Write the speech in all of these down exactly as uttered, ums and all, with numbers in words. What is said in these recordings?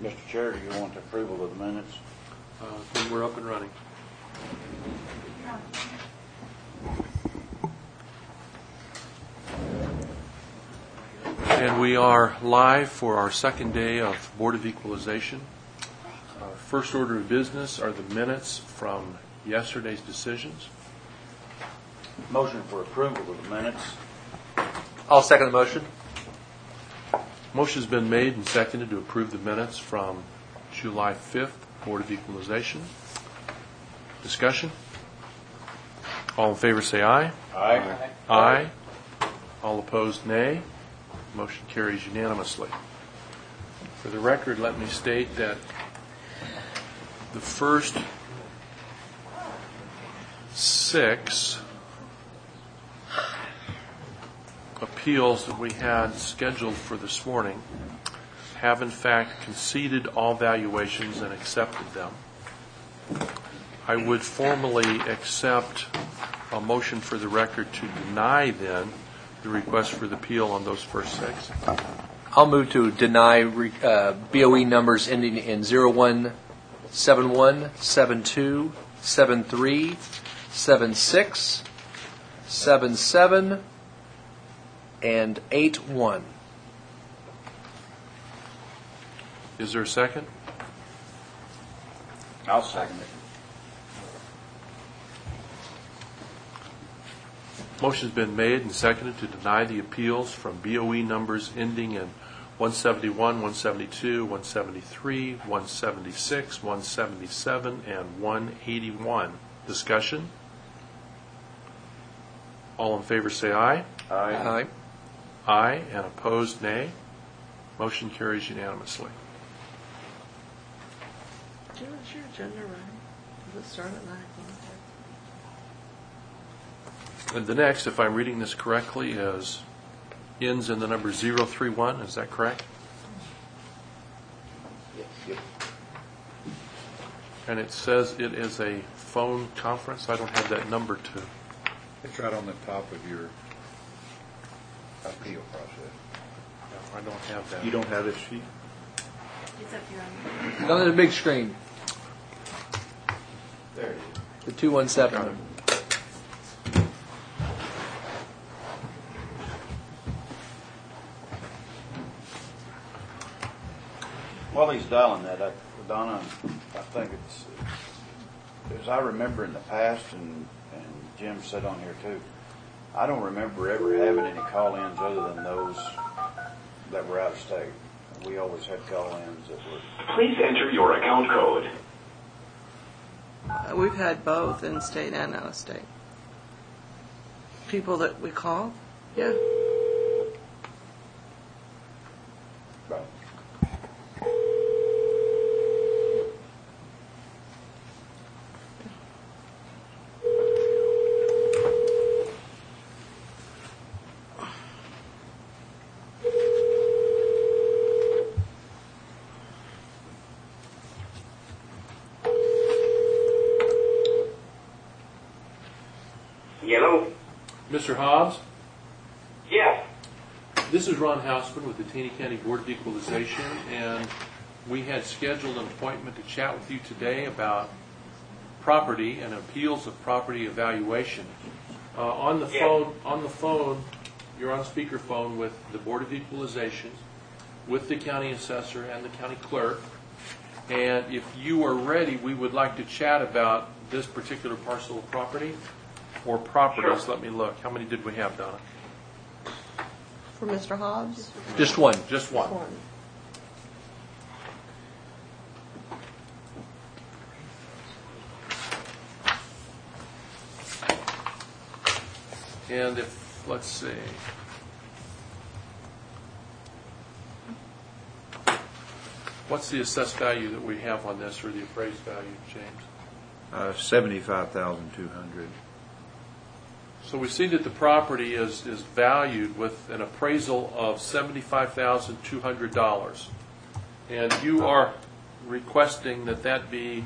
Mister Chair, do you want approval of the minutes? Uh, then we're up and running. And we are live for our second day of Board of Equalization. Uh, first order of business are the minutes from yesterday's decisions. Motion for approval of the minutes. I'll second the motion. Motion's been made and seconded to approve the minutes from July fifth, Board of Equalization. Discussion? All in favor say aye. Aye. Aye. All opposed, nay. Motion carries unanimously. For the record, let me state that the first six appeals that we had scheduled for this morning have in fact conceded all valuations and accepted them. I would formally accept a motion for the record to deny then the request for the appeal on those first six. I'll move to deny re, uh, B O E numbers ending in zero one seven one, seven two, seven three, seven six, seven seven, and eight one. Is there a second? I'll second it. Motion's been made and seconded to deny the appeals from B O E numbers ending in one seventy-one, one seventy-two, one seventy-three, one seventy-six, one seventy-seven, and one eighty-one. Discussion? All in favor say aye. Aye. Aye. Aye, and opposed, nay. Motion carries unanimously. Is your agenda right? Does it start at nine o'clock? And the next, if I'm reading this correctly, is ends in the number zero three one. Is that correct? Yes. Yep. And it says it is a phone conference. I don't have that number to. It's right on the top of your appeal process. I don't have that. You don't have this sheet? It's up here on On the big screen. There it is. The two one Got it. seven. While he's dialing that, I, Donna, I think it's, as I remember in the past, and, and Jim said on here too, I don't remember ever having any call-ins other than those that were out of state. We always had call-ins that were. Please enter your account code. Uh, we've had both in state and out of state. People that we call? Yeah. Right. Yellow? Mister Hobbs, Yes. this is Ron Hausman with the Taney County Board of Equalization, and we had scheduled an appointment to chat with you today about property and appeals of property evaluation. Uh, on the Yes. phone, on the phone, you're on speakerphone with the Board of Equalization, with the county assessor and the county clerk. And if you are ready, we would like to chat about this particular parcel of property or properties. Sure. Let me look. How many did we have, Donna? For Mister Hobbs? Just one. Just one. One. And if, let's see. What's the assessed value that we have on this, or the appraised value, James? Uh, seventy-five thousand two hundred. So we see that the property is, is valued with an appraisal of seventy-five thousand two hundred dollars. And you are requesting that that be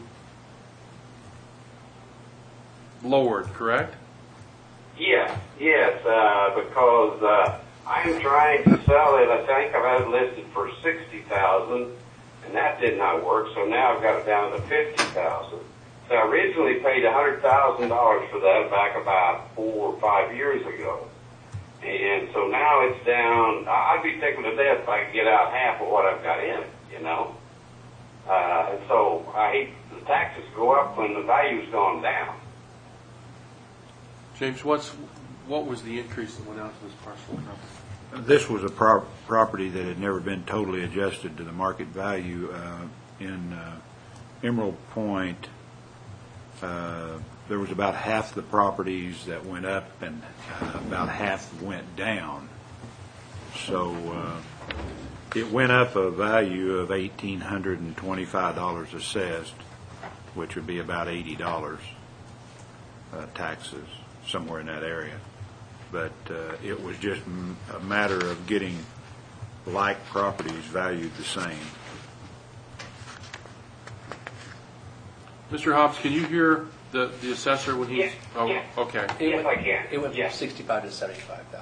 lowered, correct? Yes, yes, uh, because uh, I'm trying to sell it. I think I've had it listed for sixty thousand, and that did not work. So now I've got it down to fifty thousand. So I originally paid a hundred thousand dollars for that back about four or five years ago, and so now it's down. I'd be tickled to death if I could get out half of what I've got in it, you know. Uh, and so I hate the taxes go up when the value's gone down. James, what's, what was the increase that went out to this parcel of property? This was a pro- property that had never been totally adjusted to the market value. Uh, in uh, Emerald Point, uh, there was about half the properties that went up and uh, about half went down. So uh, it went up a value of one thousand eight hundred twenty-five dollars assessed, which would be about eighty dollars uh, taxes, somewhere in that area. But uh, it was just m- a matter of getting like properties valued the same. Mister Hobbs, can you hear the, the assessor when he's? Yes, Oh, yes. okay. It Yes, went- I can. It went from Yes. sixty-five to seventy-five thousand.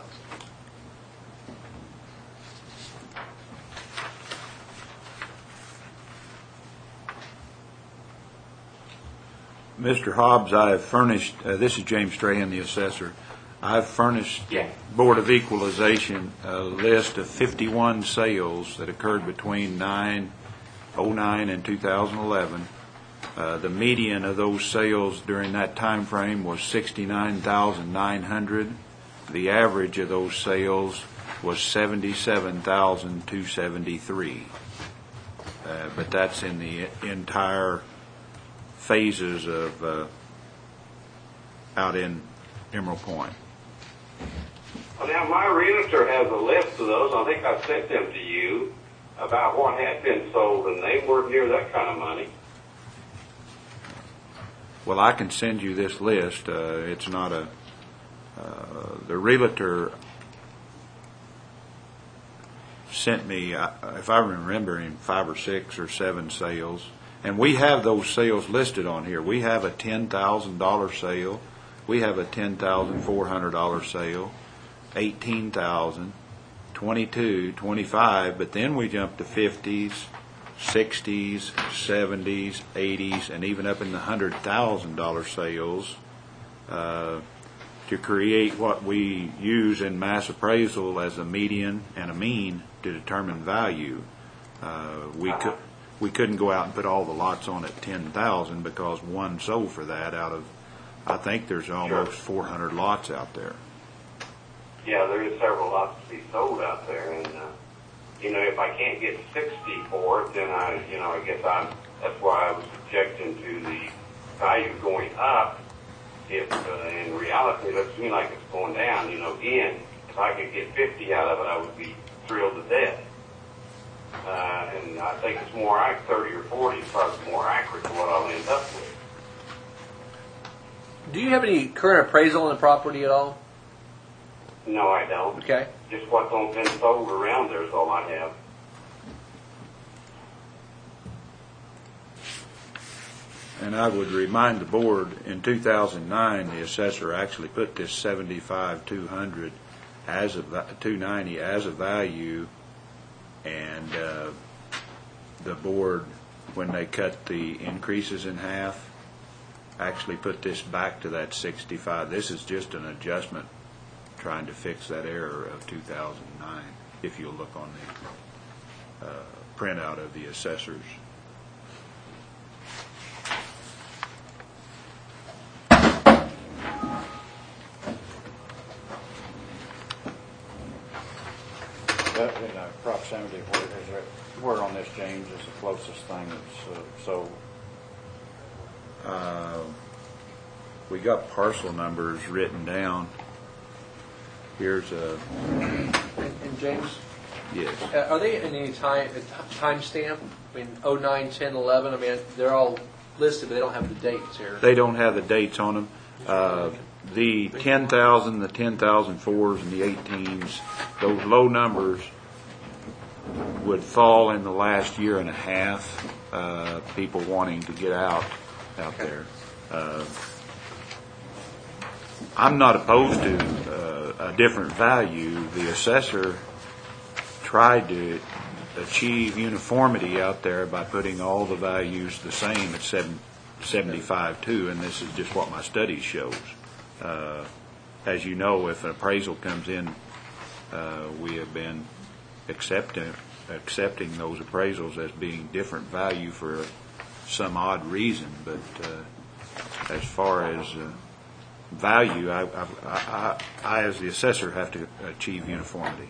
Mister Hobbs, I have furnished, uh, this is James Strahan, the assessor. I've furnished Yeah. Board of Equalization a list of fifty-one sales that occurred between nine oh nine and two thousand eleven. Uh, the median of those sales during that time frame was sixty-nine thousand nine hundred. The average of those sales was seventy-seven thousand two hundred seventy-three. Uh, but that's in the entire phases of uh, out in Emerald Point. Well, now my realtor has a list of those. I think I sent them to you about what had been sold, and they weren't near that kind of money. Well, I can send you this list. Uh, it's not a uh, the realtor sent me, uh, if I remember, in five or six or seven sales. And we have those sales listed on here. We have a ten thousand dollars sale. We have a ten thousand four hundred dollars sale, eighteen thousand dollars, twenty-two, twenty-five, but then we jump to fifties, sixties, seventies, eighties, and even up in the one hundred thousand dollars sales uh, to create what we use in mass appraisal as a median and a mean to determine value. Uh, we could. We couldn't go out and put all the lots on at ten thousand because one sold for that out of, I think there's almost four hundred lots out there. Yeah, there is several lots to be sold out there, and uh, you know, if I can't get sixty for it, then I, you know, I guess I'm. That's why I was objecting to the value going up. If uh, in reality it looks to me like it's going down. You know, again, if I could get fifty out of it, I would be thrilled to death. Uh, and I think it's more accurate, thirty or forty is probably more accurate to what I'll end up with. Do you have any current appraisal on the property at all? No, I don't. Okay. Just what's on been sold around there is all I have. And I would remind the board, in two thousand nine, the assessor actually put this seventy-five two hundred as a two ninety as a value, and uh, the board, when they cut the increases in half, actually put this back to that sixty-five. This is just an adjustment trying to fix that error of two thousand nine, if you'll look on the uh, printout of the assessors. That, in uh, proximity, where is it, where on this, James, is the closest thing that's uh, sold? Uh, we got parcel numbers written down. Here's a, And, and James, yes. uh, are they in any time time stamp? I mean, oh nine, ten, eleven. I mean, they're all listed, but they don't have the dates here. They don't have the dates on them. Uh, the ten thousand, the ten thousand fours, and the eighteens, those low numbers would fall in the last year and a half, uh, people wanting to get out out there. Uh, I'm not opposed to uh, a different value. The assessor tried to achieve uniformity out there by putting all the values the same at seven, seventy-five two, and this is just what my study shows. Uh, as you know, if an appraisal comes in, uh, we have been accepting accepting those appraisals as being different value for some odd reason, but uh, as far as uh, value, I, I, I, I, as the assessor, have to achieve uniformity.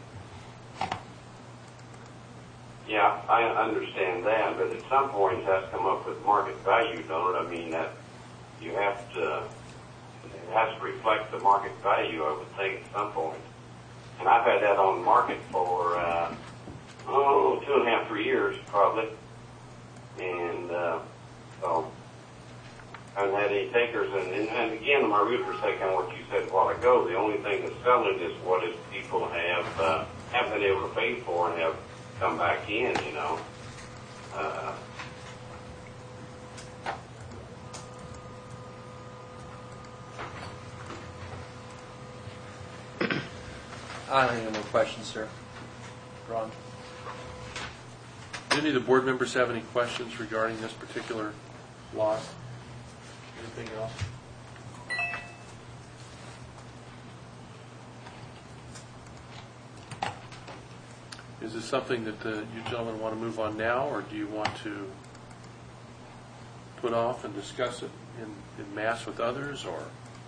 Yeah, I understand that, but at some point it has to come up with market value, don't it? I mean, that you have to, it has to reflect the market value, I would think, at some point. And I've had that on the market for, uh, oh, two and a half, three years, probably. And, uh, so, I haven't had any takers. And, and, and again, my root for sake on what you said a while ago, the only thing that's selling is what is people have, uh, have been able to pay for and have come back in, you know. Uh, I don't have any more questions, sir. Ron? Do any of the board members have any questions regarding this particular lot? Anything else? Is this something that uh, you gentlemen want to move on now, or do you want to put off and discuss it in, in mass with others, or?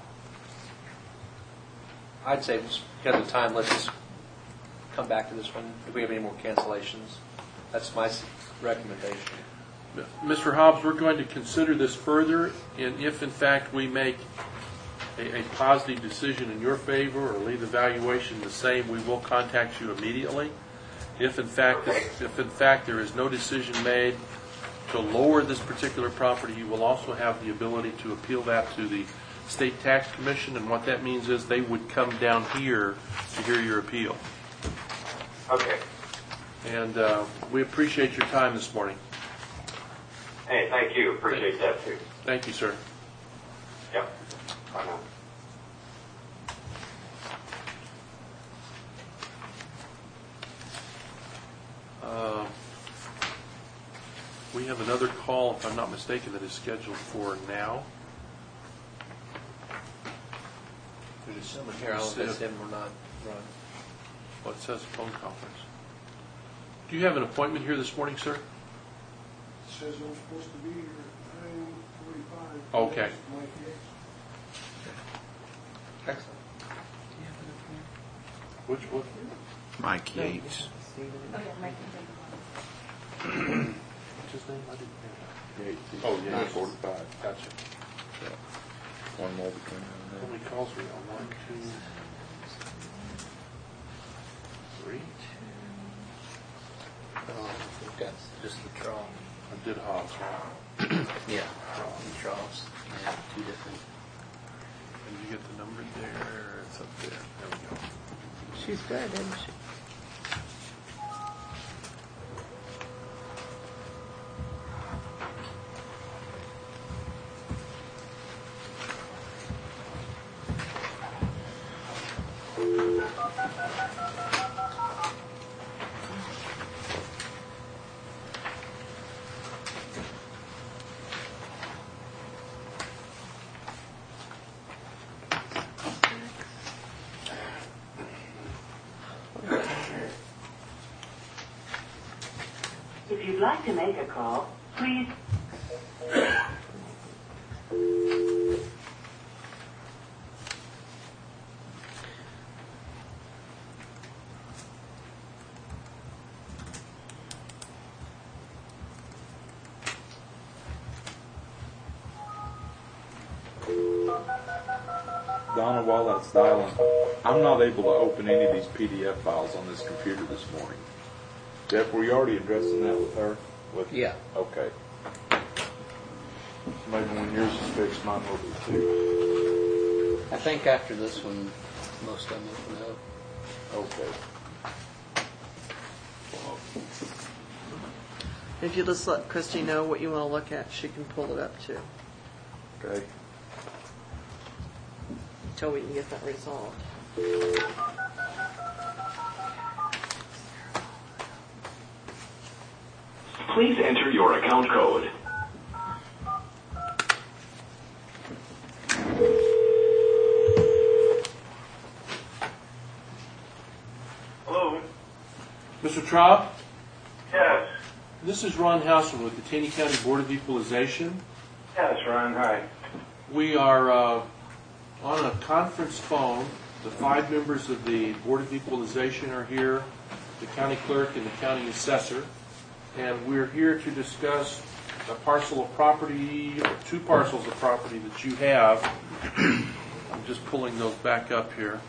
I'd say just because of time, let's just come back to this one if we have any more cancellations. That's my s- recommendation. Mister Hobbs, we're going to consider this further, and if in fact we make a, a positive decision in your favor or leave the valuation the same, we will contact you immediately. If in fact if in fact there is no decision made to lower this particular property, you will also have the ability to appeal that to the State Tax Commission, and what that means is they would come down here to hear your appeal. okay. And uh, we appreciate your time this morning. Hey, thank you. Appreciate that, too. Thank you, sir. Yep. Bye now. Uh, we have another call, if I'm not mistaken, that is scheduled for now. There's someone here. I don't know if it's him or not. Ron. Well, it says phone conference. Do you have an appointment here this morning, sir? It says I'm supposed to be here at nine forty-five. Okay. Mike Yates. Excellent. Which one? Mike Yates. What's his name? I didn't hear that. Oh, yeah, forty-five. Gotcha. One more between now and How then. many calls were you on? One, two, three? Oh, We've got just the draw. I did Hobbs, right? Yeah. Draws. Yeah, two different. Did you get the number there? It's up there. There we go. She's good, isn't she? If you'd like to make a call, please. Donna, while that's dialing, I'm not able to open any of these P D F files on this computer this morning. Jeff, were you already addressing that with her? With Yeah. Okay. Maybe when yours is fixed, mine will be too. I think after this one, most of them will know. Okay. Well, If you just let Christy know what you want to look at, she can pull it up too, okay. until we can get that resolved. Please enter your account code. Hello? Mister Traub, Yes. this is Ron Housen with the Taney County Board of Equalization. Yes, Ron, hi. We are uh, on a conference phone. The five members of the Board of Equalization are here, the county clerk and the county assessor, and we're here to discuss a parcel of property, or two parcels of property that you have. I'm just pulling those back up here.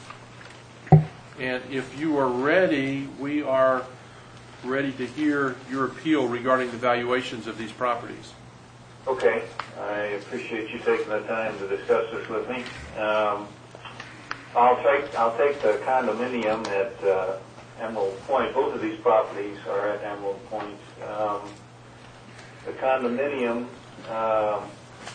And if you are ready, we are ready to hear your appeal regarding the valuations of these properties. Okay, I appreciate you taking the time to discuss this with me. Um, I'll take I'll take the condominium at uh, Emerald Point. Both of these properties are at Emerald Point. Um, the condominium, um,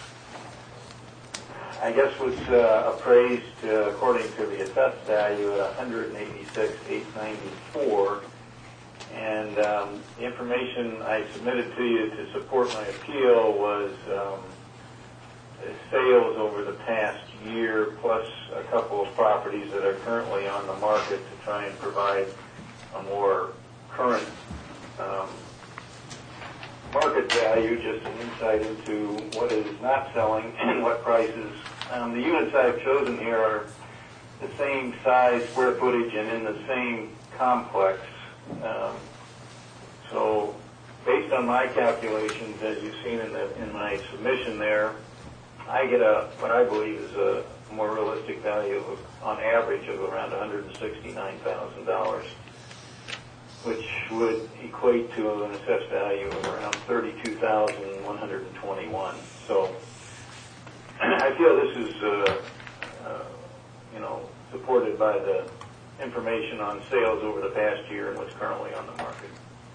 I guess, was uh, appraised uh, according to the assessed value at one hundred eighty-six thousand eight hundred ninety-four dollars. And um, the information I submitted to you to support my appeal was um, sales over the past year, plus a couple of properties that are currently on the market to try and provide a more current um, market value, just an insight into what is not selling and what prices. Um, the units I've chosen here are the same size, square footage, and in the same complex. Um, so, based on my calculations, as you've seen in the in my submission there, I get a what I believe is a more realistic value of, on average, of around one hundred sixty-nine thousand dollars, which would equate to an assessed value of around thirty-two thousand one hundred twenty-one dollars. So, I feel this is, uh, uh, you know, supported by the information on sales over the past year and what's currently on the market.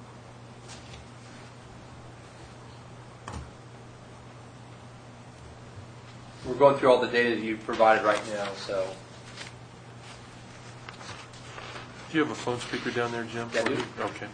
We're going through all the data that you've provided right now, so. Do you have a phone speaker down there, Jim? Yeah, I do. Okay.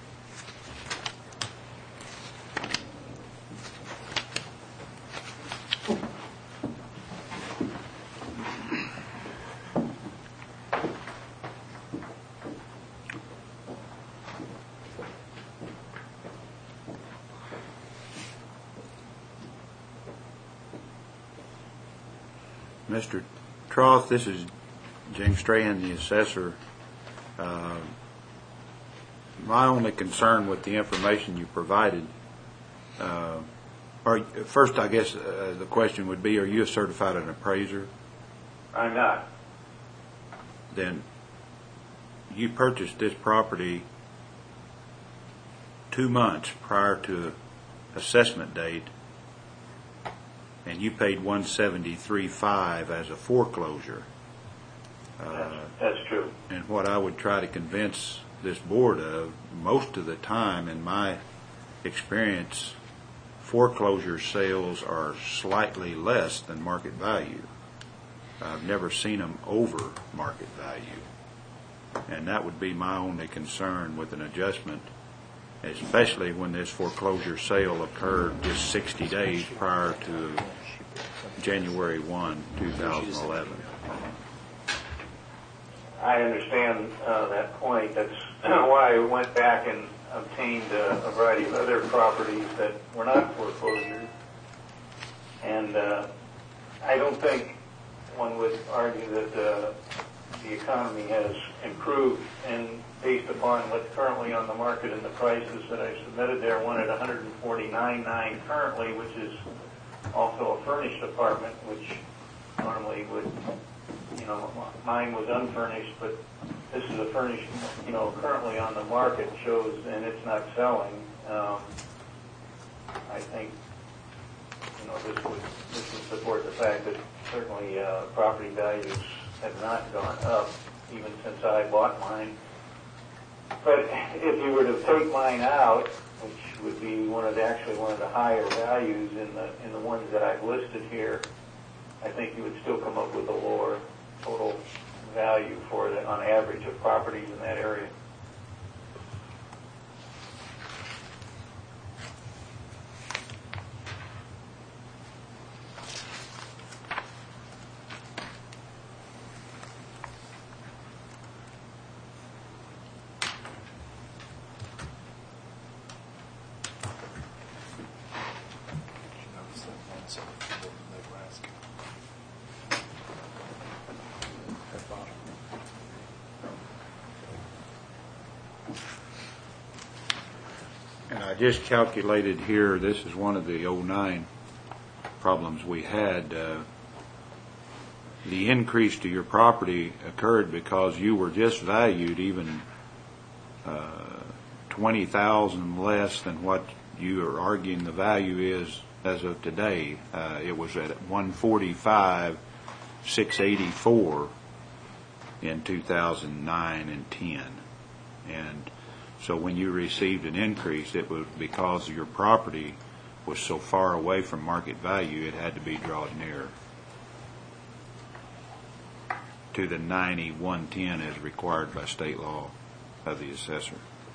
Mister Troth, this is James Strahan, the assessor. Uh, my only concern with the information you provided, uh, or first, I guess uh, the question would be: are you a certified an appraiser? I'm not. Then you purchased this property two months prior to assessment date, and you paid one seventy-three five as a foreclosure. Uh, that's, that's true. And what I would try to convince this board of, most of the time in my experience, foreclosure sales are slightly less than market value. I've never seen them over market value. And that would be my only concern with an adjustment, especially when this foreclosure sale occurred just sixty days prior to January first, two thousand eleven. I understand uh, that point. That's why I went back and obtained uh, a variety of other properties that were not foreclosures. And uh, I don't think one would argue that uh, the economy has improved. And based upon what's currently on the market and the prices that I submitted there, one at one hundred forty-nine thousand nine hundred currently, which is also a furnished apartment, which normally would, you know, mine was unfurnished, but this is a furnished, you know, currently on the market, shows, and it's not selling. Um, I think, you know, this would, this would support the fact that certainly uh, property values have not gone up even since I bought mine. But if you were to take mine out, which would be one of the, actually one of the higher values in the in the ones that I've listed here, I think you would still come up with a lower total value for the, on average, of properties in that area. just calculated here, this is one of the oh nine problems we had. Uh, the increase to your property occurred because you were just valued even uh, twenty thousand less than what you are arguing the value is as of today. Uh, it was at one forty-five six eighty-four in two thousand nine and ten, and so when you received an increase, it was because your property was so far away from market value, it had to be drawn nearer to the ninety one ten as required by state law of the assessor.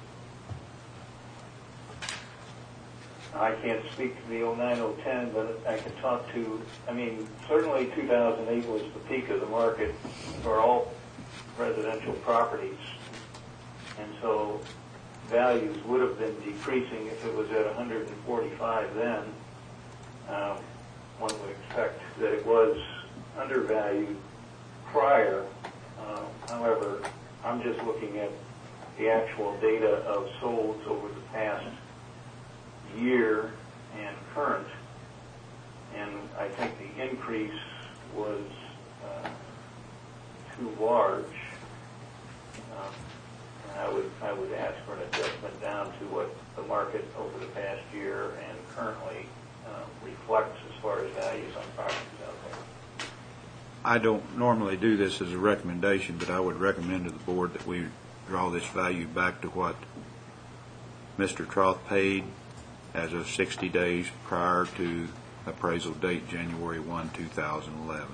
I can't speak to the oh nine oh ten, but I can talk to, I mean, certainly two thousand eight was the peak of the market for all residential properties. And so values would have been decreasing if it was at one hundred forty-five then. Um, one would expect that it was undervalued prior. Uh, however, I'm just looking at the actual data of solds over the past year and current, and I think the increase was uh, too large. Um, and I would I would ask for an adjustment down to what the market over the past year and currently uh, reflects as far as values on properties out there. I don't normally do this as a recommendation, but I would recommend to the board that we draw this value back to what Mister Troth paid as of sixty days prior to appraisal date January first, two thousand eleven.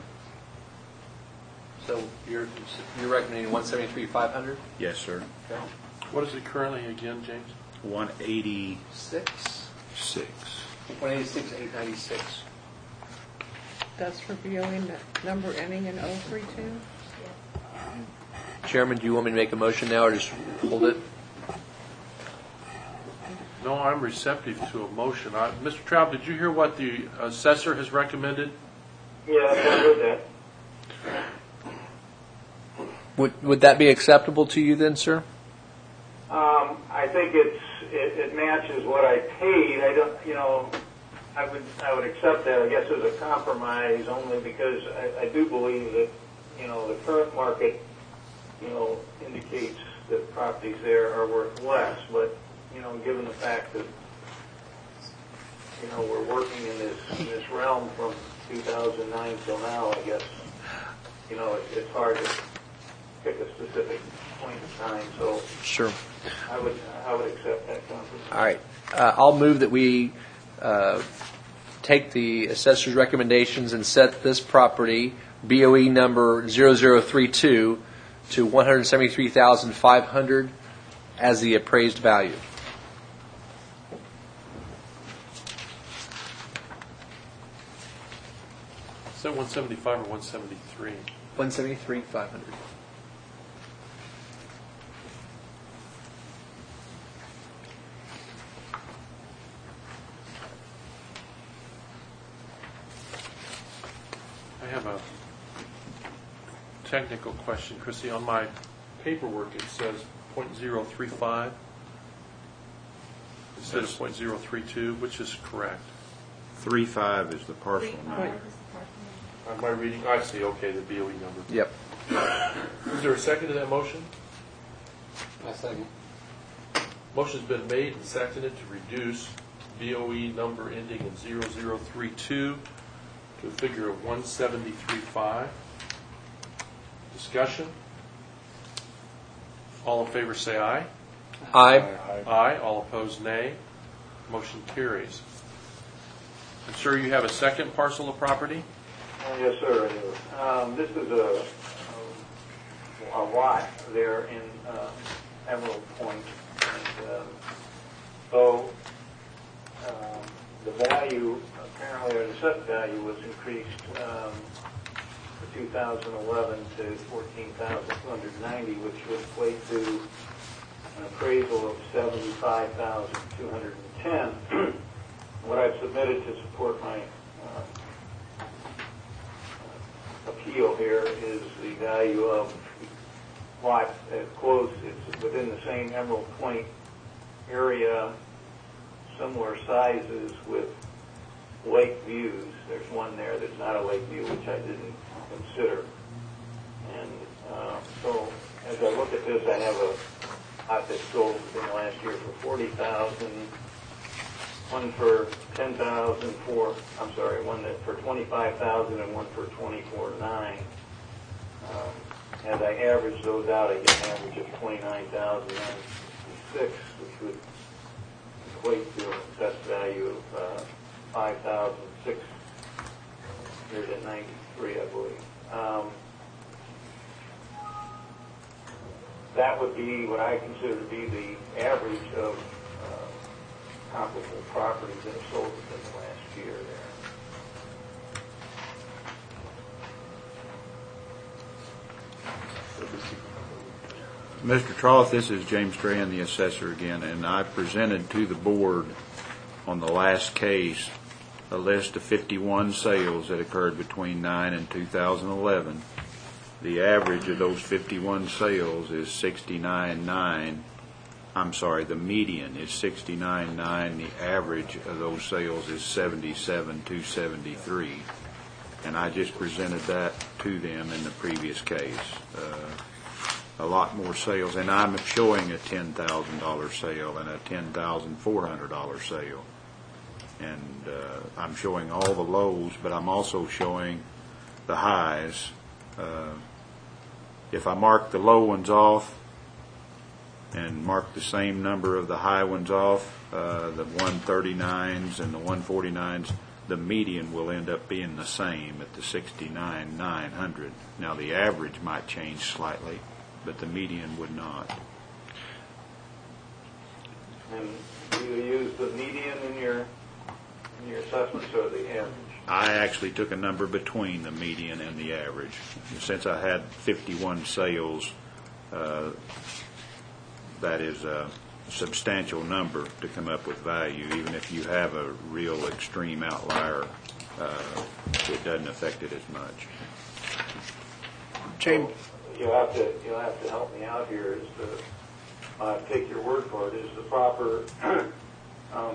So you're you're recommending one seventy-three five hundred? Yes, sir. Okay. What is it currently again, James? one eighty-six. Six. one eighty-six eight ninety-six. That's for B O E number ending in oh three two? Chairman, do you want me to make a motion now or just hold it? No, I'm receptive to a motion. I, Mister Traub, did you hear what the assessor has recommended? Yeah, I heard that. Would would that be acceptable to you then, sir? Um, I think it's it, it matches what I paid. I don't, you know, I would I would accept that, I guess, as a compromise only because I, I do believe that, you know, the current market, you know, indicates that properties there are worth less. But, you know, given the fact that, you know, we're working in this in this realm from two thousand nine till now, I guess, you know, it, it's hard to pick a specific point in time. So Sure. I would I would accept that compromise. All right. Uh, I'll move that we uh, take the assessor's recommendations and set this property, B O E number zero zero three two, to one hundred seventy-three thousand five hundred dollars as the appraised value. Is that one seventy-five or one seventy-three? one seventy-three five hundred. I have a technical question, Chrissy. On my paperwork, it says point zero three five instead of point zero three two. Which is correct? three five is the parcel number. Wait. Am I reading? I see. Okay, the B O E number. Yep. Is there a second to that motion? I second. Motion's been made and seconded to reduce B O E number ending in zero zero three two to a figure of one seventy-three five. Discussion? All in favor say aye. Aye. Aye. All opposed nay. Motion carries. I'm sure you have a second parcel of property? Oh, yes, sir, I do. Um, this is a, a, a lot there in uh, Emerald Point. And, uh, so um, the value, apparently, or the set value was increased um, for two thousand eleven to fourteen thousand two hundred ninety, which would equate to an appraisal of seventy-five thousand two hundred ten. What I've submitted to support my uh, appeal here is the value of lot at close. It's within the same Emerald Point area, similar sizes with lake views. There's one there that's not a lake view, which I didn't consider. And uh, so as I look at this, I have a lot that sold in the last year for forty thousand dollars, one for ten thousand dollars, for, I'm sorry, one that for twenty-five thousand dollars and one for twenty-four nine. Um, as I average those out, I get an average of twenty-nine thousand nine hundred sixty-six, which would equate to an assessed value of uh, five thousand six hundred ninety-three, I believe. Um, that would be what I consider to be the average of uh, comparable properties that have sold within the last year there. Mister Troth, this is James Strahan, the assessor again, and I presented to the board on the last case a list of fifty-one sales that occurred between nine and two thousand eleven. The average of those fifty-one sales is sixty-nine nine. I'm sorry, the median is sixty-nine nine. The average of those sales is seventy-seven two seventy-three. And I just presented that to them in the previous case. Uh, a lot more sales, and I'm showing a ten thousand dollars sale and a ten thousand four hundred dollars sale. And uh, I'm showing all the lows, but I'm also showing the highs. Uh, if I mark the low ones off and mark the same number of the high ones off, uh, the one thirty-nines and the one forty-nines, the median will end up being the same at the sixty-nine nine hundred. Now the average might change slightly, but the median would not. And do you use the median in your in your assessments or the average? I actually took a number between the median and the average. Since I had fifty-one sales, uh, that is a substantial number to come up with value. Even if you have a real extreme outlier, uh, it doesn't affect it as much. James, You'll have to you'll have to help me out here. Is the uh, take your word for it? Is the proper um,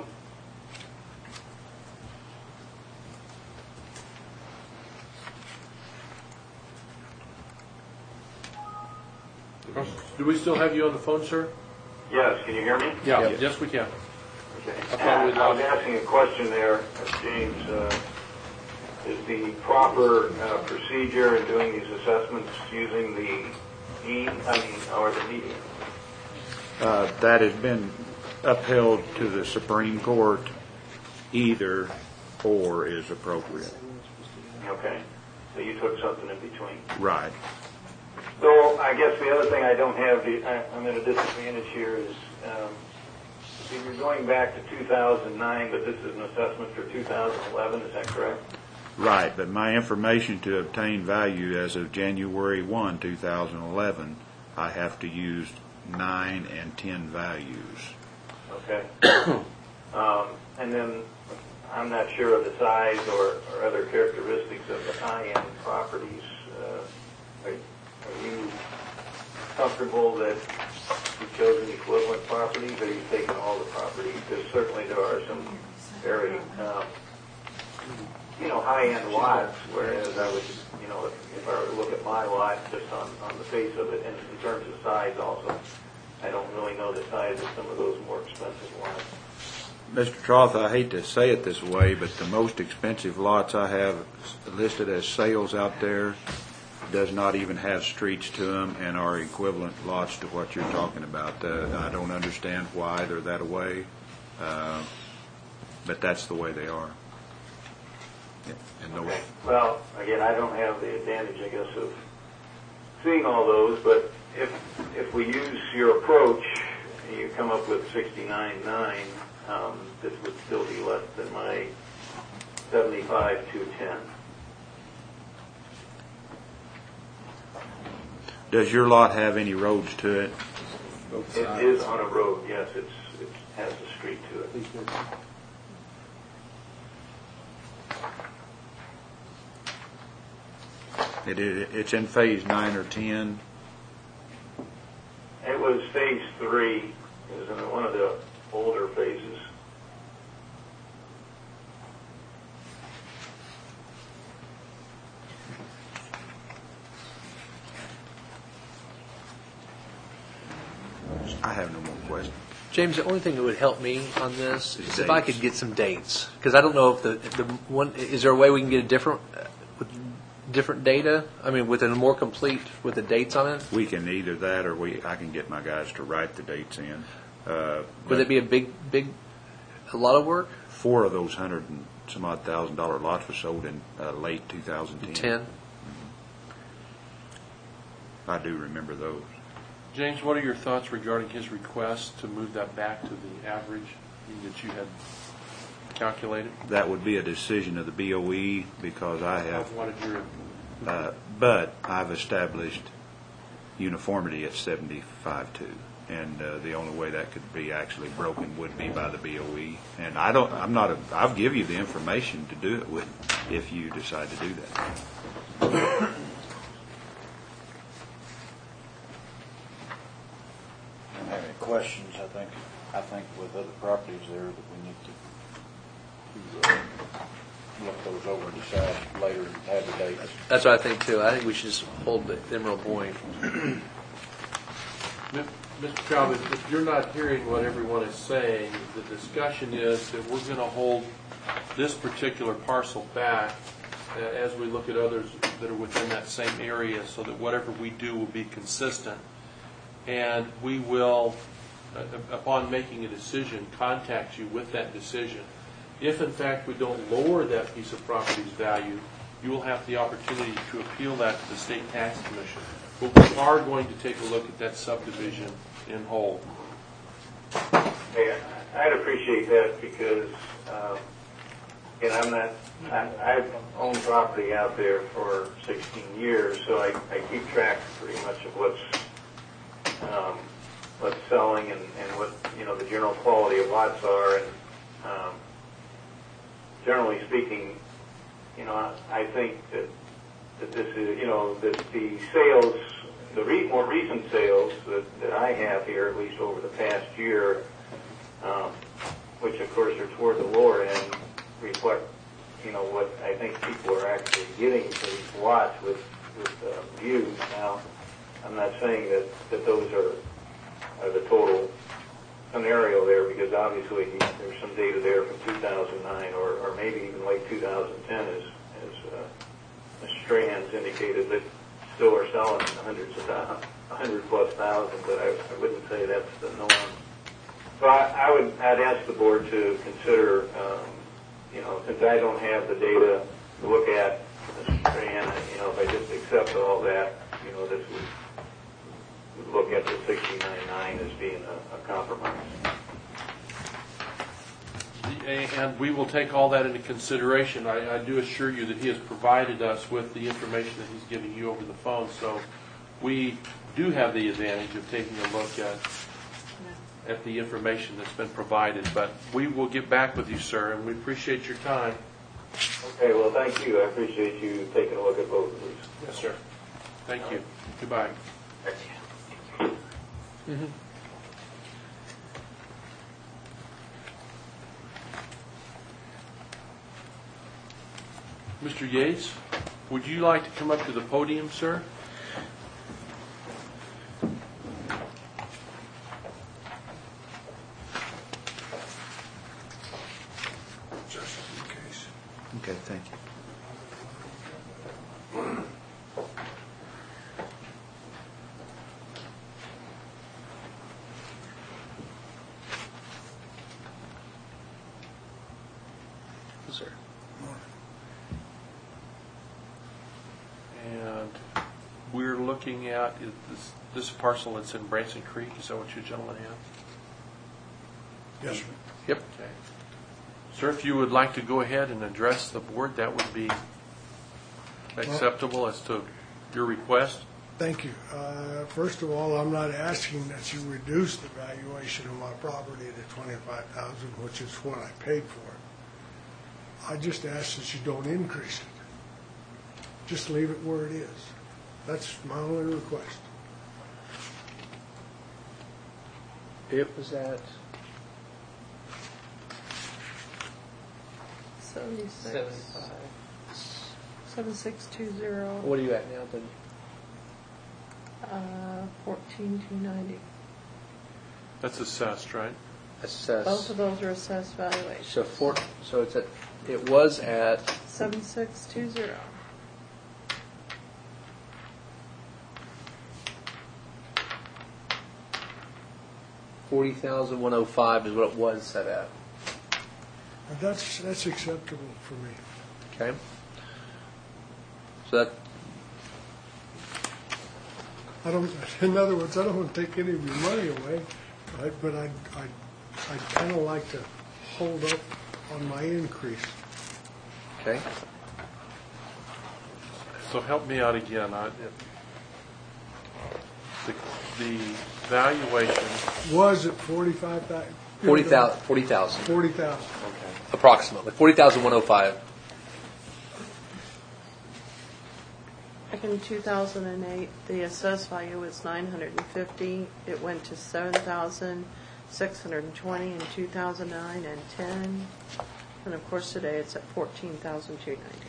Do we still have you on the phone, sir? yes? Can you hear me? Yeah. Yes, we can. Okay. I thought we'd I was lost- asking a question there, uh, James. Uh, is the proper uh, procedure in doing these assessments using the mean, I mean, or the median? Uh, that has been upheld to the Supreme Court. Either or is appropriate. Okay. So you took something in between. Right. So I guess the other thing I don't have, the, I, I'm at a disadvantage here, is um, see, you're going back to two thousand nine, but this is an assessment for two thousand eleven, is that correct? Right, but my information to obtain value as of January first, two thousand eleven, I have to use nine and ten values. Okay. um, and then I'm not sure of the size or, or other characteristics of the high-end properties. Uh, are, are you comfortable that you've chosen equivalent properties, or are you taking all the properties? Because certainly there are some very um, you know, high-end lots, whereas I would, you know, if, if I were to look at my lot just on, on the face of it, and in terms of size also, I don't really know the size of some of those more expensive lots. Mister Troth, I hate to say it this way, but the most expensive lots I have listed as sales out there does not even have streets to them and are equivalent lots to what you're talking about. Uh, I don't understand why they're that way, uh, but that's the way they are. And Okay. Well, again, I don't have the advantage, I guess, of seeing all those, but if if we use your approach, you come up with sixty-nine nine, um, this would still be less than my seventy-five two ten. Does your lot have any roads to it? It is on a road, yes, it's it has a street to it. It, it it's in phase nine or ten. It was phase three. It was in one of the older phases. I have no more questions. James, the only thing that would help me on this Is is if I dates. could get some dates, because I don't know if the if the one is there a way we can get a different uh, with different data. I mean, with a more complete with the dates on it. We can either that, or we I can get my guys to write the dates in. Uh, Would it be a big big a lot of work? Four of those hundred and some odd thousand dollar lots were sold in uh, late two thousand ten. Ten. I do remember those. James, what are your thoughts regarding his request to move that back to the average that you had calculated? That would be a decision of the B O E because I have, What did your uh, but I've established uniformity at seventy-five two. And uh, the only way that could be actually broken would be by the B O E. And I don't, I'm not, a, I'll give you the information to do it with if you decide to do that. Don't have any questions. I think, I think with other properties there that we need to, to uh, look those over and decide later and have the dates. That's what I think too. I think we should just hold the Emerald Point. Mister Chavez, if you're not hearing what everyone is saying, the discussion is that we're going to hold this particular parcel back uh, as we look at others that are within that same area, so that whatever we do will be consistent. And we will, uh, upon making a decision, contact you with that decision. If, in fact, we don't lower that piece of property's value, you will have the opportunity to appeal that to the State Tax Commission. But we are going to take a look at that subdivision in whole. Hey, I'd appreciate that because, um, you know, I'm not, I, I've owned property out there for sixteen years, so I, I keep track pretty much of what's, um, what's selling and, and what, you know, the general quality of lots are. And um, generally speaking, you know, I, I think that, that this is, you know, that the sales, the re- more recent sales that, that I have here, at least over the past year, um, which of course are toward the lower end, reflect, you know, what I think people are actually getting for these lots with, with uh, views. Now, I'm not saying that, that those are, are the total scenario there, because obviously there's some data there from two thousand nine or, or maybe even late two thousand ten as, as uh, Strands indicated that still are selling hundreds of thousands, a hundred plus thousand, but I, I wouldn't say that's the norm. So I, I would, I'd ask the board to consider, um, you know, since I don't have the data to look at for the Strand, you know, if I just accept all that, you know, this would, would look at the sixty-nine nine as being a, a compromise. And we will take all that into consideration. I, I do assure you that he has provided us with the information that he's giving you over the phone, so we do have the advantage of taking a look at at the information that's been provided. But we will get back with you, sir, and we appreciate your time. Okay, well, thank you. I appreciate you taking a look at both of these. Yes, sir. Thank you. Goodbye. Mm-hmm. Mister Yates, would you like to come up to the podium, sir? Just in case. Okay, thank you. Sir. And we're looking at is this, this parcel that's in Branson Creek. Is that what you gentlemen have? Yes, sir. Yep. Okay. Sir, if you would like to go ahead and address the board, that would be acceptable as to your request. Thank you. Uh, First of all, I'm not asking that you reduce the valuation of my property to twenty-five thousand dollars, which is what I paid for it. I just ask that you don't increase it. Just leave it where it is. That's my only request. It was at Seventy-six. Seven six two zero, what are you at now? Then uh, fourteen two ninety. That's assessed, right? Assess. Both of those are assessed valuations. So four, so it's at, it was at, Seven six two zero. forty thousand one oh five is what it was set at. And That's, that's acceptable for me. Okay? So that, I don't, in other words, I don't want to take any of your money away, I- but I'd, I'd, I'd kind of like to hold up on my increase. okay? So help me out again. I- The the valuation, Was it forty-five thousand? forty thousand, forty thousand, Forty thousand. okay. approximately. forty thousand one oh five. Back in two thousand eight, the assessed value was nine hundred fifty. It went to seven thousand six hundred twenty in two thousand nine and ten. And of course, today it's at fourteen thousand two hundred ninety.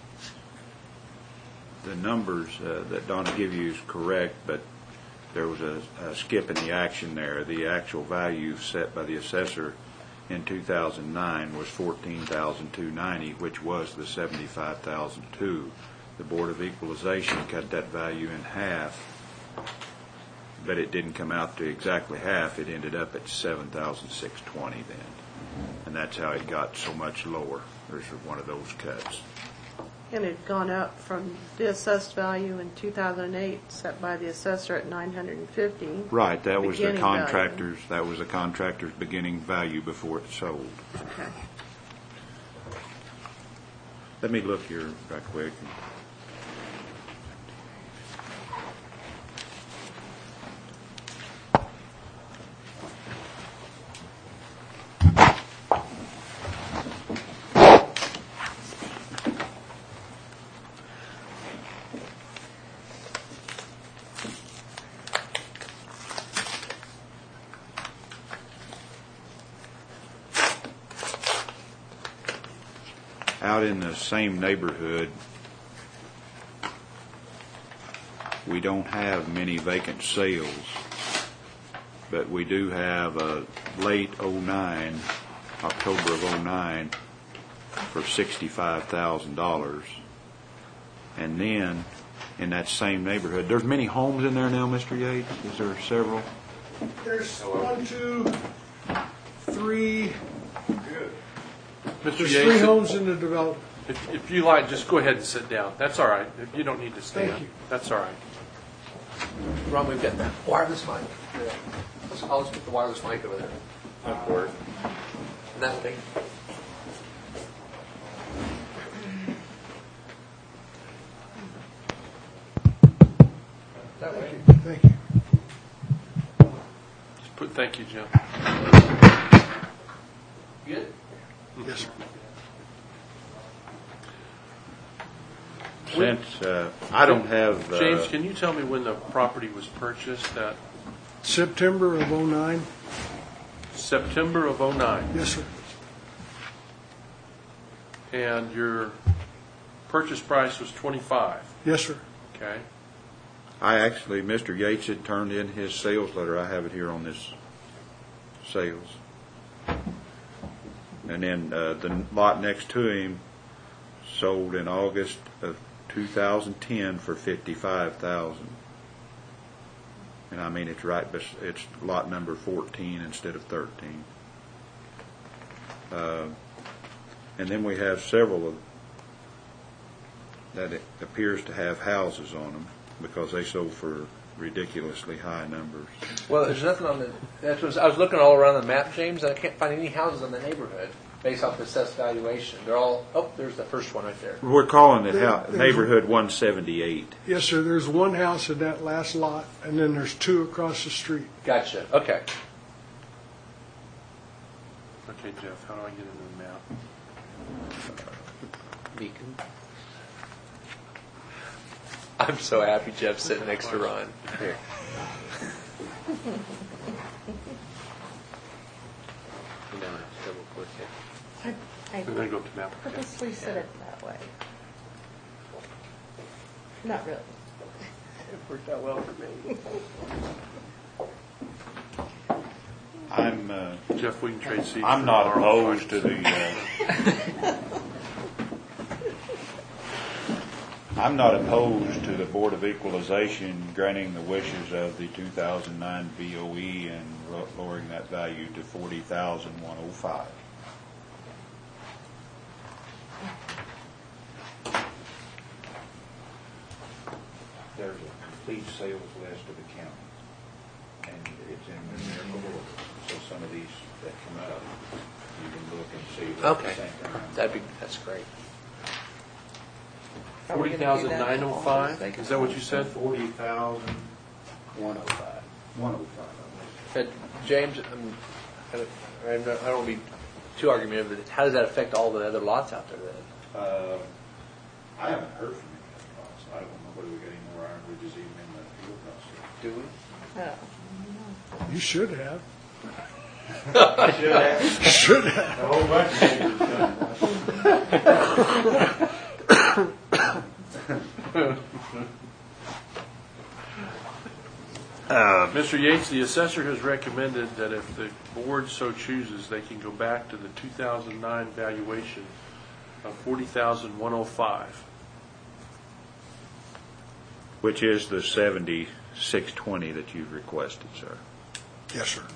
The numbers uh, that Donna give you is correct, but there was a, a skip in the action there. The actual value set by the assessor in two thousand nine was fourteen thousand two hundred ninety, which was the seventy-five thousand two. The Board of Equalization cut that value in half, but it didn't come out to exactly half. It ended up at seven thousand six hundred twenty then, and that's how it got so much lower. There's one of those cuts. And it had gone up from the assessed value in two thousand eight, set by the assessor at nine hundred fifty. Right, that was the Beginning value. contractor's, that was the contractor's beginning value before it sold. Okay. Let me look here right quick. Out in the same neighborhood, we don't have many vacant sales, but we do have a late oh nine, October of oh nine, for sixty-five thousand dollars. And then, in that same neighborhood, there's many homes in there now, Mister Yates? Is there several? There's one, two, three, Mister there's three Yates, homes in the development. if, if you like, just go ahead and sit down. That's all right. If you don't need to stand. Thank you. That's all right. Ron, we've got that wireless mic. Let's- I'll just put the wireless mic over there. That'd work. And that thing. That way. Thank you. Just put, thank you, Jim. Good? Yes, sir. Since, uh, I don't have, uh, James, can you tell me when the property was purchased? That September of oh nine. September of oh nine. Yes, sir. And your purchase price was twenty-five. Yes, sir. Okay. I actually, Mister Yates had turned in his sales letter. I have it here on this sales. And then uh, the lot next to him sold in August of two thousand ten for fifty-five thousand dollars. And I mean, it's right, bes- it's lot number fourteen instead of thirteen. Uh, and then we have several of that it appears to have houses on them because they sold for ridiculously high numbers. Well, there's nothing on the, that was, I was looking all around the map, James, and I can't find any houses in the neighborhood based off the assessed valuation. They're all, oh, there's the first one right there. We're calling it There- hou- there's- neighborhood one seventy-eight. Yes, sir. There's one house in that last lot, and then there's two across the street. Gotcha, okay. Okay, Jeff, how do I get into the map? Beacon. I'm so happy Jeff's sitting next to Ron. Here. Double click it. I, I We're going to go to map. purposely said it that way. Not really. It worked out well for me. I'm, uh, Jeff, we can trade seats. I'm for not tomorrow. opposed to the, uh, I'm not opposed to the Board of Equalization granting the wishes of the two thousand nine B O E and ro- lowering that value to forty thousand one hundred five. There's a complete sales list of the counties, and it's in numerical order. So some of these that come up, you can look and see. what the Okay. same thing. That'd be, that's great. Are we Forty gonna do thousand that nine for oh all five, these is that what you said? Forty thousand one oh five. One oh five. Uh, James, um, I don't- I don't I don't want to be too argumentative, but how does that affect all the other lots out there then? Uh, I haven't heard from any of the lots. I don't know whether we got any more Iron Ridges even in the field process. Do we? Yeah. You should have. I should have. Should have. A whole bunch of neighbors done. Mister Yates, the assessor has recommended that if the board so chooses, they can go back to the two thousand nine valuation of forty thousand one hundred five. Which is the seventy-six twenty that you've requested, sir. Yes, sir.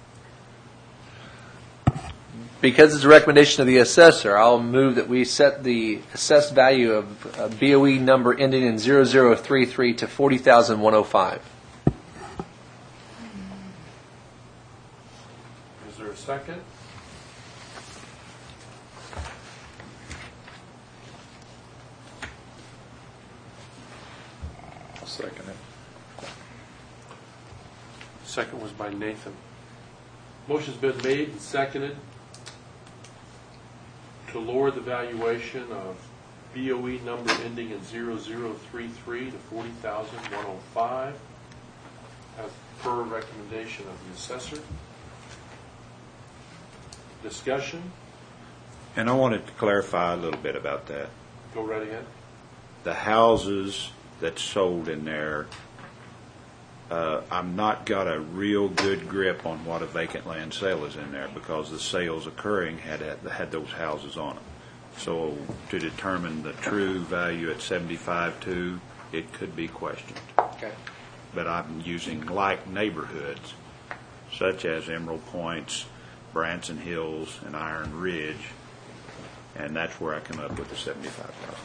Because it's a recommendation of the assessor, I'll move that we set the assessed value of uh, B O E number ending in zero zero three three to forty thousand one hundred five. Is there a second? I'll second it. Second was by Nathan. Motion's been made and seconded to lower the valuation of B O E number ending in zero zero three three to forty thousand one hundred five as per recommendation of the assessor. Discussion? And I wanted to clarify a little bit about that. Go right ahead. The houses that sold in there, uh, I'm not got a real good grip on what a vacant land sale is in there because the sales occurring had had those houses on them. So to determine the true value at seventy-five two, it could be questioned. Okay. But I'm using like neighborhoods such as Emerald Points, Branson Hills, and Iron Ridge, and that's where I come up with the seventy-five thousand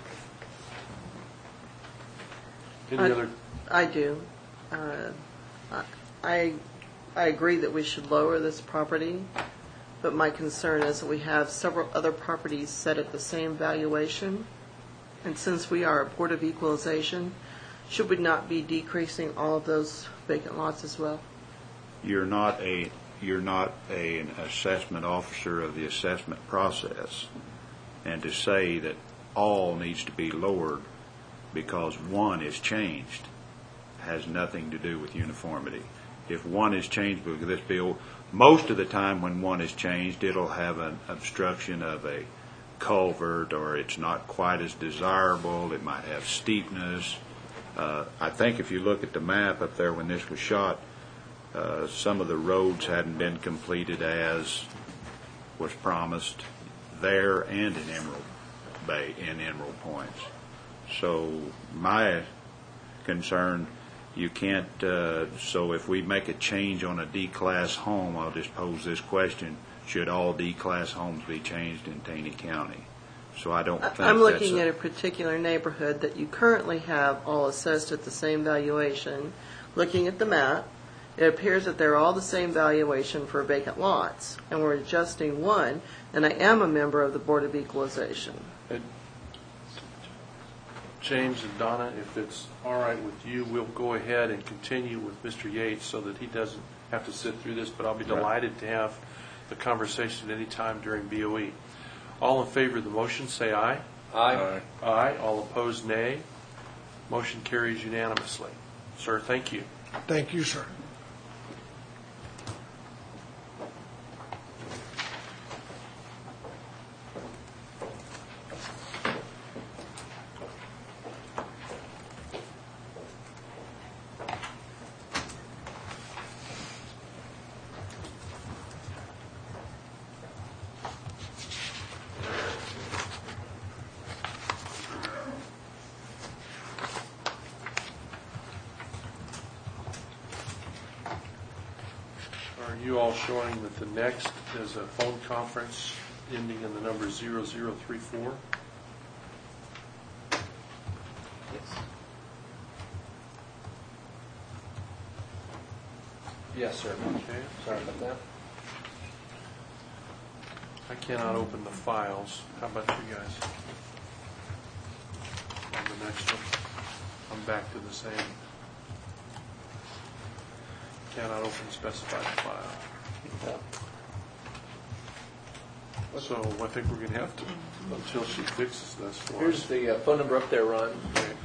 dollars. Any I- other? I do. Uh, I, I agree that we should lower this property, but my concern is that we have several other properties set at the same valuation. And since we are a Board of Equalization, should we not be decreasing all of those vacant lots as well? You're not a you're not a, an assessment officer of the assessment process, and to say that all needs to be lowered because one is changed has nothing to do with uniformity. If one is changed because this bill, most of the time when one is changed, it'll have an obstruction of a culvert, or it's not quite as desirable. It might have steepness. Uh, I think if you look at the map up there when this was shot, uh, some of the roads hadn't been completed as was promised there and in Emerald Bay, in Emerald Points. So my concern, you can't, uh, so if we make a change on a D-class home, I'll just pose this question: should all D-class homes be changed in Taney County? So I don't think I'm that's looking a- at a particular neighborhood that you currently have all assessed at the same valuation. Looking at the map, it appears that they're all the same valuation for vacant lots, and we're adjusting one, and I am a member of the Board of Equalization. James and Donna, if it's all right with you, we'll go ahead and continue with Mister Yates so that he doesn't have to sit through this, but I'll be delighted to have the conversation any time during B O E. All in favor of the motion, say aye. Aye. Aye. All opposed, nay. Motion carries unanimously. Sir, thank you. Thank you, sir. Are you all showing that the next is a phone conference ending in the number zero zero three four? Yes. Yes, sir. Okay. Sorry about that. I cannot open the files. How about you guys? On the next one, I'm back to the same. Cannot open specified file. So I think we're going to have to, until she fixes this for Here's us. the uh, phone number up there, Ron. Okay.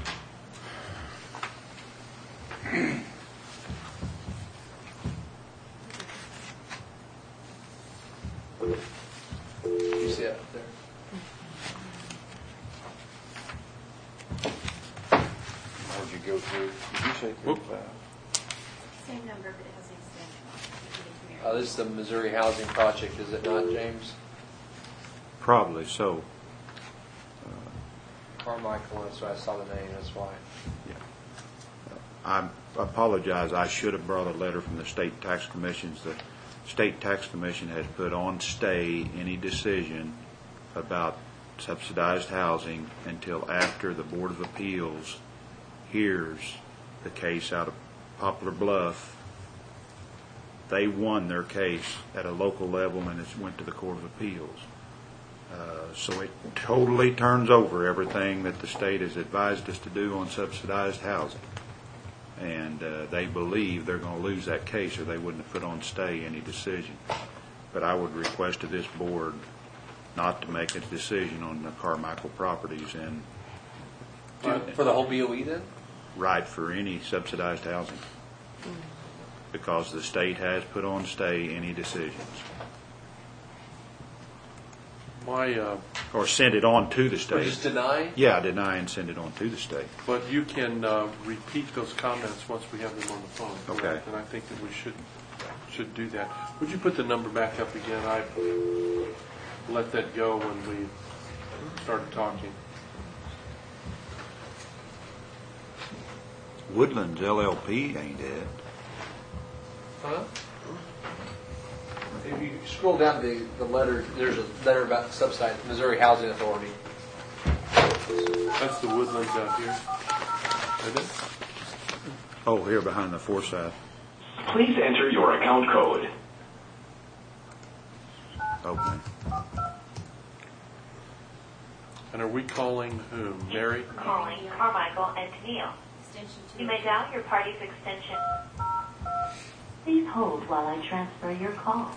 You see it up there? Where'd you go through? Did you say Whoop. thirty-five? Same number, but it has an extension. Oh, this is the Missouri Housing Project, is it not, James? Probably so. Carmichael, that's why I saw the name, that's why. I apologize, I should have brought a letter from the state tax commissions. The state tax commission has put on stay any decision about subsidized housing until after the Board of Appeals hears the case out of Poplar Bluff. They won their case at a local level and it went to the Court of Appeals. Uh, so it totally turns over everything that the state has advised us to do on subsidized housing. And uh, they believe they're going to lose that case or they wouldn't have put on stay any decision. But I would request of this board not to make a decision on the Carmichael properties and Uh, For the whole B O E then? right for any subsidized housing. Because the state has put on stay any decisions. My, uh, Or send it on to the Or state. just deny? Yeah, deny and send it on to the state. but you can uh, repeat those comments once we have them on the phone. Okay. correct? And I think that we should should do that. Would you put the number back up again? I let that go when we started talking. Woodlands L L P ain't it? Huh? If you scroll down the, the letter, there's a letter about subsidized Missouri Housing Authority. That's the Woodlands out here. Isn't it? Oh, here behind the Forsyth. Please enter your account code. Okay. And are we calling whom? Mary? Calling Carmichael and Tennille. Extension two. You may dial your party's extension. Please hold while I transfer your call.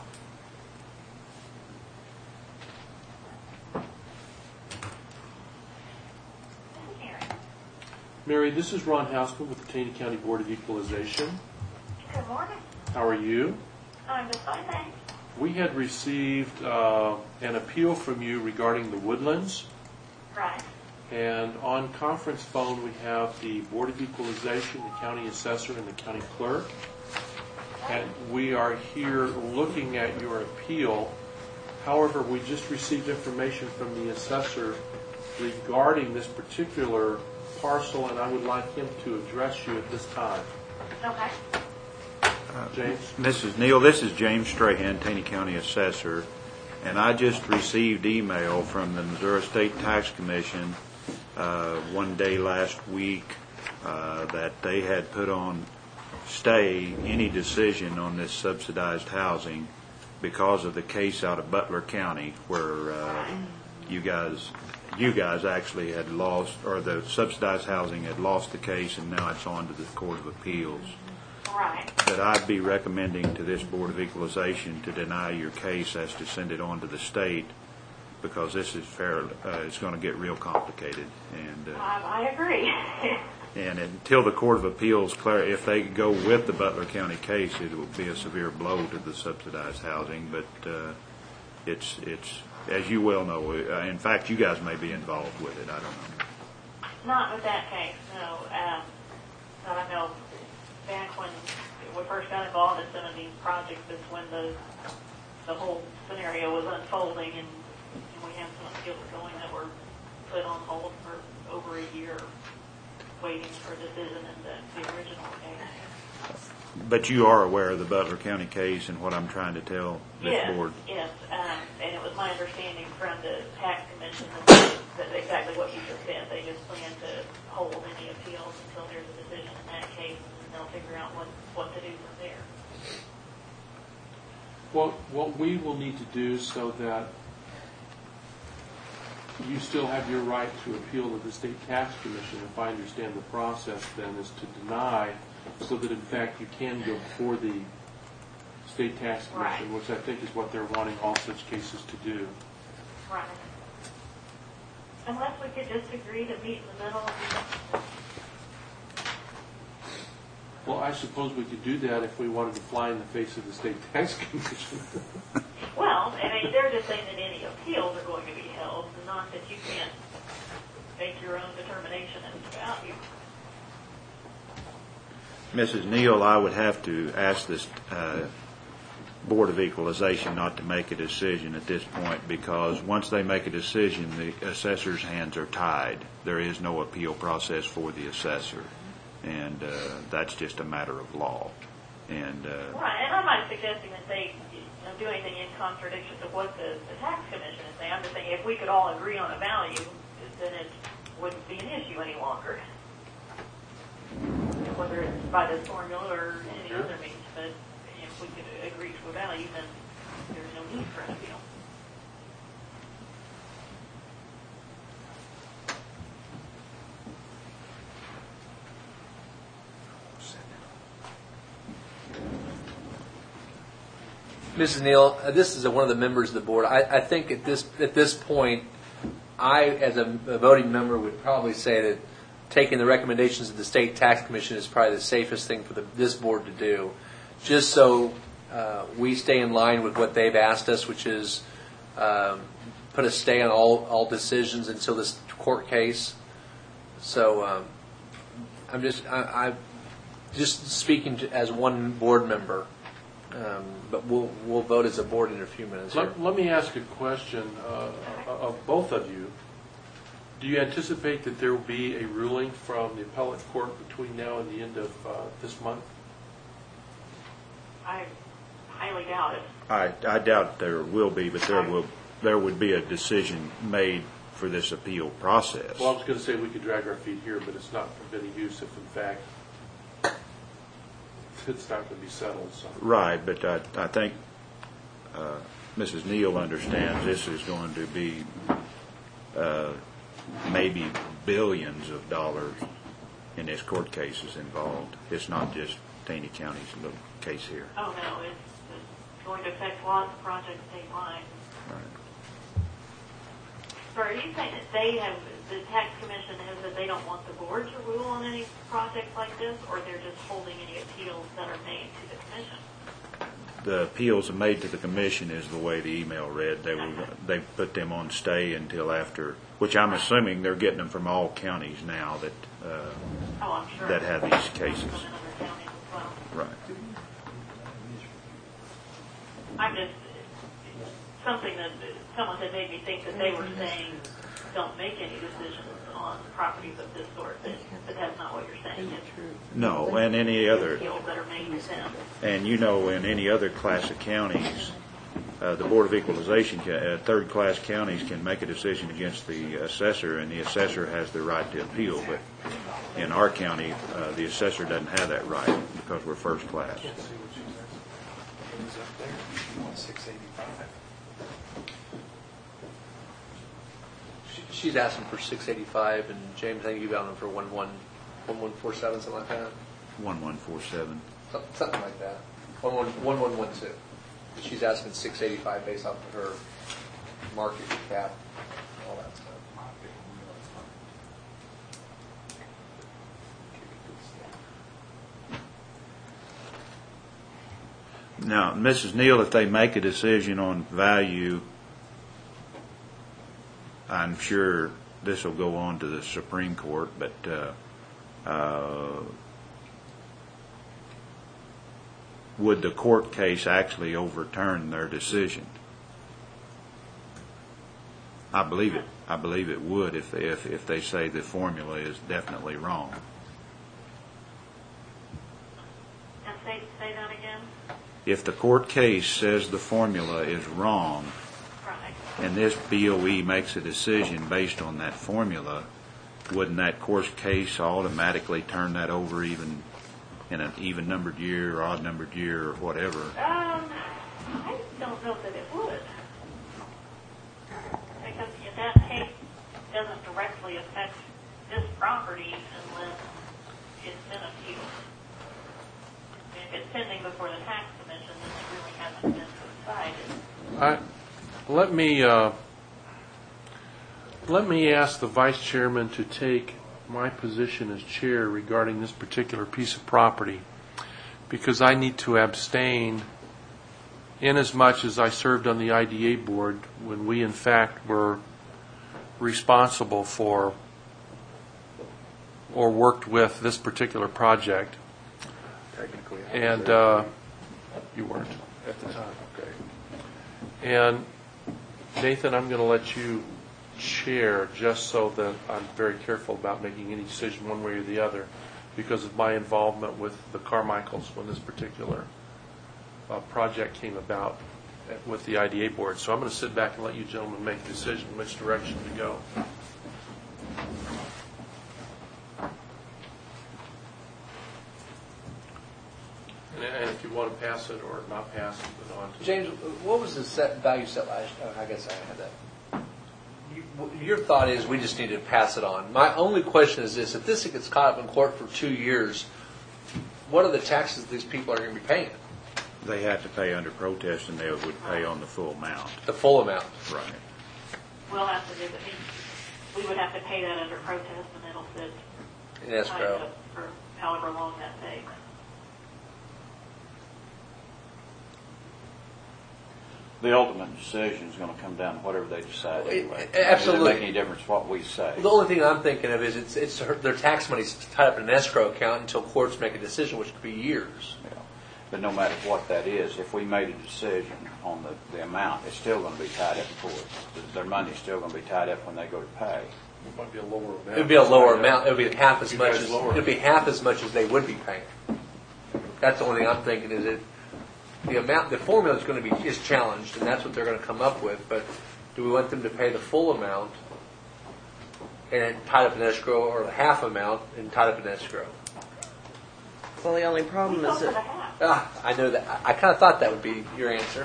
This is Mary. Mary, this is Ron Houseman with the Taney County Board of Equalization. Good morning. How are you? I'm just fine, thanks. We had received uh, an appeal from you regarding the Woodlands. Right. And on conference phone, we have the Board of Equalization, the county assessor, and the county clerk. And we are here looking at your appeal. However, we just received information from the assessor regarding this particular parcel, and I would like him to address you at this time. Okay. James? Missus Neal, this is James Strahan, Taney County Assessor, and I just received email from the Missouri State Tax Commission uh, one day last week uh, that they had put on stay any decision on this subsidized housing because of the case out of Butler County where uh, you guys you guys actually had lost, or the subsidized housing had lost the case, and now it's on to the Court of Appeals. Right. That I'd be recommending to this Board of Equalization to deny your case as to send it on to the state, because this is fair, uh, it's going to get real complicated. And uh, I, I agree. and until the Court of Appeals, clar- if they go with the Butler County case, it will be a severe blow to the subsidized housing. But uh, it's, it's, as you well know, uh, in fact, you guys may be involved with it. I don't know. Not with that case, no. Um, I know back when we first got involved in some of these projects is when the the whole scenario was unfolding, and, and we had some appeals going that were put on hold for over a year, waiting for a decision in the, the original case. But you are aware of the Butler County case and what I'm trying to tell this Yes, board? yes, um, and it was my understanding from the tax commission that that exactly what you just said. They just plan to hold any appeals until there's a decision in that case, and they'll figure out what, what to do from there. What, what we will need to do so that you still have your right to appeal to the state tax commission, if I understand the process then, is to deny so that in fact you can go before the state tax commission, Right. which I think is what they're wanting all such cases to do. Right. Unless we could just agree to meet in the middle of Well, I suppose we could do that if we wanted to fly in the face of the state tax commission. the... Well, I mean, they're just saying that any appeals are going to be held, and not that you can't make your own determination as to value. Missus Neal, I would have to ask this uh, Board of Equalization not to make a decision at this point, because once they make a decision, the assessor's hands are tied. There is no appeal process for the assessor, and uh, that's just a matter of law. And uh, Right, and I'm not suggesting that they you know, do anything in contradiction to what the, the tax commission is saying. I'm just saying if we could all agree on a value, then it wouldn't be an issue any longer. Whether it's by this formula or any other means, but if we could agree to a value, then there's no need for an appeal. Missus Neal, uh, this is a, one of the members of the board. I, I think at this at this point, I, as a, a voting member, would probably say that taking the recommendations of the state tax commission is probably the safest thing for the, this board to do, just so uh, we stay in line with what they've asked us, which is um, put a stay on all all decisions until this court case. So um, I'm just I, I just speaking to, as one board member. Um, but we'll we'll vote as a board in a few minutes. Here. Let, let me ask a question uh, of both of you. Do you anticipate that there will be a ruling from the appellate court between now and the end of uh, this month? I highly doubt it. I, I doubt there will be, but there will there would be a decision made for this appeal process. Well, I was going to say we could drag our feet here, but it's not of any use if, in fact, it's not going to be settled. So. Right, but I, I think uh, Missus Neal understands this is going to be uh, maybe billions of dollars in this court cases involved. It's not just Taney County's little case here. Oh, no, it's, it's going to affect lots of projects statewide. Right. So are you saying that they have, the tax commission has that they don't want the board to rule on any projects like this, or they're just holding any appeals that are made to the commission? The appeals are made to the commission is the way the email read. They were, they put them on stay until after, which I'm assuming they're getting them from all counties now that uh, oh, I'm sure. that have these cases. From another county as well. Right. I'm just, something that someone had made me think that they were saying don't make any decisions on properties of this sort, but, but that's not what you're saying. It's No, and any other, appeals that are made to them. and you know, in any other class of counties, uh, the Board of Equalization, ca- uh, third-class counties can make a decision against the assessor, and the assessor has the right to appeal. But in our county, uh, the assessor doesn't have that right because we're first class. She's asking for six eighty-five, and James, I think you got them for one one one one four seven, something like that. One one four seven. Some- Something like that. One one one one one two. She's asking six eighty-five based off of her market cap, all that stuff. Now, Missus Neal, if they make a decision on value, I'm sure this will go on to the Supreme Court, but uh, uh, would the court case actually overturn their decision? I believe it. I believe it would if they, if if they say the formula is definitely wrong. And say Say that again? If the court case says the formula is wrong, Right. and this B O E makes a decision based on that formula, wouldn't that court case automatically turn that over even in an even numbered year or odd numbered year or whatever? Um, I don't know that it would. Because if that case doesn't directly affect this property unless it's been appealed. If it's pending before the tax commission, then it really hasn't been decided. I, let me uh, let me ask the vice chairman to take my position as chair regarding this particular piece of property, because I need to abstain inasmuch as I served on the I D A board when we in fact were responsible for or worked with this particular project. Technically, I And was uh, you weren't at the time. okay. And Nathan, I'm going to let you chair just so that I'm very careful about making any decision one way or the other because of my involvement with the Carmichaels when this particular uh, project came about with the I D A board. So I'm going to sit back and let you gentlemen make a decision which direction to go. And, and if you want to pass it or not pass it, then on to James, what was the set value set last? Oh, I guess I had that. You, your thought is we just need to pass it on. My only question is this: if this gets caught up in court for two years, what are the taxes these people are going to be paying? They have to pay under protest, and they would pay on the full amount. The full amount. Right. We'll have to do it. We would have to pay that under protest, and it'll sit In escrow. tied up for however long that takes. The ultimate decision is going to come down to whatever they decide anyway. It- absolutely. It doesn't make any difference what we say. The only thing I'm thinking of is it's, it's her, their tax money's tied up in an escrow account until courts make a decision, which could be years. Yeah. But no matter what that is, if we made a decision on the, the amount, it's still going to be tied up in court. Their money's still going to be tied up when they go to pay. it might be a lower amount. It would be a lower amount. It would be half as You much guys as lower it would be half as much as they would be paying. That's the only thing I'm thinking is it the amount the formula is going to be is challenged, and that's what they're going to come up with. But do we want them to pay the full amount and tied up in escrow, or the half amount and tied up in escrow? Well, the only problem is that Ah, I know that. I, I kind of thought that would be your answer.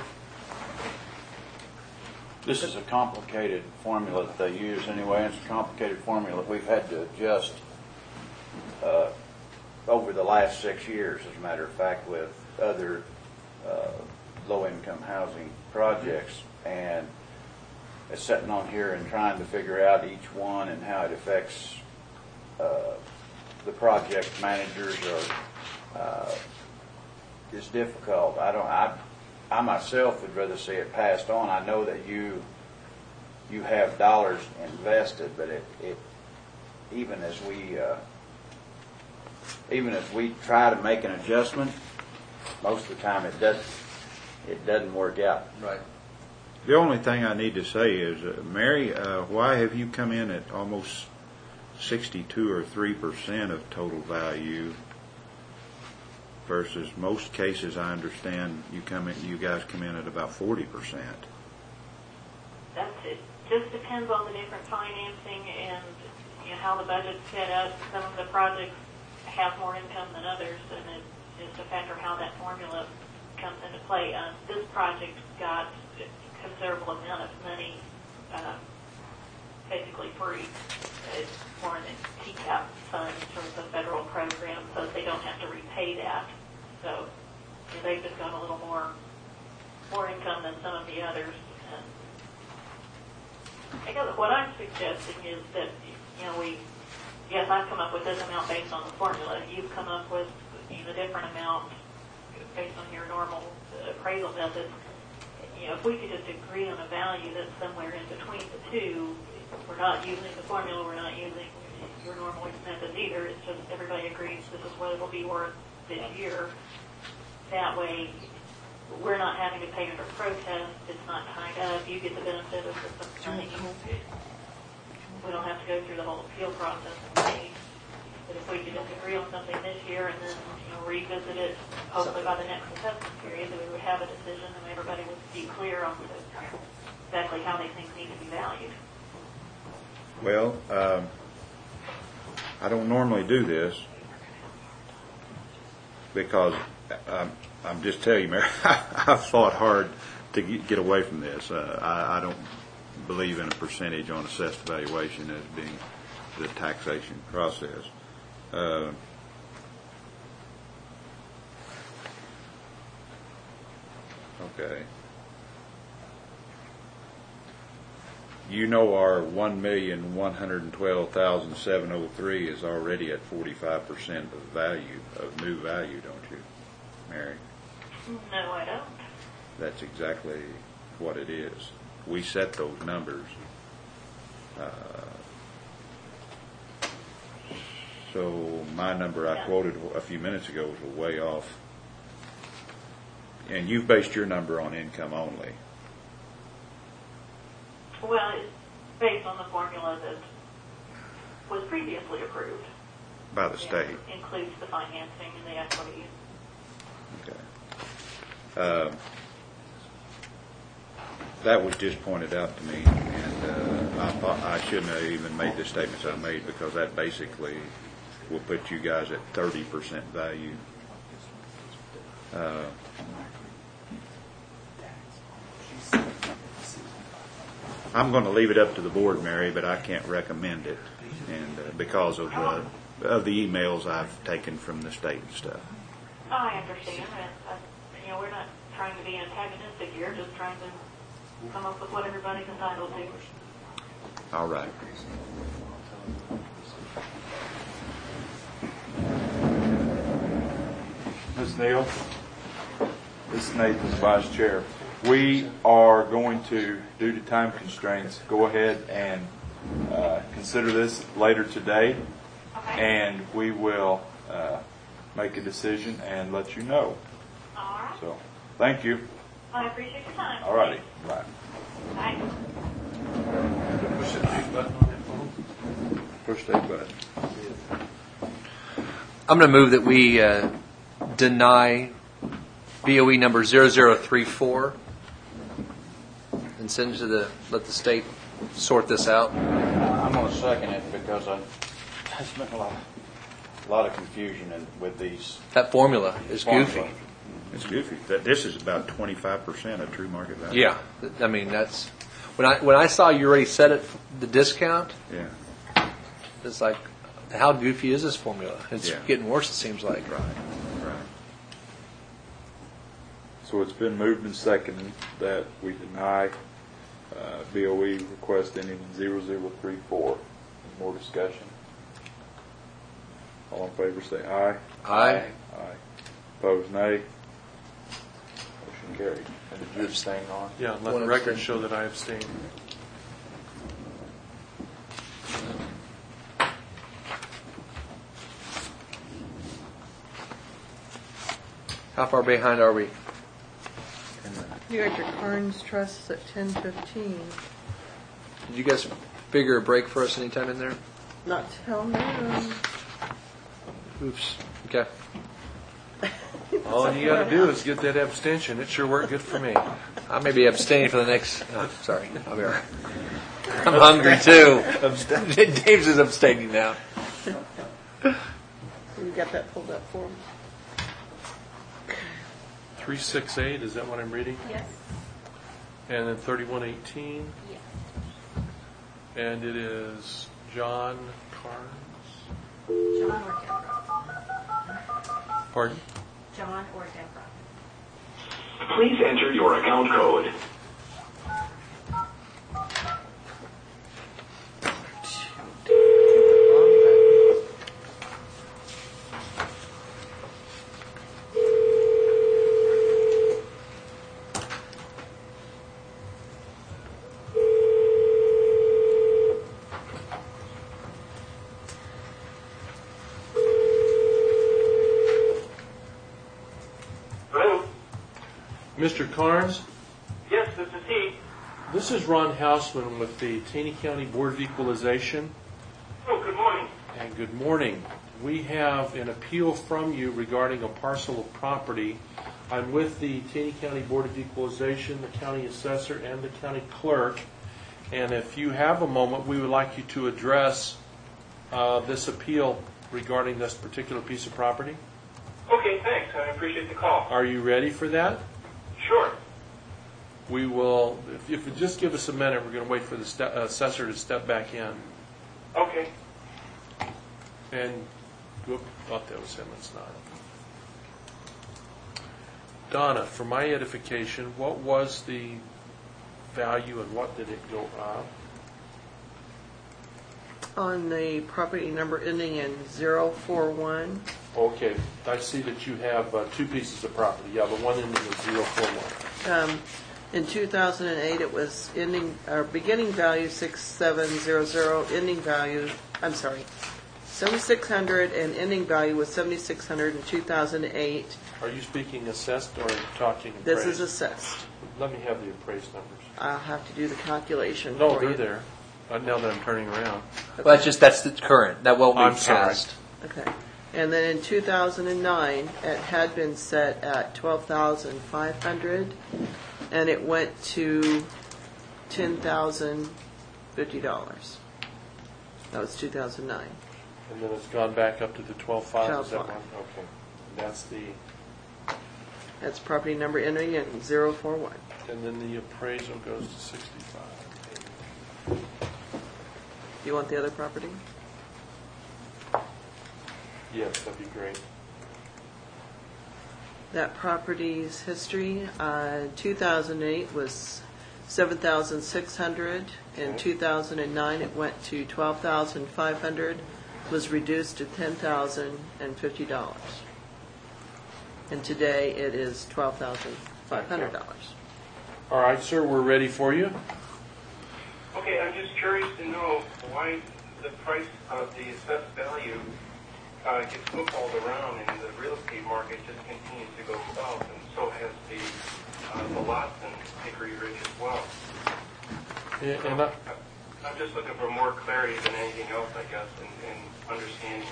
This is a complicated formula that they use anyway, and it's a complicated formula that we've had to adjust uh, over the last six years, as a matter of fact, with other uh, low-income housing projects. And it's sitting on here and trying to figure out each one and how it affects uh, the project managers or uh, is difficult. I don't. I. I myself would rather see it passed on. I know that you. You have dollars invested, but it. it even as we. Uh, even as we try to make an adjustment, most of the time it doesn't. It doesn't work out. Right. The only thing I need to say is, uh, Mary, uh, why have you come in at almost sixty-two or three percent of total value? Versus most cases, I understand you come in, you guys come in at about forty percent. That's it. Just depends on the different financing and you know how the budget's set up. Some of the projects have more income than others, and it is a factor how that formula comes into play. Um, this project got a considerable amount of money, uh, basically free. It's more in the T CAP funds from the federal program, so they don't have to repay that. So you know, they've just got a little more more income than some of the others. And I guess what I'm suggesting is that you know we yes I've come up with this amount based on the formula. You've come up with you know, a different amount based on your normal appraisal methods. You know, if we could just agree on a value that's somewhere in between the two, we're not using the formula, we're not using your normal methods either. It's just everybody agrees this is what it'll be worth this year. That way, we're not having to pay under protest. It's not tied up. You get the benefit of the money. We don't have to go through the whole appeal process and pay. But if we could just agree on something this year and then, you know, revisit it hopefully by the next assessment period, then we would have a decision and everybody would be clear on the, exactly how these things need to be valued. Well, um, I don't normally do this because I'm, I'm just telling you, Mary, I've fought hard to get away from this. Uh, I, I don't believe in a percentage on assessed valuation as being the taxation process. Uh, okay. You know our one million one hundred twelve thousand seven hundred three is already at forty-five percent of value, of new value, don't you, Mary? No, I don't. That's exactly what it is. We set those numbers. Uh, so my number I Yeah. quoted a few minutes ago was way off. And you've based your number on income only. Well, it's based on the formula that was previously approved. By the And state. includes the financing and the equity. Okay. Um, that was just pointed out to me, and uh, I thought I shouldn't have even made the statements I made because that basically will put you guys at thirty percent value. Uh, I'm going to leave it up to the board, Mary, but I can't recommend it, and uh, because of uh, of the emails I've taken from the state and stuff. I understand, and, uh, you know, we're not trying to be antagonistic here, just trying to come up with what everybody's entitled to. All right. Miz Neal, this is Nathan, the Vice Chair. We are going to, due to time constraints, go ahead and uh, consider this later today, Okay. and we will uh, make a decision and let you know. All right. So, thank you. I appreciate your time. All righty. Bye. Bye. Push the big button on that phone. Push that button. I'm going to move that we uh, deny B O E number zero zero three four and send it to the, let the state sort this out. I'm going to second it because I, there's been a lot, a lot of confusion in, with these. That formula is goofy. formulas. It's goofy. That this is about twenty-five percent of true market value. Yeah, I mean, that's, when I, when I saw you already set it, the discount, Yeah. it's like, how goofy is this formula? It's Yeah. getting worse, it seems like. Right. Right. So it's been moved and seconded that we deny uh, B O E request ending in zero zero three four. Any more discussion? All in favor say aye. Aye. Aye. Opposed, nay. Motion carried. And did you abstain on? Yeah, let One the record abstain. show that I abstain. How far behind are we? You got your Carnes Trust at ten fifteen. Did you guys figure a break for us anytime in there? Not till now. Oops. Okay. All you got to do is get that abstention. It sure worked good for me. I may be abstaining for the next. Oh, sorry. I'll be all right. I'm hungry too. Dave's is abstaining now. You got that pulled up for him? three six eight, is that what I'm reading? Yes. And then thirty-one eighteen, Yes. and it is John Carnes. John or Deborah? Pardon? John or Deborah? Please enter your account code. Hello? Mister Carnes, Yes, this is he. this is Ron Hausman with the Taney County Board of Equalization, Oh, good morning. and good morning. we have an appeal from you regarding a parcel of property. I'm with the Taney County Board of Equalization, the county assessor, and the county clerk. And if you have a moment, we would like you to address uh, this appeal regarding this particular piece of property. Okay, thanks. I appreciate the call. Are you ready for that? Sure. We will, if, if you just give us a minute, we're going to wait for the ste- uh, assessor to step back in. Okay. And, whoop, thought that was him, it's not. Donna, for my edification, what was the value and what did it go up? On the property number ending in zero four one, Okay, I see that you have uh, two pieces of property. Yeah, the one ending in zero four one. um, in two thousand eight, it was ending, or beginning value six seven zero zero, ending value, I'm sorry, seventy-six hundred, and ending value was seventy-six hundred in two thousand eight. Are you speaking assessed or talking appraised? This is assessed. Let me have the appraised numbers. I'll have to do the calculation No, for they're you. there. Uh, now that I'm turning around. Well, that's just, that's the current, that won't be I'm sorry. passed. Okay. And then in two thousand nine, it had been set at twelve thousand five hundred, and it went to ten thousand fifty dollars. That was two thousand nine. And then it's gone back up to the twelve five. Is that twelve one? five. Okay. And that's the, That's property number ending in zero four one. and then the appraisal goes to sixty-five. You want the other property? Yes, that'd be great. That property's history, uh, two thousand eight was seven thousand six hundred. In Okay. two thousand nine, it went to twelve thousand five hundred, was reduced to ten thousand fifty dollars. And today, it is twelve thousand five hundred dollars. All right, sir, we're ready for you. Okay, I'm just curious to know why the price of the assessed value uh, gets footballed around and the real estate market just continues to go south, and so has the uh, the lots in Hickory Ridge as well. And, So, and I, I'm just looking for more clarity than anything else, I guess, in, in understanding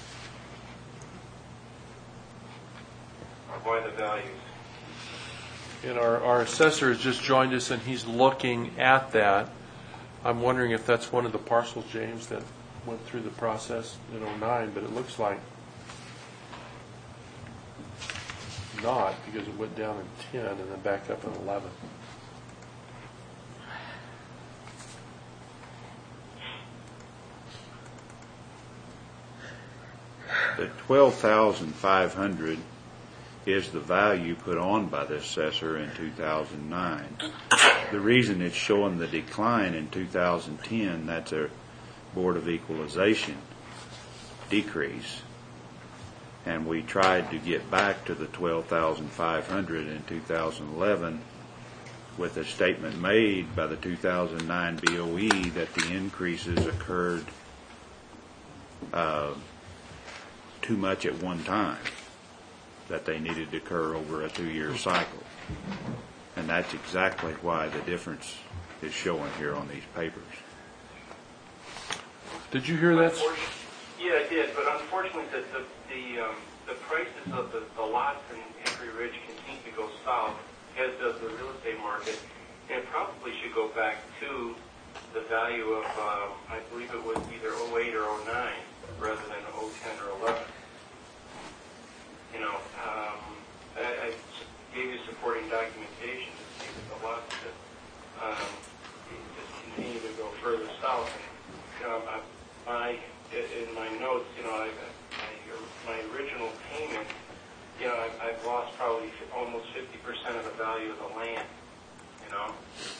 why the values. and our, our assessor has just joined us, and he's looking at that. I'm wondering if that's one of the parcels, James, that went through the process in oh nine, but it looks like not, because it went down in ten and then back up in eleven. The twelve thousand five hundred is the value put on by the assessor in two thousand nine. The reason it's showing the decline in two thousand ten, that's a Board of Equalization decrease. And we tried to get back to the twelve thousand five hundred in two thousand eleven with a statement made by the two thousand nine B O E that the increases occurred uh, too much at one time, that they needed to occur over a two-year cycle. And that's exactly why the difference is showing here on these papers. Did you hear that? Yeah, I did, but unfortunately, the the the, um, the prices of the, the lots in Hickory Ridge continue to go south, as does the real estate market, and it probably should go back to the value of, um, I believe it was either oh eight or oh nine, rather than oh ten or eleven. You know, um, I, I gave you supporting documentation to see that the lots that um, just continue to go further south. You know, I, my in my notes, you know, I, I, my original payment, you know, I, I've lost probably almost fifty percent of the value of the land. You know.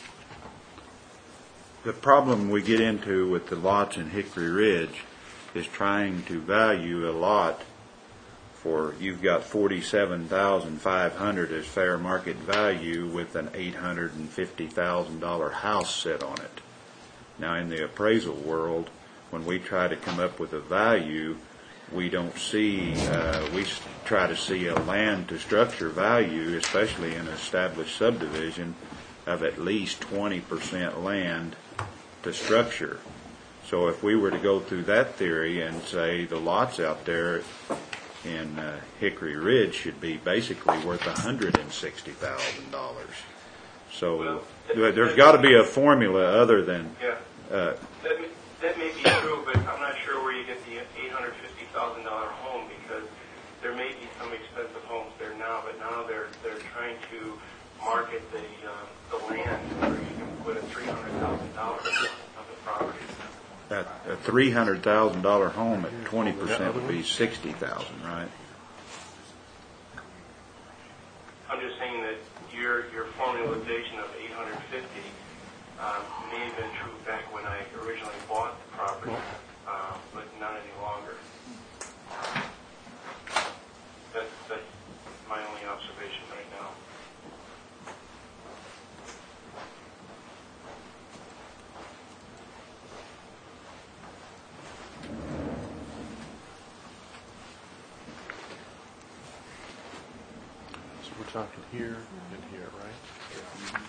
The problem we get into with the lots in Hickory Ridge is trying to value a lot for, you've got forty-seven thousand five hundred dollars as fair market value with an eight hundred fifty thousand dollars house set on it. Now, in the appraisal world, when we try to come up with a value, we don't see, uh, we try to see a land to structure value, especially in an established subdivision, of at least twenty percent land to structure. So if we were to go through that theory and say the lots out there in uh, Hickory Ridge should be basically worth one hundred sixty thousand dollars. So Well, there- there's got to be a formula other than, Yeah, uh, that may, that may be true, but I'm not sure where you get the eight hundred fifty thousand dollar home, because there may be some expensive homes there now, but now they're they're trying to market the uh, the land where you can put a three hundred thousand dollars of the property. a a three hundred thousand dollar home at twenty percent would be sixty thousand, right? I'm just saying that your your formalization of eight hundred fifty um, may have been true back when I originally bought the property, uh, but not any longer. That's that's my only observation right now. So we're talking here and here, right?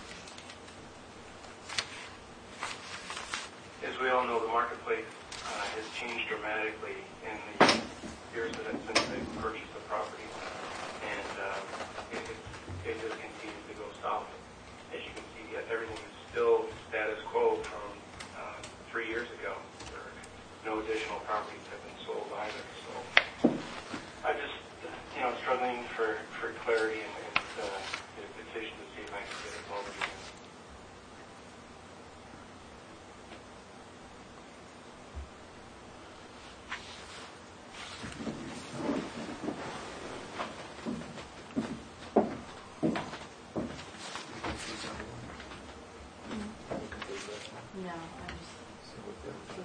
As we all know, the marketplace uh, has changed dramatically in the years that since they purchased the property, and uh, it, it just continues to go south. As you can see, everything is still status quo from uh, three years ago. There, no additional properties have been sold either. So I'm just, you know, struggling for, for clarity and, and uh, get a petition to see if I can get it voted again. No, I just.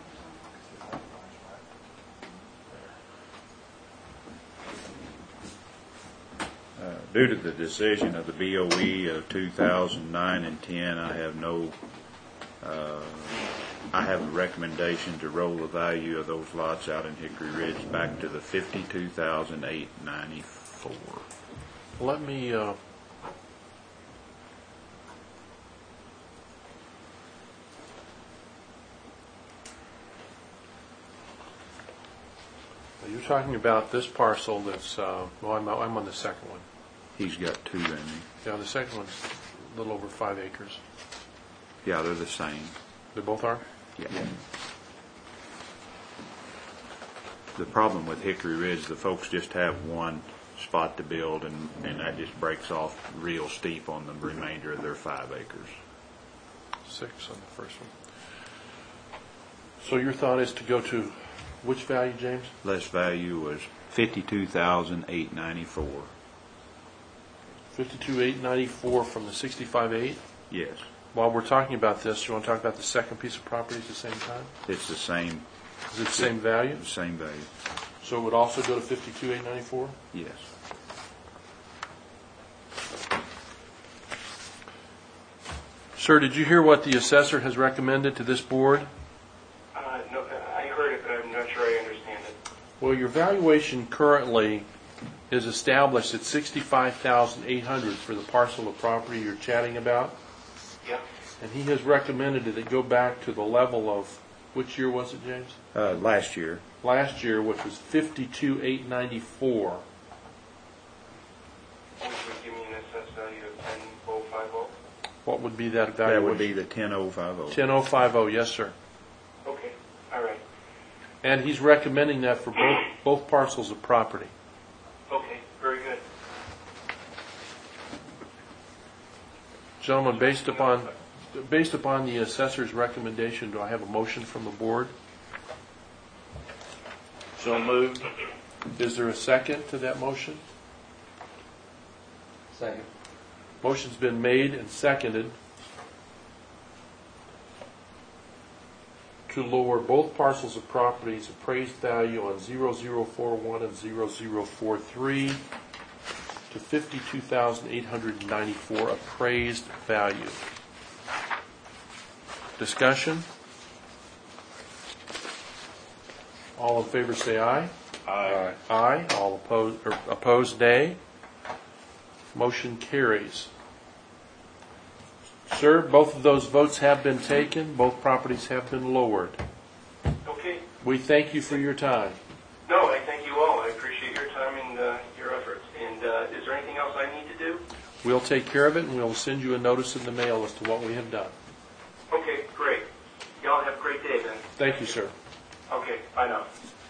Uh, Due to the decision of the B O E of two thousand nine and ten, I have no, uh, I have a recommendation to roll the value of those lots out in Hickory Ridge back to the fifty-two thousand eight hundred ninety-four. Let me, uh, you're talking about this parcel that's, uh, well, I'm, I'm on the second one. He's got two, in he? Yeah, the second one's a little over five acres. Yeah, they're the same. They both are? Yeah. The problem with Hickory Ridge, the folks just have one spot to build, and, and that just breaks off real steep on the remainder of their five acres. Six on the first one. So your thought is to go to which value, James? Less value was fifty-two thousand eight hundred ninety-four. Fifty-two eight ninety-four from the sixty-five eight. Yes, While we're talking about this, you want to talk about the second piece of property at the same time? it's the same, Is it the same value? same value. So it would also go to fifty-two eight ninety-four? Yes. Sir, did you hear what the assessor has recommended to this board? Uh, no, I heard it, but I'm not sure I understand it. Well, your valuation currently is established at sixty-five thousand eight hundred for the parcel of property you're chatting about. Yeah. And he has recommended that it go back to the level of, which year was it, James? Uh, last year, Last year, which was fifty-two eight ninety-four. Which would give me an assessed value of ten oh five oh. What would be that that valuation? would be the ten oh five oh. ten oh five oh, yes, sir. Okay, all right. And he's recommending that for both, both parcels of property. Okay, very good. Gentlemen, based upon, based upon the assessor's recommendation, do I have a motion from the board? So moved. Is there a second to that motion? Second. Motion's been made and seconded to lower both parcels of property's appraised value on zero zero four one and zero zero four three to fifty-two thousand eight hundred ninety-four appraised value. Discussion? All in favor say aye. Aye. Aye. All opposed, or opposed, nay. Motion carries. Sir, both of those votes have been taken. Both properties have been lowered. We thank you for your time. No, I thank you all. I appreciate your time and uh, your efforts. And uh, is there anything else I need to do? We'll take care of it, and we'll send you a notice in the mail as to what we have done. Okay, great. Y'all have a great day then. Thank you, sir. Okay, bye now.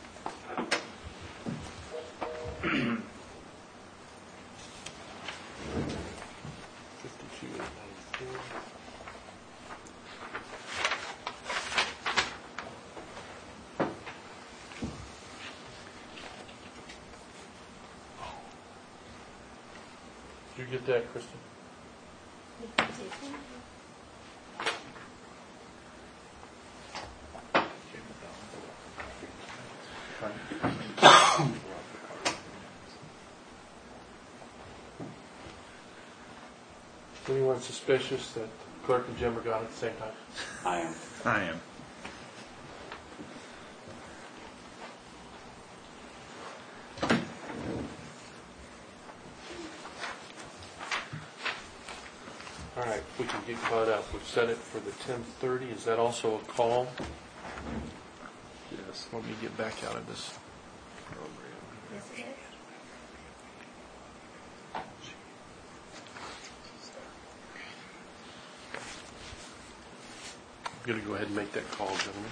Did you get that, Kristen? Anyone suspicious that clerk and Jim are gone at the same time? I am. I am. All right, we can get caught up. We've set it for the ten thirty. Is that also a call? Yes. Let me get back out of this program. Yes, it is. I'm going to go ahead and make that call, gentlemen.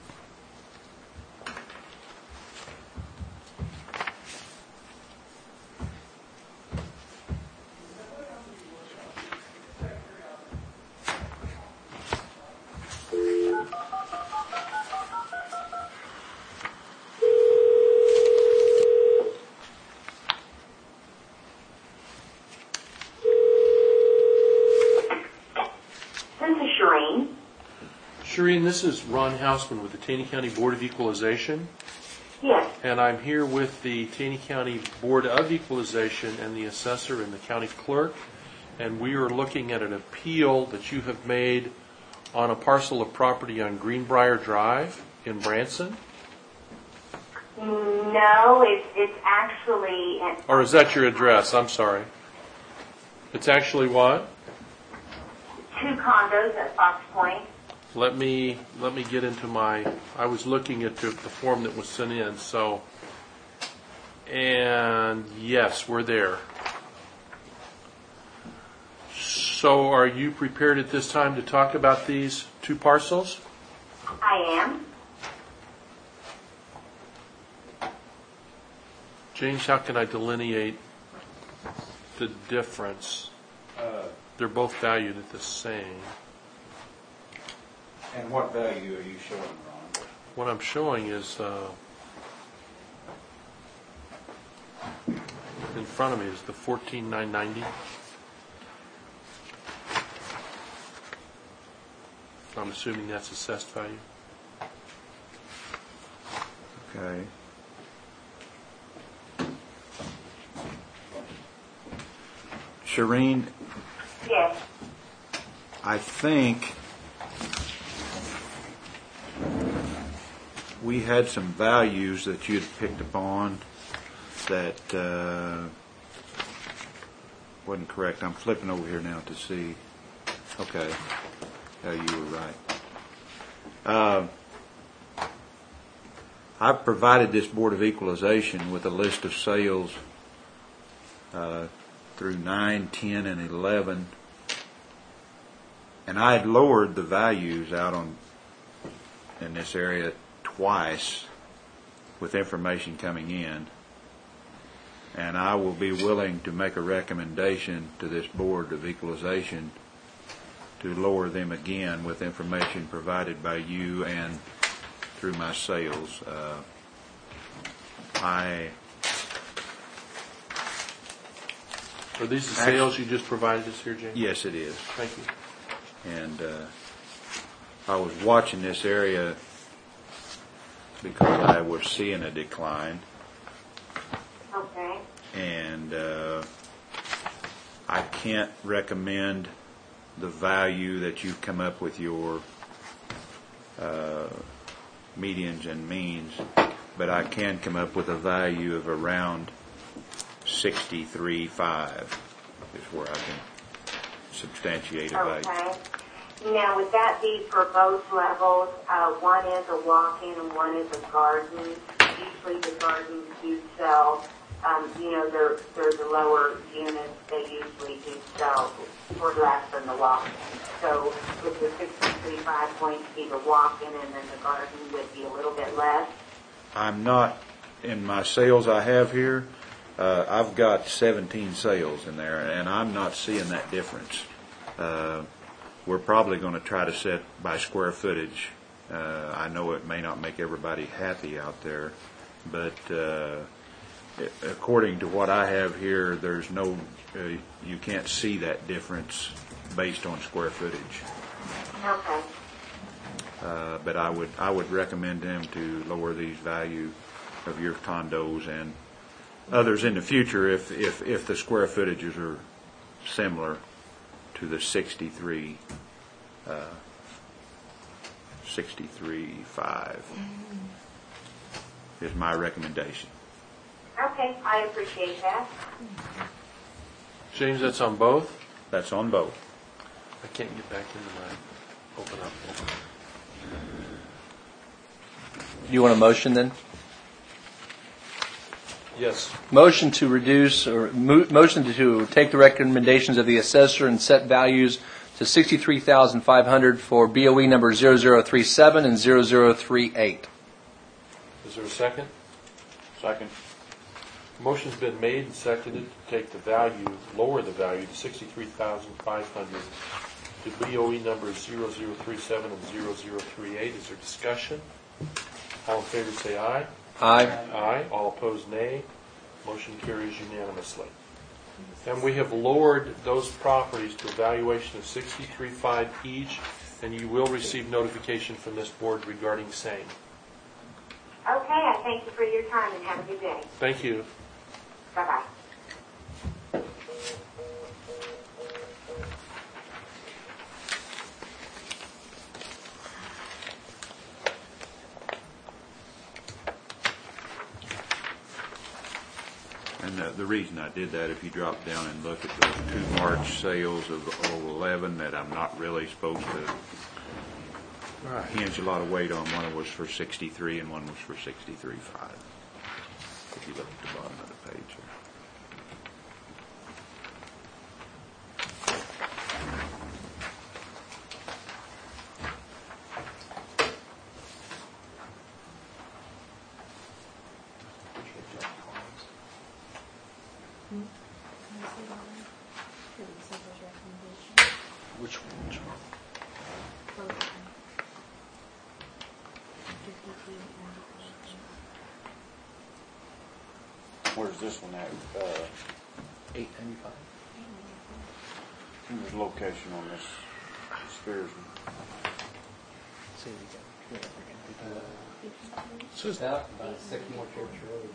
This is Shireen. Shireen, this is Ron Hausman with the Taney County Board of Equalization. Yes. And I'm here with the Taney County Board of Equalization and the assessor and the county clerk. And we are looking at an appeal that you have made on a parcel of property on Greenbrier Drive in Branson. No, it's it's actually an, Or is that your address? I'm sorry. It's actually what? two condos at Fox Point. Let me let me get into my. I was looking at the, the form that was sent in. So, and yes, we're there. So, are you prepared at this time to talk about these two parcels? I am. James, how can I delineate the difference? They're both valued at the same. And what value are you showing, Ron? What I'm showing is, uh, in front of me is the fourteen nine ninety. I'm assuming that's assessed value. Okay. Shireen, Yes. I think we had some values that you'd picked upon that uh, wasn't correct. I'm flipping over here now to see. Okay. Oh, you were right. Uh, I've provided this Board of Equalization with a list of sales uh, through nine, ten, and eleven. And I had lowered the values out on in this area twice with information coming in. And I will be willing to make a recommendation to this Board of Equalization to lower them again with information provided by you and through my sales. Uh, I Are these the sales you just provided us here, James? Yes, it is. Thank you. And uh, I was watching this area because I was seeing a decline. Okay. And uh, I can't recommend the value that you've come up with your uh, medians and means, but I can come up with a value of around sixty-three five is where I can substantiate a value. Okay. Now, would that be for both levels? Uh, one is a walk-in and one is a garden. Usually the gardens do sell, um, you know, they're, they're the lower units. They usually do sell for less than the walk-in. So with the sixty-three five going to be the walk-in, and then the garden would be a little bit less? I'm not, in my sales I have here, uh, I've got seventeen sales in there, and I'm not seeing that difference. Uh, we're probably going to try to set by square footage. Uh, I know it may not make everybody happy out there, but uh, according to what I have here, there's no, uh, you can't see that difference based on square footage. Okay. Uh, but I would I would recommend them to lower these value of your condos and others in the future if if, if the square footages are similar to the sixty-three, uh, sixty-three five is my recommendation. Okay, I appreciate that. James, that's on both? That's on both. I can't get back into my open up. Do you want a motion then? Yes. Motion to reduce, or mo- motion to take the recommendations of the assessor and set values to sixty-three thousand five hundred for B O E number zero zero three seven and zero zero three eight. Is there a second? Second. Motion's been made and seconded to take the value, lower the value to sixty-three thousand five hundred to B O E numbers zero zero three seven and zero zero three eight. Is there discussion? All in favor say aye. Aye. Aye. All opposed nay. Motion carries unanimously. And we have lowered those properties to a valuation of sixty-three five each, and you will receive notification from this board regarding same. Okay, I thank you for your time and have a good day. Thank you. Bye-bye. And the, the reason I did that, if you drop down and look at those two March sales of oh eleven that I'm not really supposed to hinge a lot of weight on, one was for sixty-three and one was for sixty-three five. If you look at the bottom of the page here. Which one? Which one? Where's this one at? Uh, eight ninety-five. Where's the location on this? It scares me. Say it again. It's just out by Sycamore Church Road.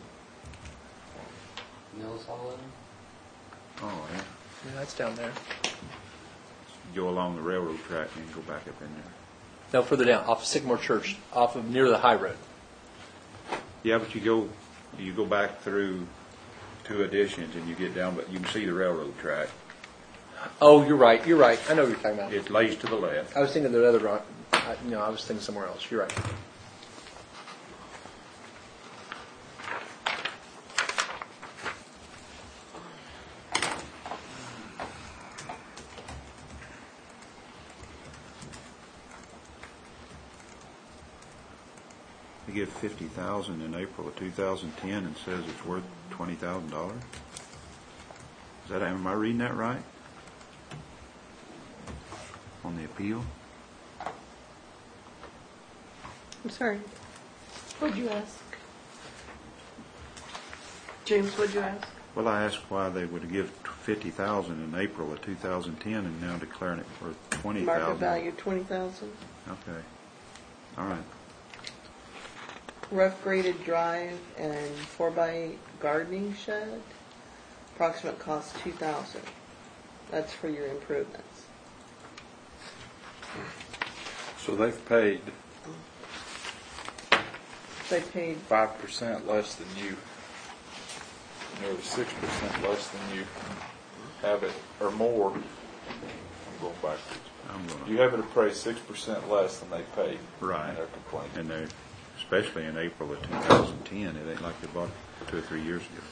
Mills Hall. Oh, yeah. Yeah, that's down there. Go along the railroad track and then go back up in there. No, further down, off of Sycamore Church, off of near the high road. Yeah, but you go you go back through two additions and you get down, but you can see the railroad track. Oh, you're right. You're right. I know what you're talking about. It lays to the left. I was thinking the other wrong. I, no, I was thinking somewhere else. You're right. They give fifty thousand in April of two thousand ten and says it's worth twenty thousand dollars. Is that, am I reading that right? On the appeal? I'm sorry. What'd you ask? James, what'd you ask? Well, I asked why they would give fifty thousand in April of two thousand ten and now declaring it worth twenty thousand. Market value twenty thousand. Okay. All right. Rough graded drive and four by eight gardening shed. Approximate cost two thousand. That's for your improvements. So they've paid They paid five percent less than you, nearly six percent less than you have it, or more. I'm going backwards. I'm gonna. You have it appraised six percent less than they paid. Right. In their complaint. And they, especially in April of two thousand ten, it ain't like they bought it two or three years ago.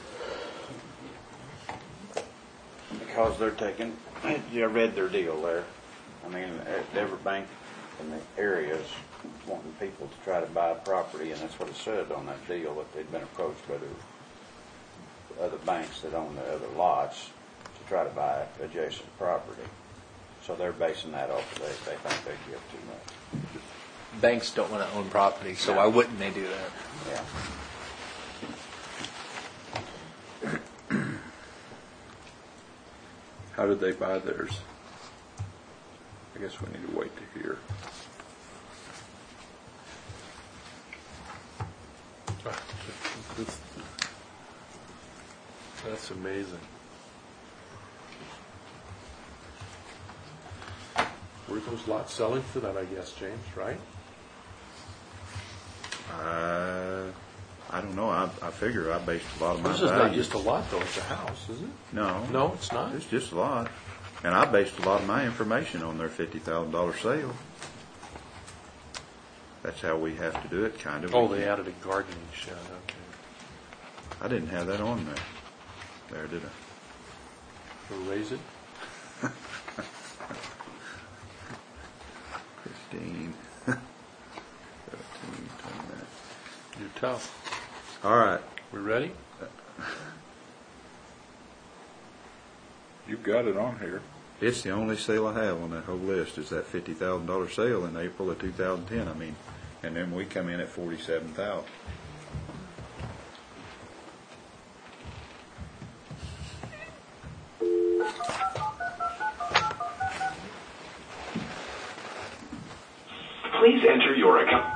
Because they're taking, you read their deal there. I mean, every bank in the area is wanting people to try to buy property, and that's what it said on that deal, that they'd been approached by the other banks that own the other lots to try to buy adjacent property. So they're basing that off, they, they think they give too much. Banks don't want to own property, so No. why wouldn't they do that? Yeah. How did they buy theirs? I guess we need to wait to hear. That's amazing. Were those lots selling for that, I guess, James, right? Uh, I don't know. I, I figure I based a lot of my This is value. not just a lot, though. It's a house, is it? No. No, it's not? It's just a lot. And I based a lot of my information on their fifty thousand dollar sale. That's how we have to do it, kind of. Oh, they added a gardening shed, okay. I didn't have that on there. There, did I? Or raise it? Fifteen. Seventeen, twenty-nine. You're tough. All right. We ready? You've got it on here. It's the only sale I have on that whole list is that fifty thousand dollar sale in April of two thousand ten. I mean, and then we come in at forty-seven thousand. Please enter your account.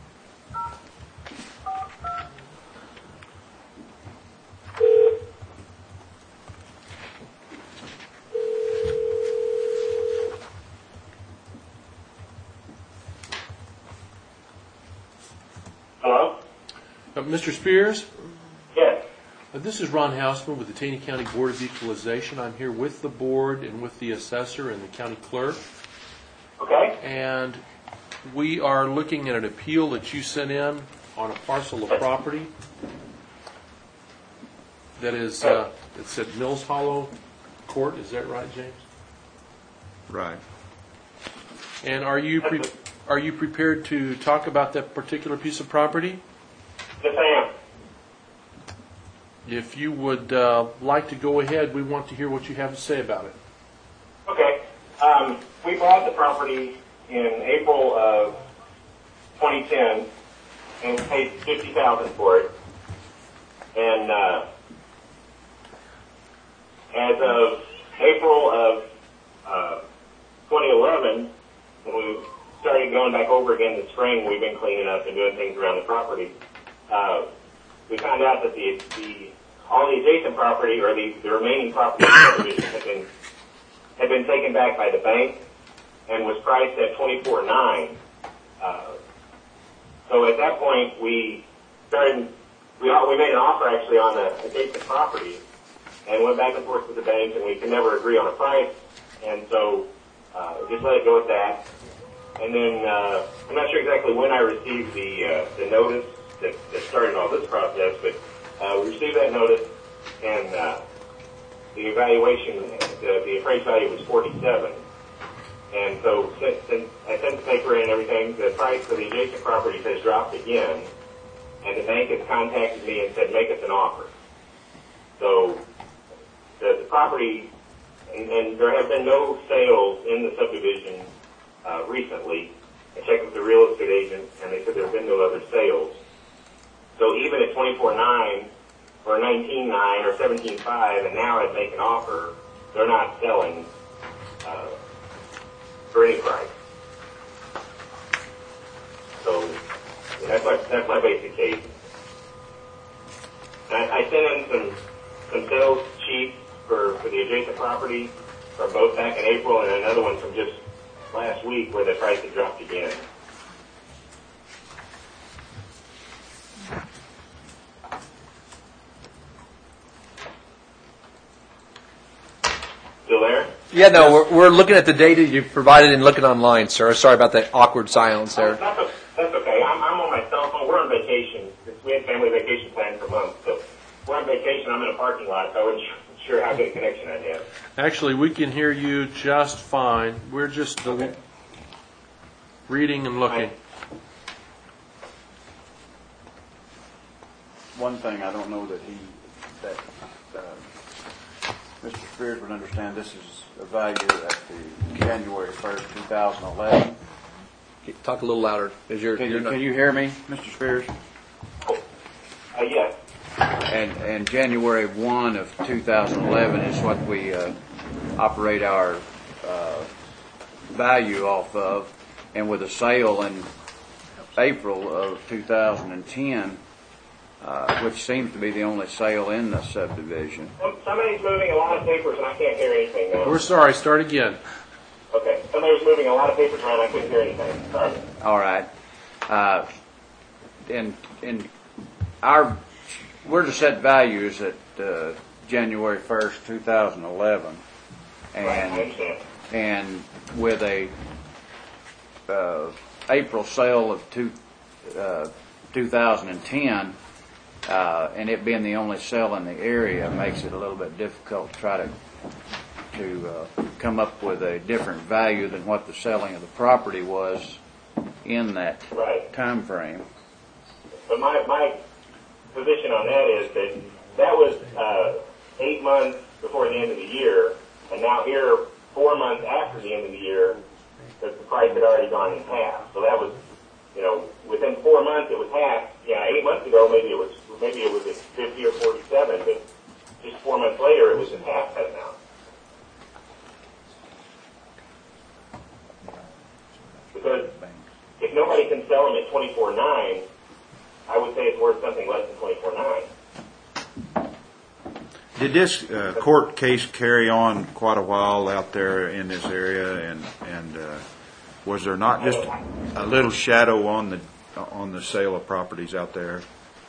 Hello? Uh, Mister Spears? Yes. Uh, This is Ron Hausman with the Taney County Board of Equalization. I'm here with the board and with the assessor and the county clerk. Okay. And we are looking at an appeal that you sent in on a parcel of property that is, uh, it's at Mills Hollow Court. Is that right, James? Right. And are you pre- are you prepared to talk about that particular piece of property? Yes, I am. If you would uh, like to go ahead, we want to hear what you have to say about it. Okay. Um, we bought the property in April of twenty ten and paid fifty thousand dollars for it. And uh, as of April of uh, twenty eleven, when we started going back over again this spring, we've been cleaning up and doing things around the property. Uh, we found out that the, the all the adjacent property, or the, the remaining property subdivision, had been had been taken back by the bank and was priced at twenty-four nine. Uh, so at that point, we started. We we made an offer actually on the adjacent property, and went back and forth with the bank, and we could never agree on a price, and so uh, just let it go at that. And then uh, I'm not sure exactly when I received the uh, the notice that, that started all this process, but uh, we received that notice, and uh, the evaluation, the, the appraised value was forty-seven. And so since, since I sent the paper in and everything, the price for the adjacent properties has dropped again, and the bank has contacted me and said, make us an offer. So the, the property, and, and there have been no sales in the subdivision uh, recently. I checked with the real estate agent, and they said there have been no other sales. So even at twenty-four nine or nineteen nine or seventeen five, and now I'd make an offer, they're not selling uh, for any price. So that's my that's my basic case. And I, I sent in some some sales sheets for, for the adjacent property from both back in April, and another one from just last week where the price had dropped again. Still there? Yeah, no, we're, we're looking at the data you provided and looking online, sir. Sorry about that awkward silence there. Oh, that's, that's okay. I'm, I'm on my cell phone. We're on vacation. We had family vacation planned for months. So we're on vacation. I'm in a parking lot, so I wasn't sure how good a connection I'd have. Actually, we can hear you just fine. We're just Okay. reading and looking. One thing I don't know that he, that uh, Mister Spears would understand, this is a value at the January first, two thousand eleven. Talk a little louder. Is your, Can you're you, not, can you hear me, Mister Spears? Uh, yes. And, and January first of two thousand eleven is what we uh, operate our uh, value off of. And with a sale in April of two thousand ten, uh, which seems to be the only sale in the subdivision. Somebody's moving a lot of papers, and I can't hear anything now. We're sorry. Start again. Okay. Somebody's moving a lot of papers around. I couldn't hear anything. Sorry. All right. Uh, in in our we're to set values at uh, January first, two thousand eleven, and Right, I understand. and with a uh, April sale of two, uh, two thousand ten, uh, and it being the only sale in the area makes it a little bit difficult to try to to uh, come up with a different value than what the selling of the property was in that Right. time frame. But my, my position on that is that that was uh, eight months before the end of the year, and now here, four months after the end of the year, the price had already gone in half. So that was, you know, within four months it was half. Yeah, eight months ago maybe it was maybe it was at fifty or forty-seven, but just four months later it was at half that now. Because if nobody can sell them at twenty-four nine, I would say it's worth something less than twenty-four nine. Did this uh, court case carry on quite a while out there in this area, and and uh, was there not just a little shadow on the on the sale of properties out there?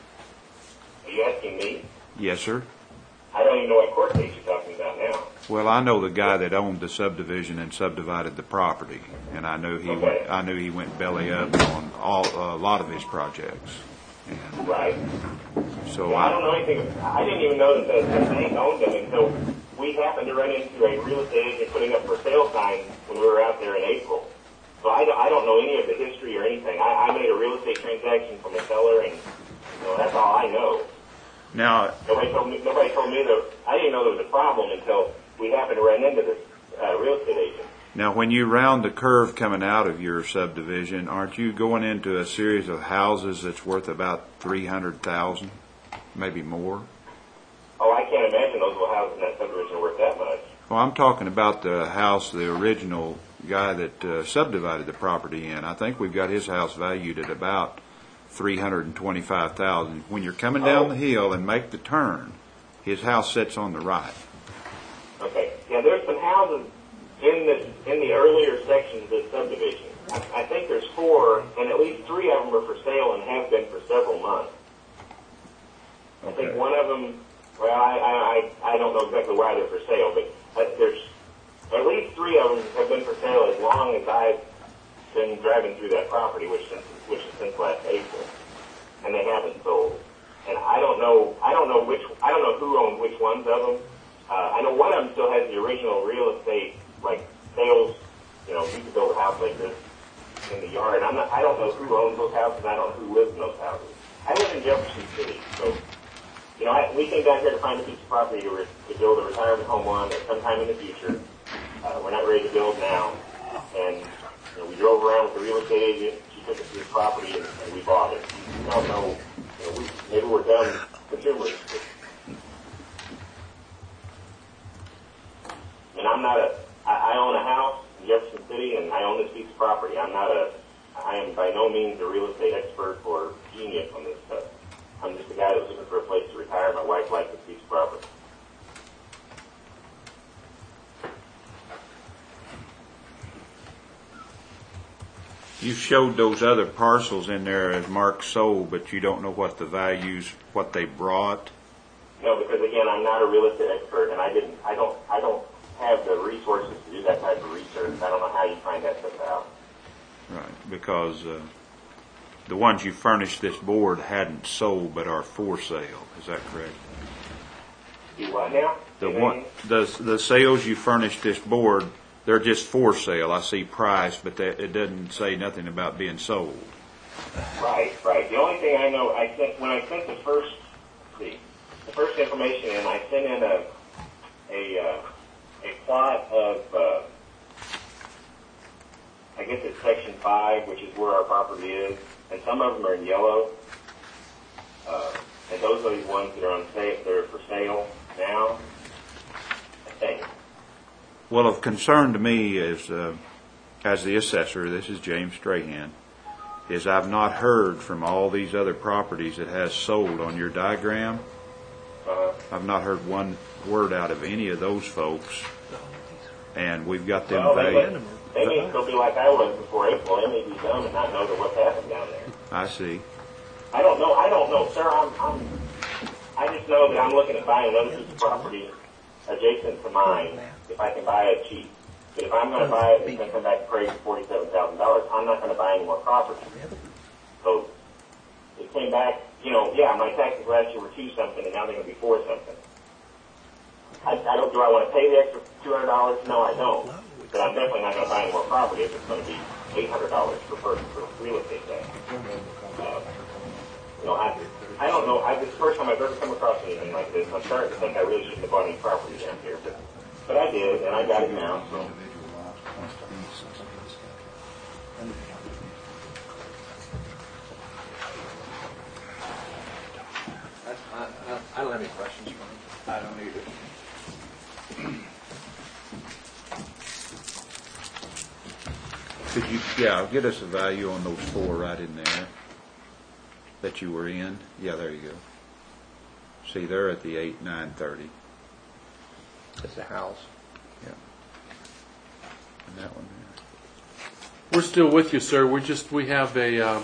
Are you asking me? Yes, sir. I don't even know what court case you're talking about now. Well, I know the guy that owned the subdivision and subdivided the property, and I knew he Okay. went. I knew he went belly up on all a lot of his projects. And Right. so Yeah, I don't know anything. I didn't even know that the, the bank owned them until we happened to run into a real estate agent putting up for sale signs when we were out there in April. So I, don't- I don't know any of the history or anything. I, I made a real estate transaction from a seller, and you know, that's all I know. now, Nobody told me. Nobody told me that. I didn't know there was a problem until we happened to run into this uh, real estate agent. now, when you round the curve coming out of your subdivision, aren't you going into a series of houses that's worth about three hundred thousand, maybe more? Oh, I can't imagine those little houses in that subdivision are worth that much. Well, I'm talking about the house, the original guy that uh, subdivided the property in. I think we've got his house valued at about three hundred twenty-five thousand. When you're coming down Oh. the hill and make the turn, his house sits on the right. Okay. Yeah, there's some houses in the in the earlier sections of this subdivision. I, I think there's four, and at least three of them are for sale and have been for several months. I think Okay. one of them. Well, I I I I don't know exactly why they're for sale, but uh, there's at least three of them have been for sale as long as I've been driving through that property, which since which is since last April, and they haven't sold. And I don't know I don't know which I don't know who owns which ones of them. Uh, I know one of them still has the original real estate, like sales, you know, you could build a house like this in the yard. I'm not, I don't know who owns those houses. I don't know who lives in those houses. I live in Jefferson City, so, you know, I, we came down here to find a piece of property to, re, to build a retirement home on at some time in the future. Uh, we're not ready to build now. And, you know, we drove around with the real estate agent. She took us to this property, and, and we bought it. I don't know, you know, we, maybe we're done consumers. And I'm not a, I, I own a house in Jefferson City, and I own this piece of property. I'm not a, I am by no means a real estate expert or genius on this stuff. I'm just a guy that's looking for a place to retire. My wife likes this piece of property. You showed those other parcels in there as marked sold, but you don't know what the values, what they brought. No, because again, I'm not a real estate expert, and I didn't, I don't, I don't, have the resources to do that type of research. I don't know how you find that stuff out. Right, because uh, the ones you furnished this board hadn't sold but are for sale. Is that correct? Do what now? The one, the the sales you furnished this board, they're just for sale. I see price, but that, it doesn't say nothing about being sold. Right, right. The only thing I know, I sent when I sent the first the, the first information in, I sent in a a uh, a plot of uh, I guess it's section five, which is where our property is, and some of them are in yellow, uh, and those are the ones that are on sale. They're for sale now. I think. Well, of concern to me is, uh, as the assessor, this is James Strahan, is I've not heard from all these other properties that has sold on your diagram. Uh, I've not heard one word out of any of those folks, and we've got them well, they, valued. they may still be like I was before April. They may be dumb and not know that what's happened down there. I see. I don't know. I don't know, sir. I'm, I'm, I just know that I'm looking at buying another piece of property adjacent to mine if I can buy it cheap. But if I'm going to buy it and it's going to come back crazy forty-seven thousand dollars, I'm not going to buy any more property. So it came back, you know, yeah, my taxes last year were two something, and now they're going to be four something. I, I don't. Do I want to pay the extra two hundred dollars? No, I don't. But I'm definitely not going to buy any more property if it's going to be eight hundred dollars per person for real estate tax. Uh, you know, I, I don't know. I, this is the first time I've ever come across anything like this. I'm starting to think I really shouldn't have bought any property down here, but but I did, and I got it now. So. I, I, I don't have any questions for him. I don't either. Could you, yeah, get us a value on those four right in there that you were in? Yeah, there you go. See, they're at the eight, nine, thirty. It's a house. Yeah. And that one there. We're still with you, sir. We just, we have a, uh,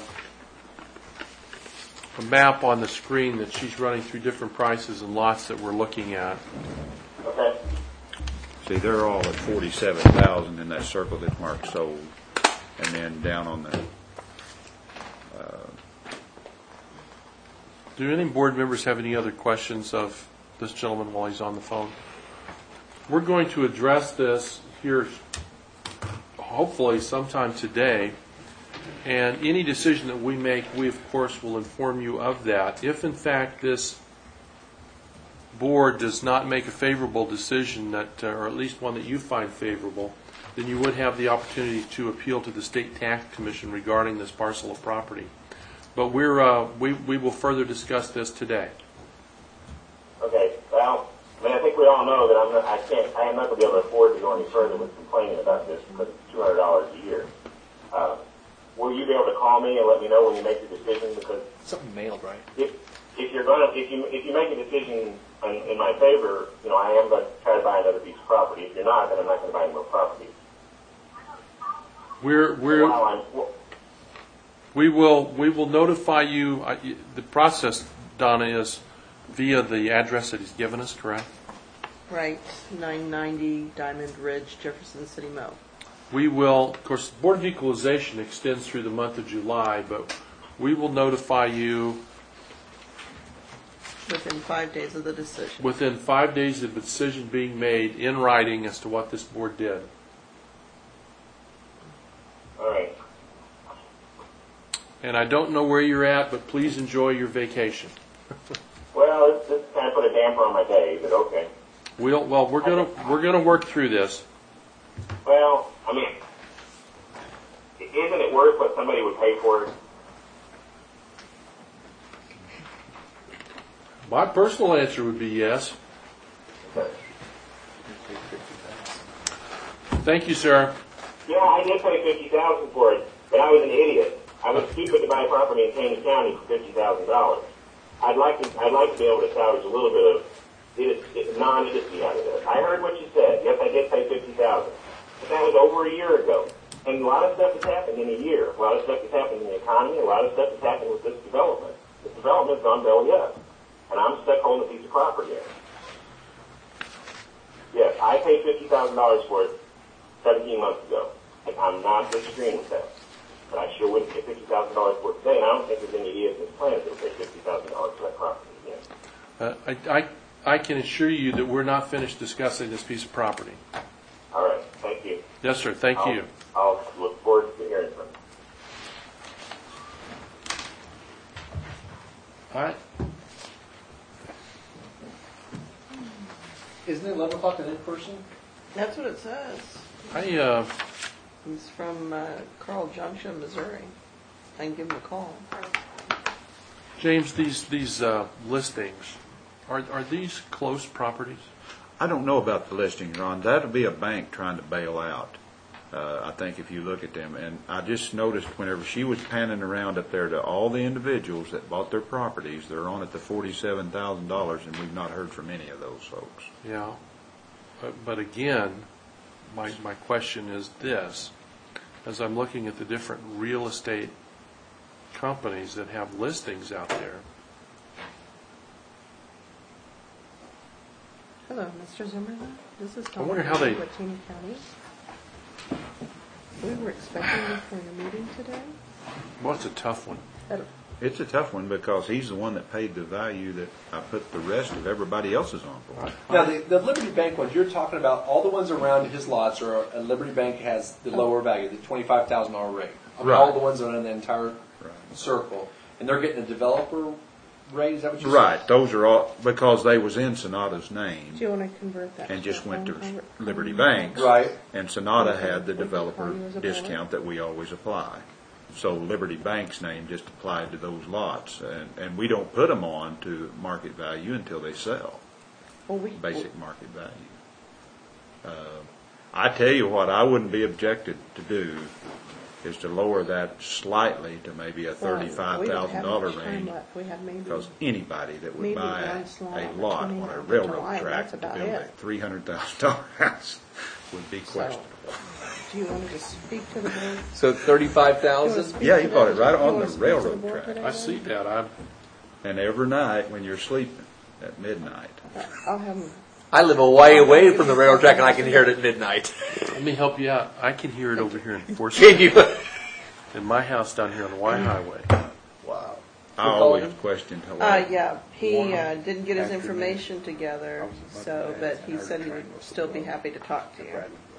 a map on the screen that she's running through different prices and lots that we're looking at. Okay. See, they're all at forty-seven thousand in that circle that's marked sold. And then down on the, uh, Do any board members have any other questions of this gentleman while he's on the phone? We're going to address this here hopefully sometime today, and any decision that we make, we of course will inform you of that. If in fact this board does not make a favorable decision, that, uh, or at least one that you find favorable, then you would have the opportunity to appeal to the State Tax Commission regarding this parcel of property. But we're uh, we we will further discuss this today. Okay. Well, I mean, I think we all know that I'm not, I can't, I am not going to be able to afford to go any further with complaining about this because it's two hundred dollars a year. Uh, will you be able to call me and let me know when you make the decision? Because something mailed, right? If if you're going to if you if you make a decision in, in my favor, you know, I am going to try to buy another piece of property. If you're not, then I'm not going to buy any more property. We're we're. While I'm, well, We will we will notify you. Uh, the process, Donna, is via the address that he's given us, correct? Right, nine ninety Diamond Ridge, Jefferson City, Mo. We will, of course, the Board of Equalization extends through the month of July, but we will notify you Within five days of the decision. within five days of the decision being made in writing as to what this board did. all right. And I don't know where you're at, but please enjoy your vacation. Well, this, this kind of put a damper on my day, but okay. We'll, well, we're gonna we're gonna work through this. Well, I mean, isn't it worth what somebody would pay for it? My personal answer would be yes. Thank you, sir. Yeah, I did pay fifty thousand for it, but I was an idiot. I was stupid to buy property in Canyon County for fifty thousand dollars. I'd like to, I'd like to be able to salvage a little bit of it, it, non-idiocy out of this. I heard what you said. Yes, I did pay fifty thousand, but that was over a year ago. And a lot of stuff has happened in a year. A lot of stuff has happened in the economy. A lot of stuff has happened with this development. This development's gone belly up, and I'm stuck holding a piece of property. Yes, I paid fifty thousand dollars for it seventeen months ago, and I'm not disagreeing with that. But I sure wouldn't pay fifty thousand dollars for it today, and I don't think there's any idea in this plan that will pay fifty thousand dollars for that property again. Uh, I, I, I can assure you that we're not finished discussing this piece of property. All right, thank you. Yes, sir, thank I'll, you. I'll look forward to hearing from you. All right. Isn't it eleven o'clock in person? That's what it says. I, uh, He's from uh, Carl Junction, Missouri. I can give him a call. James, these, these uh, listings, are, are these close properties? I don't know about the listing, Ron. That'll be a bank trying to bail out, uh, I think, if you look at them. And I just noticed whenever she was panning around up there to all the individuals that bought their properties, they're on at the forty-seven thousand dollars, and we've not heard from any of those folks. Yeah. But, but again, my, my question is this. As I'm looking at the different real estate companies that have listings out there, Hello, Mister Zimmerman. This is I Tom. wonder how they- Watauga County. We were expecting you for your meeting today. well, it's a tough one. I don't- It's a tough one because he's the one that paid the value that I put the rest of everybody else's on for. Now, the, the Liberty Bank ones, you're talking about all the ones around his lots are, uh, Liberty Bank has the lower value, the twenty-five thousand dollars rate. I mean, Right. all the ones that are in the entire Right. circle. And they're getting a developer rate, is that what you're saying? Right, those are all, because they was in Sonata's name Do you want to convert that? and to just a went to phone conver- Liberty Banks. Right. And Sonata had the We can call developer you as a discount that we always apply. So Liberty Bank's name just applied to those lots. And, and we don't put them on to market value until they sell, Well, we, basic market value. Uh, I tell you what, I wouldn't be objected to do is to lower that slightly to maybe a thirty-five thousand dollars range. We have maybe. Because anybody that would Maybe buy one slot a or lot twenty on a in railroad July, track that's to about build a it. three hundred thousand dollar house would be So, questionable. do you want to just speak to the board? So thirty-five Do you wanna thousand? speak Yeah, to you the- bought it right do you on wanna the speak to the railroad board track. today, I then? see that. I, And every night when you're sleeping at midnight. I'll have them. I live a way away from the railroad track and I can hear it at midnight. let me help you out. I can hear it over here in Fourth Can Street, you? in my house down here on the Y Highway. Wow. I We're always calling questioned how. Uh, yeah, he uh, didn't get his Afternoon. information together, so, but he said he would still be happy to talk to you.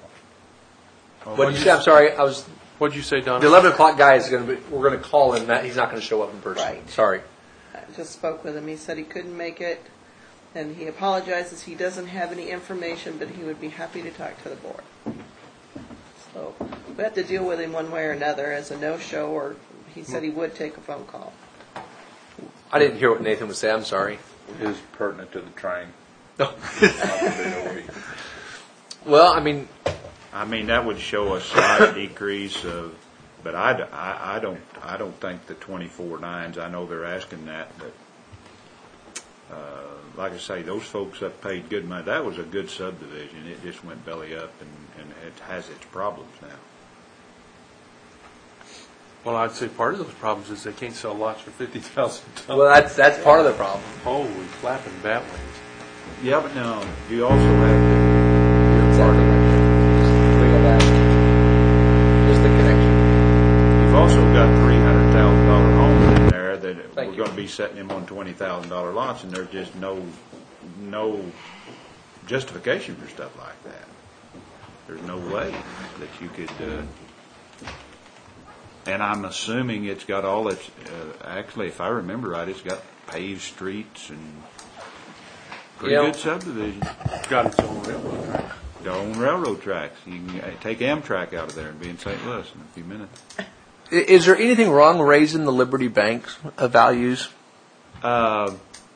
What did you say? I'm sorry, I was, What'd you say, Donna? the eleven o'clock guy is going to be, we're going to call him, Matt, he's not going to show up in person. Right. Sorry. I just spoke with him. He said he couldn't make it, and he apologizes. He doesn't have any information, but he would be happy to talk to the board. So we have to deal with him one way or another as a no-show, or he said he would take a phone call. I didn't hear what Nathan was saying, I'm sorry. Is pertinent to the train. No. Not the big O E. Well, I mean, I mean, that would show a slight decrease of, but I, d- I- I don't, I don't think the twenty-four nines, I know they're asking that, but, uh, like I say, those folks that paid good money, that was a good subdivision. It just went belly up and, and it has its problems now. Well, I'd say part of those problems is they can't sell lots for fifty thousand dollars. well, that's, that's part of the problem. Holy flapping bat wings. Yeah, but now, you also have, Exactly. Bring it back. Just the connection. you've also got three hundred thousand dollar homes in there that Thank we're you. gonna be setting them on twenty thousand dollar lots, and there's just no, no justification for stuff like that. There's no way that you could, uh, and I'm assuming it's got all its, uh, actually, if I remember right, it's got paved streets and pretty Yeah. good subdivision. Got its own railroad track. Their own railroad tracks. You can uh, take Amtrak out of there and be in Saint Louis in a few minutes. I- Is there anything wrong raising the Liberty Bank's uh, values? Uh,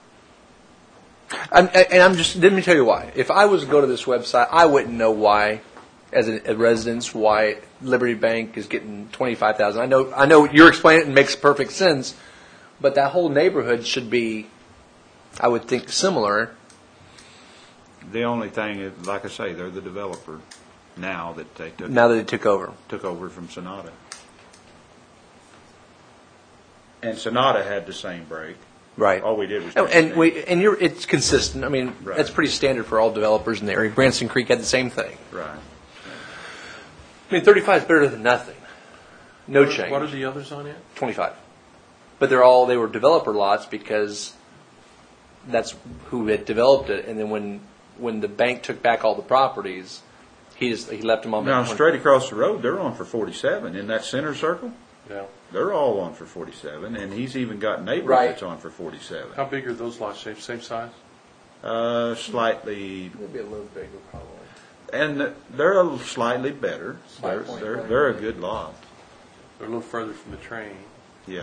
I'm, and I'm just, let me tell you why. If I was to go to this website, I wouldn't know why, as a, a resident, why Liberty Bank is getting twenty-five thousand. I know, I know you're explaining it and it makes perfect sense, but that whole neighborhood should be, I would think, similar. The only thing is, like I say, they're the developer now that they took, Now that it took over. took over from Sonata. And Sonata had the same break. Right. All we did was. Oh, change and the we and you're it's consistent. I mean, Right. that's pretty standard for all developers in the area. Branson Creek had the same thing. Right. I mean, thirty-five is better than nothing. No What are- change. What are the others on it? twenty-five. But they're all they were developer lots because that's who had developed it. And then when when the bank took back all the properties, he just he left them on. Now, the straight across the road, they're on for forty-seven. In that center circle, Yeah. they're all on for forty-seven, and he's even got neighbors Right. that's on for forty-seven. How big are those lots, James? Same size? Uh, slightly, Maybe a little bigger, probably. and they're a slightly better. They're, five point they're, one. they're a good lot. They're a little further from the train. Yeah.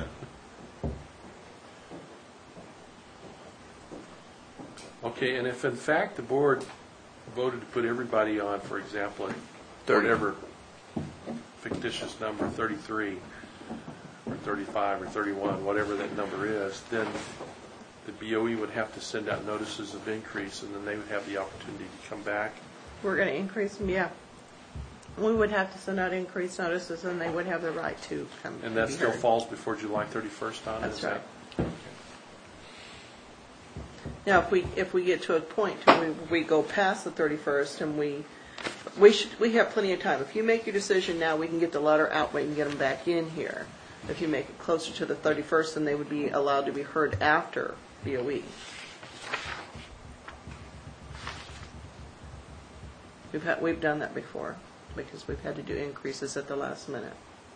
Okay, and if in fact the board voted to put everybody on, for example, at thirty. whatever fictitious number, thirty-three, or thirty-five, or thirty-one, whatever that number is, then the B O E would have to send out notices of increase, and then they would have the opportunity to come back. We're going to increase them, yeah. We would have to send out increase notices, and they would have the right to come. And that be still heard. falls before July thirty-first on it? That's is right. that- Now, if we, if we get to a point to we, we go past the thirty-first and we, we should, we have plenty of time. If you make your decision now, we can get the letter out, we can get them back in here. If you make it closer to the thirty-first, then they would be allowed to be heard after B O E. We've had, we've done that before, because we've had to do increases at the last minute.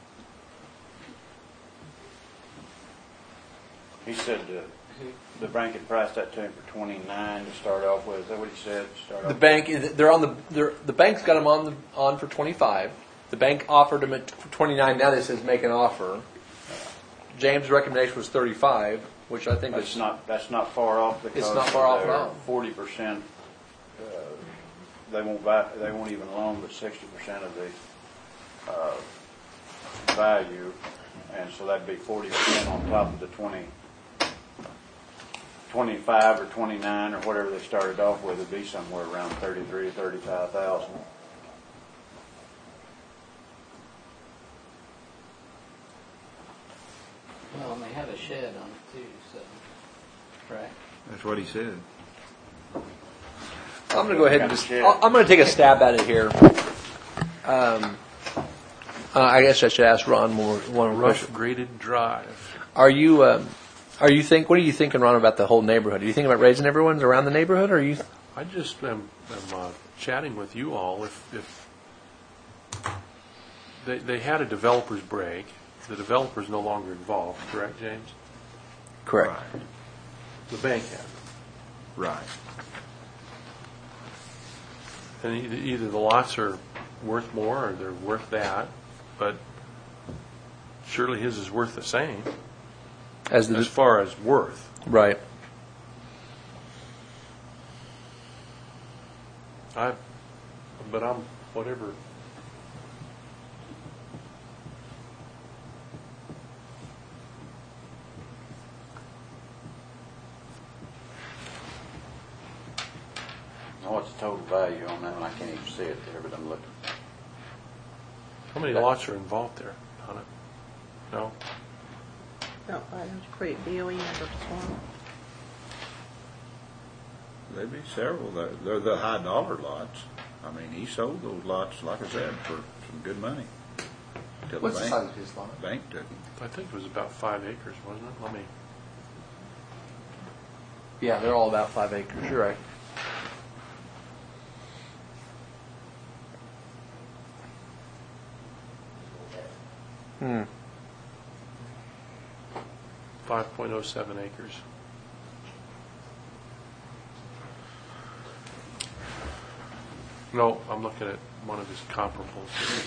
He said uh, the bank had priced that to him for twenty-nine to start off with. Is that what he said? to Start The off bank, they're on the, they're, the bank's got them on the, on for twenty-five. The bank offered them at twenty-nine. Now they says make an offer. James' recommendation was thirty-five, which I think That's is not, that's not far off because. It's not far off at all. Forty percent, uh, they won't buy, they won't even loan but sixty percent of the, uh, value. And so that'd be forty percent on top of the twenty, twenty-five or twenty-nine or whatever they started off with. It'd be somewhere around thirty-three or thirty-five thousand. Well, and they have a shed on it too, so, right? That's what he said. I'm going to go ahead and Got a just. shed. I'll- I'm going to take a stab at it here. Um, uh, I guess I should ask Ron more one more Rough question. graded drive. Are you? Um, are you think? What are you thinking, Ron, about the whole neighborhood? Are you thinking about raising everyone around the neighborhood, or are you? I just am, am uh, chatting with you all. If, if they, they had a developer's break, the developer's no longer involved, correct, James? Correct. Right. The bank had. Right. And either, either the lots are worth more or they're worth that, but surely his is worth the same As the as far as worth. right. I, but I'm whatever. Now, what's the total value on that one? I can't even see it there, but I'm looking. How many lots are involved there on it? No? No, I have to create B O E numbers for them. There'd be several. They're, they're the high dollar lots. I mean, he sold those lots, like I said, for some good money. Till What's the bank, size of his lot? Bank took him. I think it was about five acres, wasn't it? Let me. Yeah, they're all about five acres. You're right. Hmm. five point oh seven acres. No, I'm looking at one of his comparables.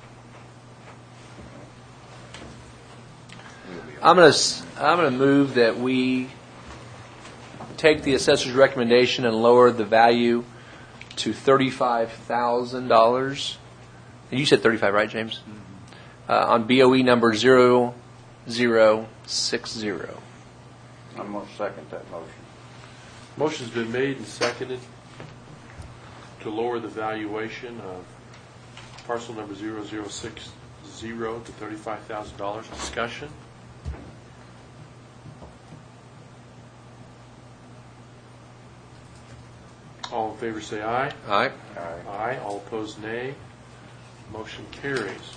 I'm gonna s- I'm gonna move that we take the assessor's recommendation and lower the value to thirty-five thousand dollars. You said thirty-five, right, James? Uh, on B O E number zero zero six zero. I'm going to second that motion. Motion's been made and seconded to lower the valuation of parcel number zero zero six zero to thirty-five thousand dollars. Discussion? All in favor say aye. Aye. Aye. All opposed, nay. Motion carries.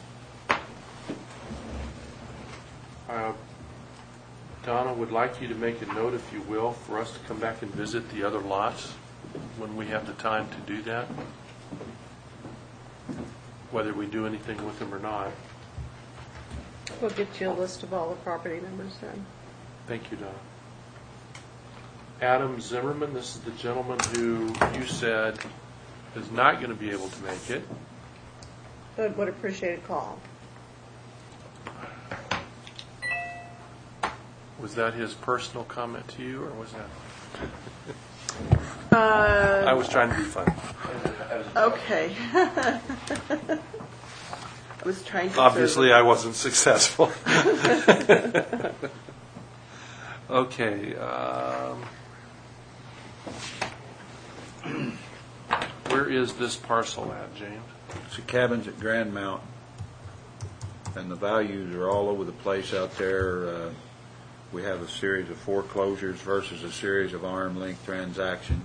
Uh, Donna would like you to make a note, if you will, for us to come back and visit the other lots when we have the time to do that, whether we do anything with them or not. We'll get you a list of all the property numbers then. Thank you, Donna. Adam Zimmerman, this is the gentleman who you said is not going to be able to make it. But would appreciate a call. Was that his personal comment to you, or was that? Uh, I was trying to be funny. Okay. I was trying to. Obviously, I wasn't successful. Okay. Um, where is this parcel at, James? It's the cabins at Grand Mountain, and the values are all over the place out there. Uh, we have a series of foreclosures versus a series of arm length transactions.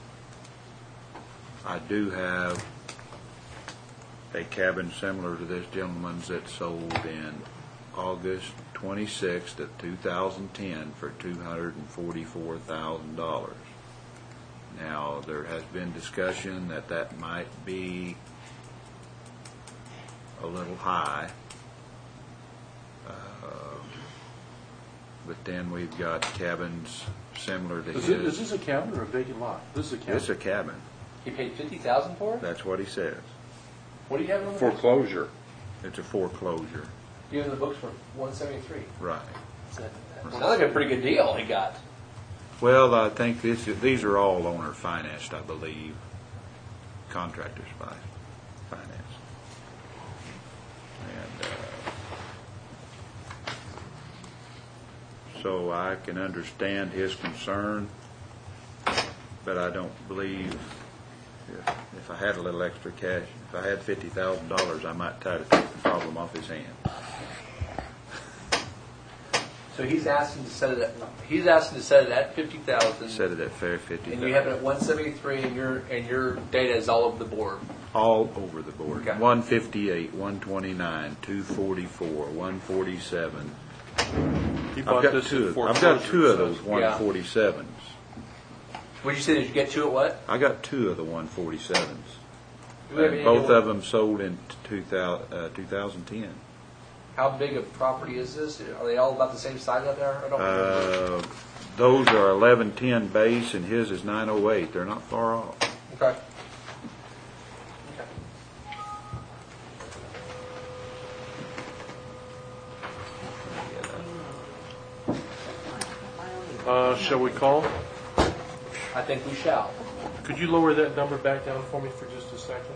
I do have a cabin similar to this gentleman's that sold in August twenty-sixth of two thousand ten for two hundred forty-four thousand dollars. Now, there has been discussion that that might be a little high. Uh, but then we've got cabins similar to Is, his. it, is this a cabin or a vacant lot? This is a cabin. It's a cabin. He paid fifty thousand dollars for it? That's what he says. What do you have in the books? Foreclosure. It's a foreclosure. You have in the books for one seventy-three. Right. Sounds like a pretty good deal he got. Well, I think this, these are all owner financed, I believe. Contractors by finance. And uh, so I can understand his concern, but I don't believe if, if I had a little extra cash, if I had fifty thousand dollars, I might try to take the problem off his hands. So he's asking to set it at, he's asking to set it at fifty thousand. Set it at fair fifty. And you have it at one seventy-three, and your and your data is all over the board. All over the board. Okay. one fifty-eight, one twenty-nine, two forty-four, one forty-seven. He I've bought got this two. at Of, I've got foreclosure, two of so- those one forty-sevens. What did you say? Did you get two at what? I got two of the one forty-sevens. Do we have any Both idea of them sold in two thousand, uh, two thousand ten. How big a property is this? Are they all about the same size out there? I don't Uh, those are eleven ten base, and his is nine oh eight. They're not far off. Okay. Uh, shall we call? I think we shall. Could you lower that number back down for me for just a second?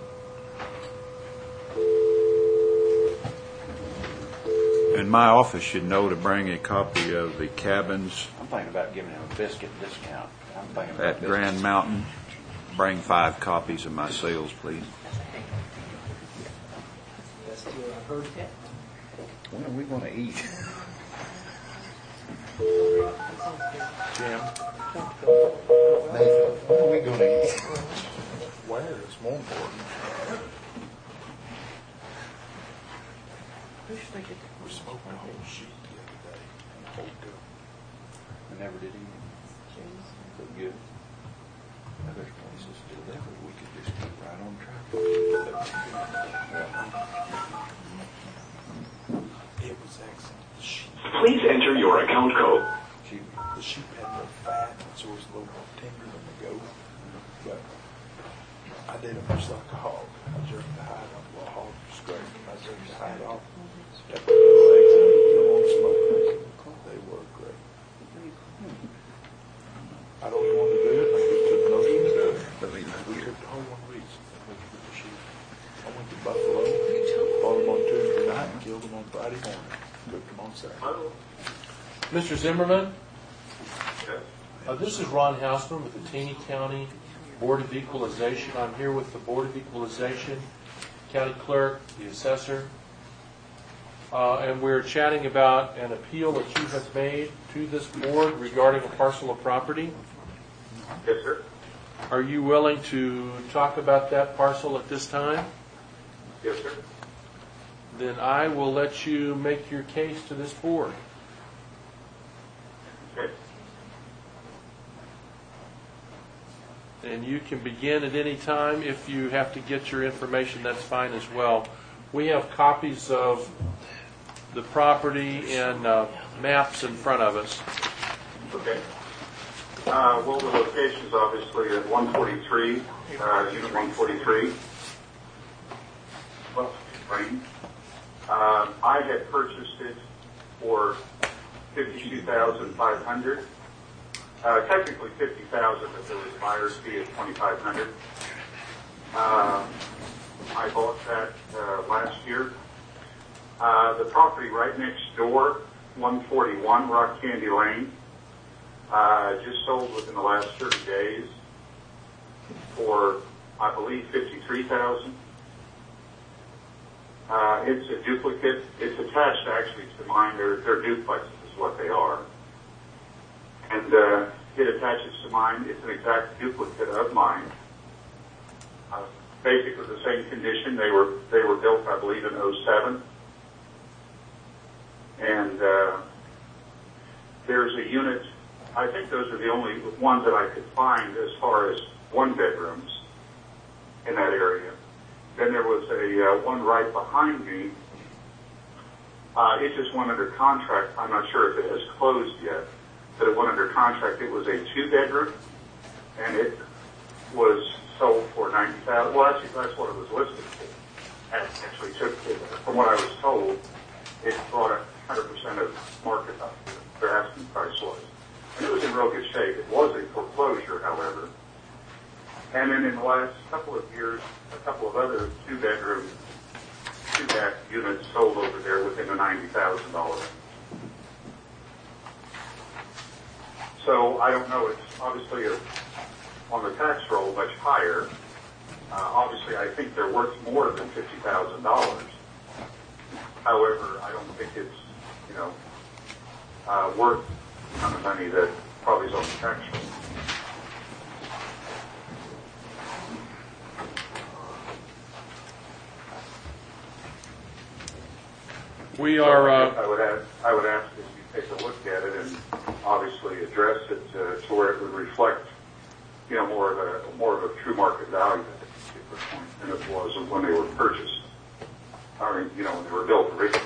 And my office should know to bring a copy of the cabins I'm thinking about giving him a biscuit discount. I'm thinking about at biscuits. Grand Mountain. Bring five copies of my sales, please. When are we going to eat? Jim? When are we going to eat? Where is more important? Who should I get to? We smoked a whole sheet the other day. Whole go. We never did eat. James? So good. Now, there's places to deliver. We could just keep right on track. It was excellent. The sheep, Please enter your account code. the sheep had no fat, so it was a little more tender than the goat. But I did it much like a hog. I jerked the hide off. Well, a hog was great. I jerked the hide off. Kept the legs out, put them on smoke. They were great. I don't even want to do it. I just took notion to do it. Let me look We here. took the whole one week. I went to the sheep. I went to Buffalo, bought them on Tuesday night, and killed them on Friday morning. Cooked them on Saturday. Mister Zimmerman? Uh, this is Ron Hausman with the Taney County Board of Equalization. I'm here with the Board of Equalization, County Clerk, the Assessor, uh, and we're chatting about an appeal that you have made to this board regarding a parcel of property. Yes, sir. Are you willing to talk about that parcel at this time? Yes, sir. Then I will let you make your case to this board. Okay. And you can begin at any time. If you have to get your information, that's fine as well. We have copies of the property and uh, maps in front of us. Okay. Uh, well, the location is obviously at one forty-three, uh, unit one forty-three. Well, Spring. Uh, I had purchased it for fifty-two thousand five hundred dollars. Uh, technically fifty thousand dollars, but there was a buyer's fee of twenty-five hundred dollars. Uh, I bought that uh, last year. Uh, the property right next door, one forty-one Rock Candy Lane, uh, just sold within the last thirty days for, I believe, fifty-three thousand dollars. Uh, it's a duplicate. It's attached actually to mine. They're, they're duplexes is what they are. And uh, it attaches to mine. It's an exact duplicate of mine. Uh, basically the same condition. They were they were built, I believe, in oh seven. And uh, there's a unit. I think those are the only ones that I could find as far as one bedrooms in that area. Then there was a uh, one right behind me. Uh, it just went under contract. I'm not sure if it has closed yet, but it went under contract. It was a two-bedroom, and it was sold for ninety thousand dollars. Well, actually, that's what it was listed for. And actually, took, from what I was told, it brought one hundred percent of market up. Their asking price was. And it was in real good shape. It was a foreclosure, however. And then in the last couple of years, a couple of other two-bedroom, two-bath units sold over there within the ninety thousand dollars. So I don't know. It's obviously a, on the tax roll much higher. Uh, obviously, I think they're worth more than fifty thousand dollars. However, I don't think it's, you know, uh, worth the kind of money that probably is on the tax roll. We are. Uh, I would ask. I would ask if you take a look at it and obviously address it uh, to where it would reflect, you know, more of a more of a true market value at this particular point than it was when they were purchased. I mean, you know, when they were built originally.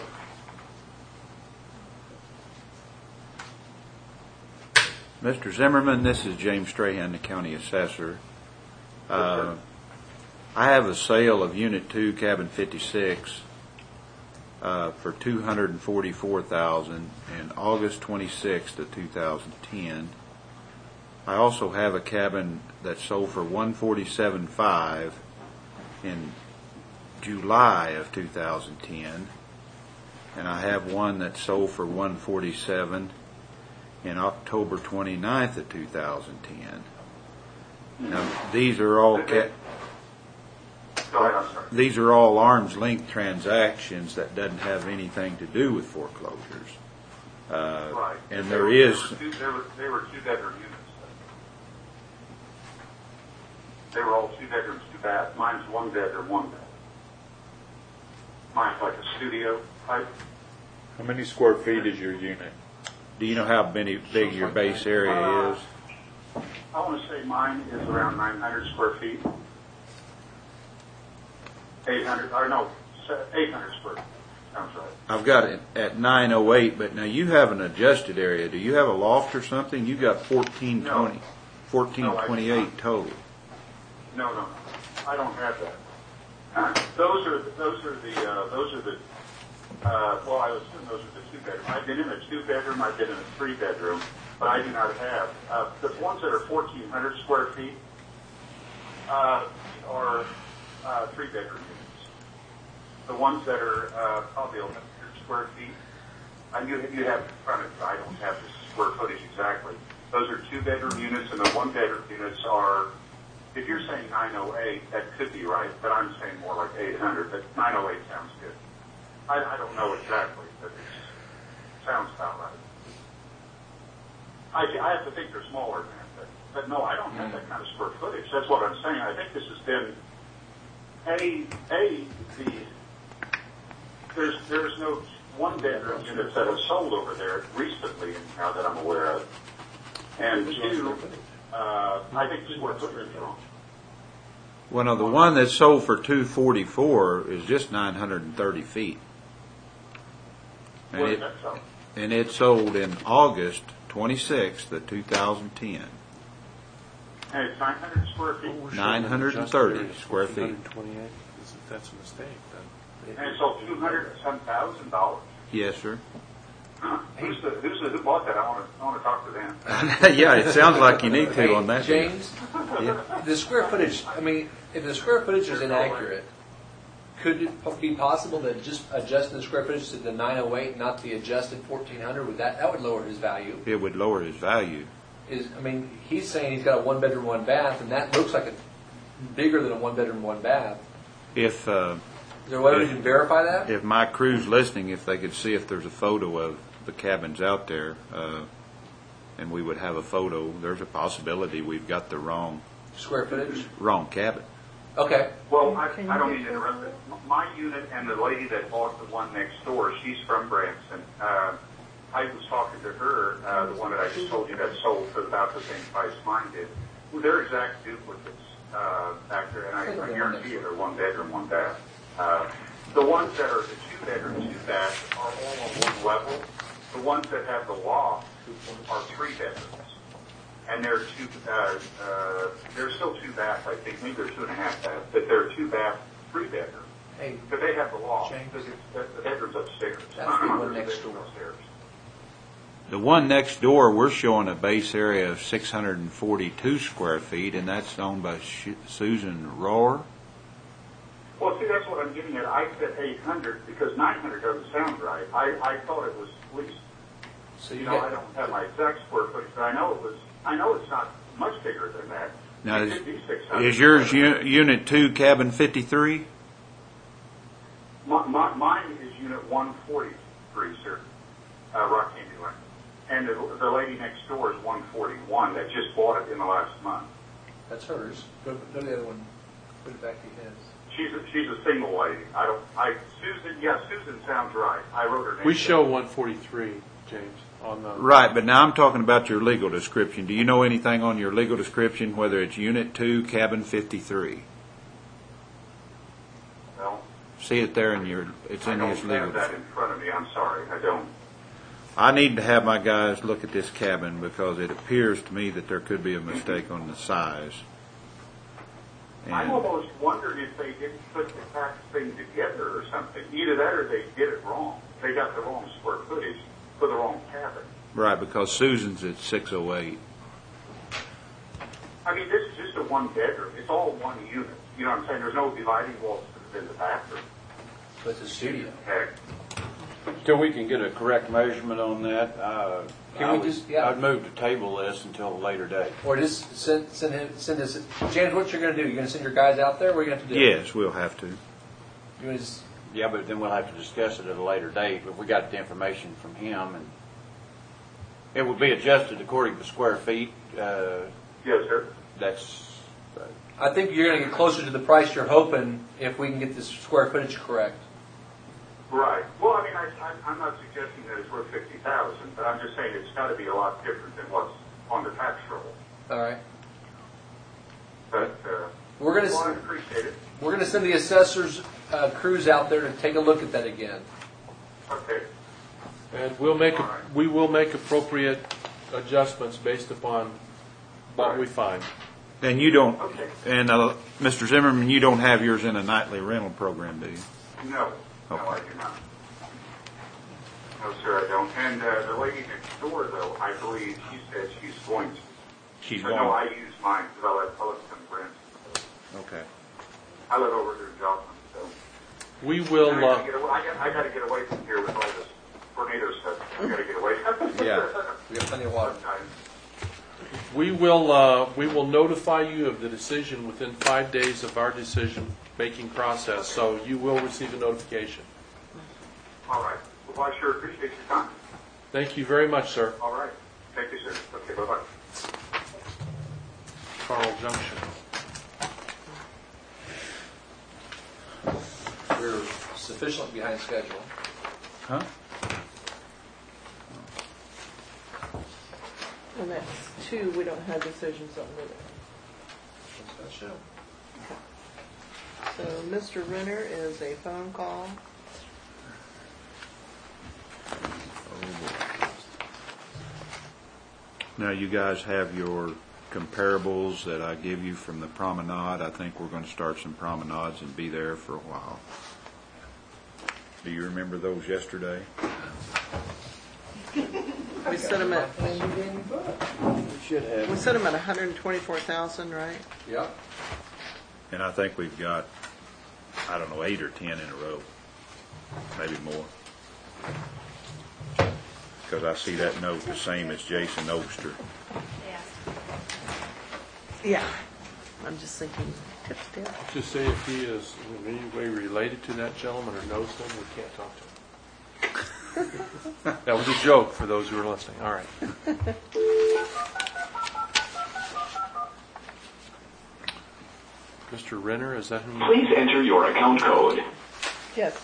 Mister Zimmerman, this is James Strahan, the county assessor. Uh, I have a sale of Unit two, Cabin fifty-six, uh, for two hundred forty-four thousand dollars in August twenty-sixth of two thousand ten. I also have a cabin that sold for one hundred forty-seven thousand five hundred in July of two thousand ten, and I have one that sold for one hundred forty-seven thousand dollars in October twenty-ninth of two thousand ten. Now, these are all ca- these are all arm's length transactions that doesn't have anything to do with foreclosures. Uh, right. And they there were, is. They were, two, they, were, they were two bedroom units. They were all two bedrooms, two baths. Mine's one bedroom, one bath. Mine's like a studio type. How many square feet is your unit? Do you know how many, big your base area Uh, is? I want to say mine is around nine hundred square feet. eight hundred, or no, eight hundred square feet. Sounds right. I've got it at nine oh eight, but now you have an adjusted area. Do you have a loft or something? You got fourteen twenty, fourteen twenty-eight total. No, no, no. I don't have that. Uh, those are those are the uh, those are the uh, well, I assume those are the two bedroom. I've been in a two bedroom. I've been in a three bedroom, but I do not have uh, the ones that are fourteen hundred square feet uh, are uh, three bedroom units. The ones that are uh, probably one hundred square feet, and you you have in front of you. I don't have the square footage exactly. Those are two bedroom units, and the one bedroom units are. If you're saying nine oh eight, that could be right, but I'm saying more like eight hundred, but nine oh eight sounds good. I, I don't know exactly, but it sounds about right. I, I have to think they're smaller than that, but no, I don't have that kind of square footage. That's what I'm saying. I think this has been, A, A, the, there's, there's no one bedroom units that have sold over there recently, now that I'm aware of. And two, uh, I think the square footage is wrong. Well, no, the one that sold for two forty-four is just nine hundred and thirty feet. And What it, is that so? and it sold in August twenty-sixth of two thousand ten. And it's nine hundred square feet. nine hundred thirty square feet. one hundred twenty-eight. That's a mistake then. And it sold two hundred and some thousand dollars. Yes, sir. Huh? Who's the, who's the, who bought that? I want to, I want to talk to them. Yeah, it sounds like you need to on that. deal. James, the square footage, I mean, if the square footage is inaccurate, could it be possible that just adjusting the square footage to the nine oh eight, not the adjusted fourteen hundred, would that, that would lower his value? It would lower his value. Is, I mean, he's saying he's got a one bedroom, one bath, and that looks like it's bigger than a one bedroom, one bath. If uh, Is there a way we can verify that? if my crew's listening, if they could see if there's a photo of the cabins out there, uh, and we would have a photo, there's a possibility we've got the wrong Square footage? wrong cabin. Okay. Well, I, I don't mean to interrupt, but my unit and the lady that bought the one next door, she's from Branson. Uh, I was talking to her, uh, the one that I just told you that sold for about the same price mine did. Well, they're exact duplicates uh, back there, and I, I guarantee you they're one bedroom, one bath. Uh, the ones that are the two bedroom, two bath are all on one level. The ones that have the loft are three bedrooms. And they're two, uh, uh, they're still two baths, I think, maybe they're two and a half baths, but they're two bath, three bedroom. Hey, But they have the loft, James. because it's, the, the bedroom's upstairs. That's the one There's a next bedroom door. upstairs. The one next door, we're showing a base area of six hundred forty-two square feet, and that's owned by Sh- Susan Rohr. Well, see, that's what I'm getting at. I said eight hundred because nine hundred doesn't sound right. I, I thought it was at least, So you you know, I got, don't have my exact square footage, but I know it was, I know it's not much bigger than that. Now, It is, could be six hundred. is yours u- Unit two, Cabin fifty-three? My, my, mine is unit one forty-three, sir, uh, Rock Candy Lane. And the, the lady next door is one forty-one that just bought it in the last month. that's hers. Go, go to the other one. Put it back to his. She's a, she's a single lady. I don't, I, Susan, yeah, Susan sounds right. I wrote her name. We show one forty-three, James, on the. Right, but now I'm talking about your legal description. Do you know anything on your legal description, whether it's Unit two, Cabin fifty-three? No. See it there in your, it's I in don't his legal have that description. in front of me. I'm sorry. I don't. I need to have my guys look at this cabin because it appears to me that there could be a mistake on the size. I'm And almost wondering if they didn't put the tax thing together or something. Either that or they did it wrong. They got the wrong square footage for the wrong cabin. right, because Susan's at six oh eight. I mean, this is just a one bedroom. It's all one unit. You know what I'm saying? There's no dividing walls in the bathroom. So it's a studio. Heck. Till we can get a correct measurement on that, uh, Can I we would, just- yeah. I'd move to table this until a later date. Or just send, send him, send this, James, what you're gonna do? You're gonna send your guys out there? What are you gonna have to do? Yes, we'll have to. You wanna just, Yeah, but then we'll have to discuss it at a later date, if we got the information from him, and it would be adjusted according to square feet, uh, Yes, sir. that's, uh, I think you're gonna get closer to the price you're hoping if we can get this square footage correct. Right. Well, I mean, I, I, I'm not suggesting that it's worth fifty thousand, but I'm just saying it's got to be a lot different than what's on the tax roll. All right. But uh, We're gonna, well, I s- appreciate it. we're gonna send the assessors, uh, crews out there to take a look at that again. Okay. And we'll make, a- we will make appropriate adjustments based upon what we find. And you don't, Okay. and uh, Mister Zimmerman, you don't have yours in a nightly rental program, do you? No. No, I do not. No, sir, I don't. And uh, the lady next door, though, I believe she said she's going to. She's But going. no, I use mine because I let Public come friends. Okay. I live over here in Joplin, so. We will, And I uh, gotta get away- I got, I got to get away from here with all this tornado stuff. I got to get away. Yeah. We have plenty of water. Sometimes. we will, uh, we will notify you of the decision within five days of our decision-making process, so you will receive a notification. All right. Well, I sure appreciate your time. Thank you very much, sir. All right. Thank you, sir. Okay, bye-bye. Carl Junction. We're sufficiently behind schedule. Huh? And that's two, we don't have decisions on it. So Mister Renner is a phone call. Now, you guys have your comparables that I give you from the promenade. I think we're going to start some promenades and be there for a while. Do you remember those yesterday? We set them at, We should have. we set them at one hundred twenty-four thousand, right? Yep. And I think we've got, I don't know, eight or ten in a row, maybe more. Because I see that note the same as Jason Oster. Yeah. I'm just thinking tip tip. Just say if he is in any way related to that gentleman or knows him, we can't talk to him. That was a joke for those who are listening. All right. Mister Renner, is that who you... Please enter your account code. Yes.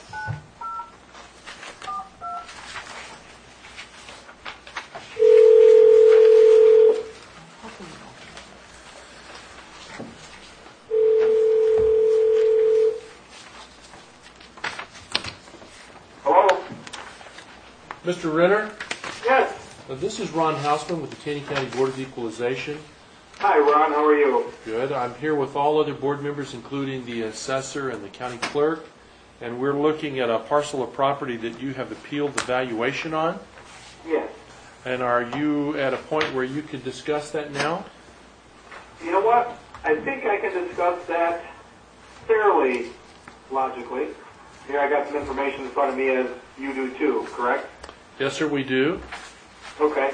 Hello? Mister Renner? Yes. Uh, This is Ron Hausman with the Taney County Board of Equalization. Hi, Ron. How are you? Good. I'm here with all other board members, including the assessor and the county clerk, and we're looking at a parcel of property that you have appealed the valuation on. Yes. And are you at a point where you can discuss that now? You know what? I think I can discuss that fairly logically. Here I got some information in front of me as you do too, correct? Yes, sir, we do. Okay.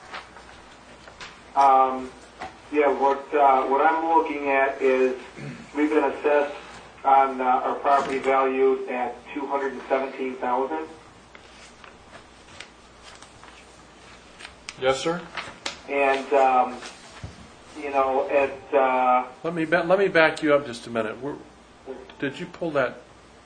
Um, yeah, what uh, what I'm looking at is we've been assessed on uh, our property valued at two hundred seventeen thousand dollars. Yes, sir. And um, you know, at uh, Let me ba- let me back you up just a minute. We're, did you pull that?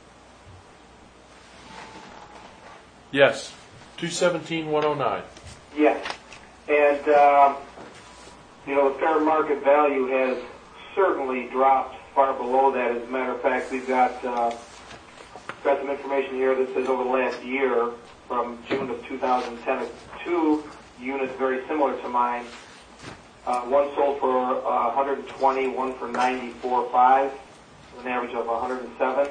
Yes, two seventeen one oh nine. yes, and um, you know, the fair market value has certainly dropped far below that. As a matter of fact, we've got uh, got some information here that says over the last year, from June of two thousand ten, two units very similar to mine. Uh, one sold for uh, one hundred twenty, one for ninety-four point five, with an average of one hundred seven.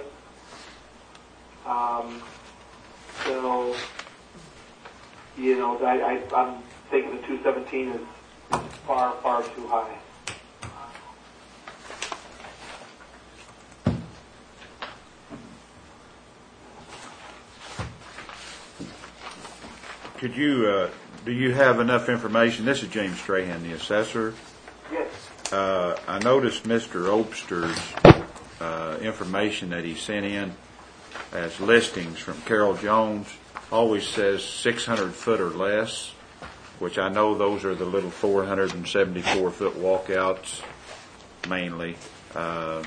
Um, so, you know, I, I, I'm thinking the two seventeen is far, far too high. Could you, uh, do you have enough information? This is James Strahan, the assessor. Yes. Uh, I noticed Mister Obster's uh, information that he sent in as listings from Carol Jones always says six hundred foot or less, which I know those are the little four hundred seventy-four foot walkouts mainly. Uh,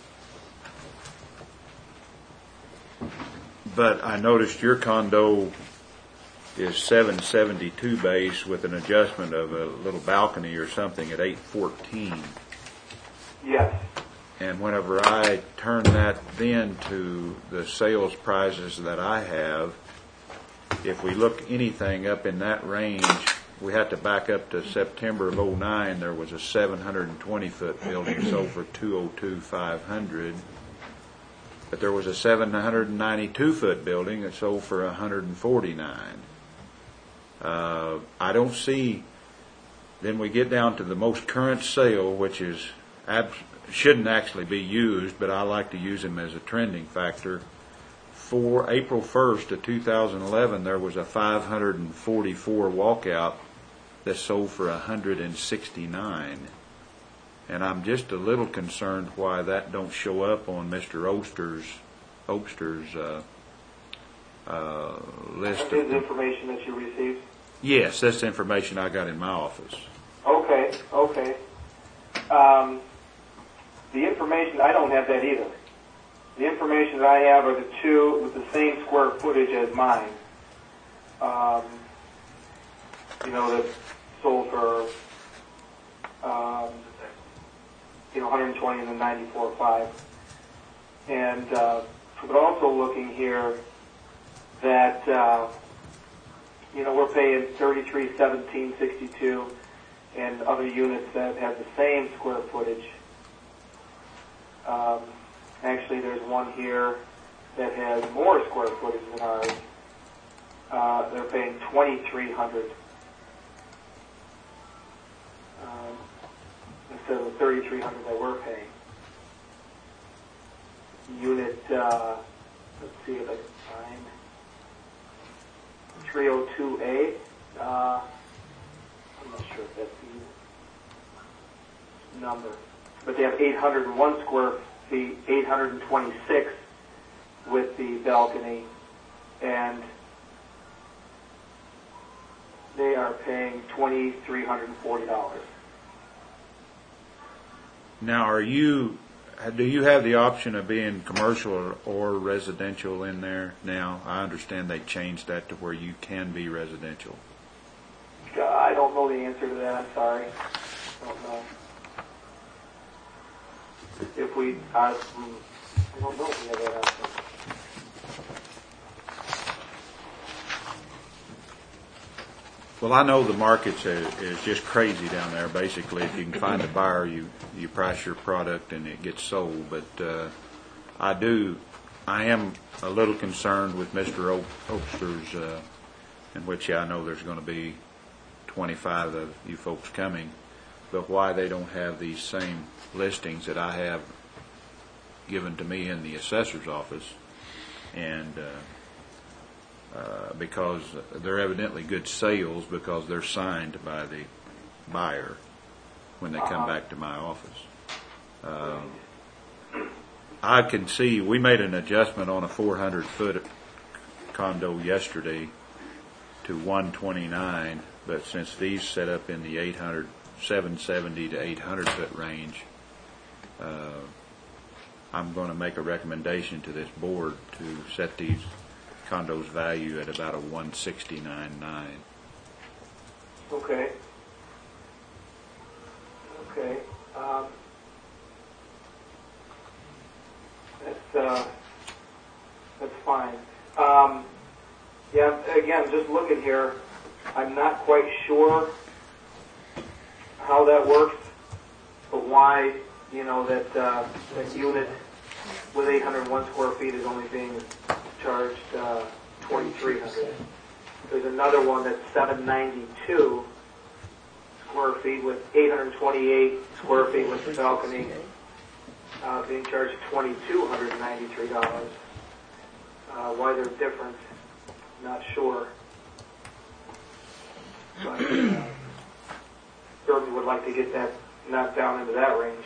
but I noticed your condo is seven seventy-two base with an adjustment of a little balcony or something at eight fourteen. Yes. And whenever I turn that then to the sales prices that I have, if we look anything up in that range, we have to back up to September of oh nine. There was a seven hundred twenty foot building sold for two oh two five hundred. But there was a seven hundred ninety-two foot building that sold for one hundred forty-nine. Uh, I don't see. Then we get down to the most current sale, which is ab- shouldn't actually be used, but I like to use them as a trending factor. For April first of two thousand eleven, there was a five hundred forty-four walkout that sold for one hundred sixty-nine. And I'm just a little concerned why that don't show up on Mister Oster's, Oster's uh, uh, list. That is the information that you received? Yes, that's the information I got in my office. Okay, okay. Um, information, I don't have that either. The information that I have are the two with the same square footage as mine. Um, you know, that sold for, um, you know, one hundred twenty and then ninety-four point five. And, uh, but also looking here that, uh, you know, we're paying thirty-three seventeen sixty-two and other units that have the same square footage. Um, actually, there's one here that has more square footage than ours. Uh, they're paying twenty-three hundred um, instead of the thirty-three hundred that we're paying. Unit, uh, let's see if I can find three oh two A. Uh, I'm not sure if that's the number, but they have eight hundred one square feet, eight hundred twenty-six with the balcony, and they are paying twenty-three hundred forty dollars. Now, are you, do you have the option of being commercial or, or residential in there now? I understand they changed that to where you can be residential. Uh, I don't know the answer to that. I'm sorry. I don't know. If we, I, I don't know if we have that option. Well, I know the market is just crazy down there. Basically, if you can find a buyer, you, you price your product and it gets sold. But uh, I do, I am a little concerned with Mister Oak, Oakster's, uh, in which I know there's going to be twenty-five of you folks coming, but why they don't have these same listings that I have given to me in the assessor's office, and uh, uh, because they're evidently good sales because they're signed by the buyer when they come back to my office. Um, I can see we made an adjustment on a four hundred foot condo yesterday to one twenty-nine, but since these set up in the eight hundred, seven seventy to eight hundred foot range, uh, I'm going to make a recommendation to this board to set these condos value at about a one sixty-nine nine. Okay. Okay. Um, that's uh, that's fine. Um, yeah. Again, just looking here, I'm not quite sure how that works, but why, you know, that uh, that unit with eight hundred one square feet is only being charged uh, twenty-three hundred. There's another one that's seven ninety-two square feet with eight hundred twenty-eight square feet with the balcony, uh, being charged twenty-two hundred ninety-three dollars. Uh, why they're different, not sure. But uh, certainly would like to get that knocked down into that range.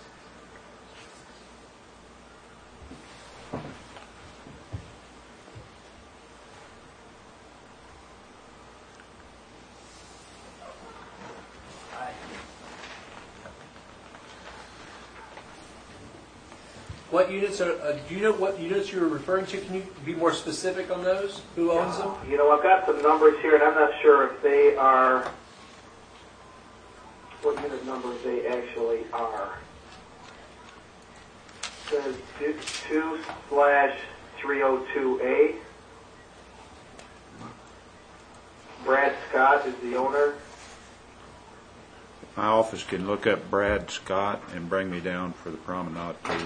What units are, uh, do you know what units you're referring to? Can you be more specific on those? Who owns them? You know, I've got some numbers here, and I'm not sure if they are, what unit numbers they actually are. It says two slash three oh two A. Brad Scott is the owner. My office can look up Brad Scott and bring me down for the promenade, please.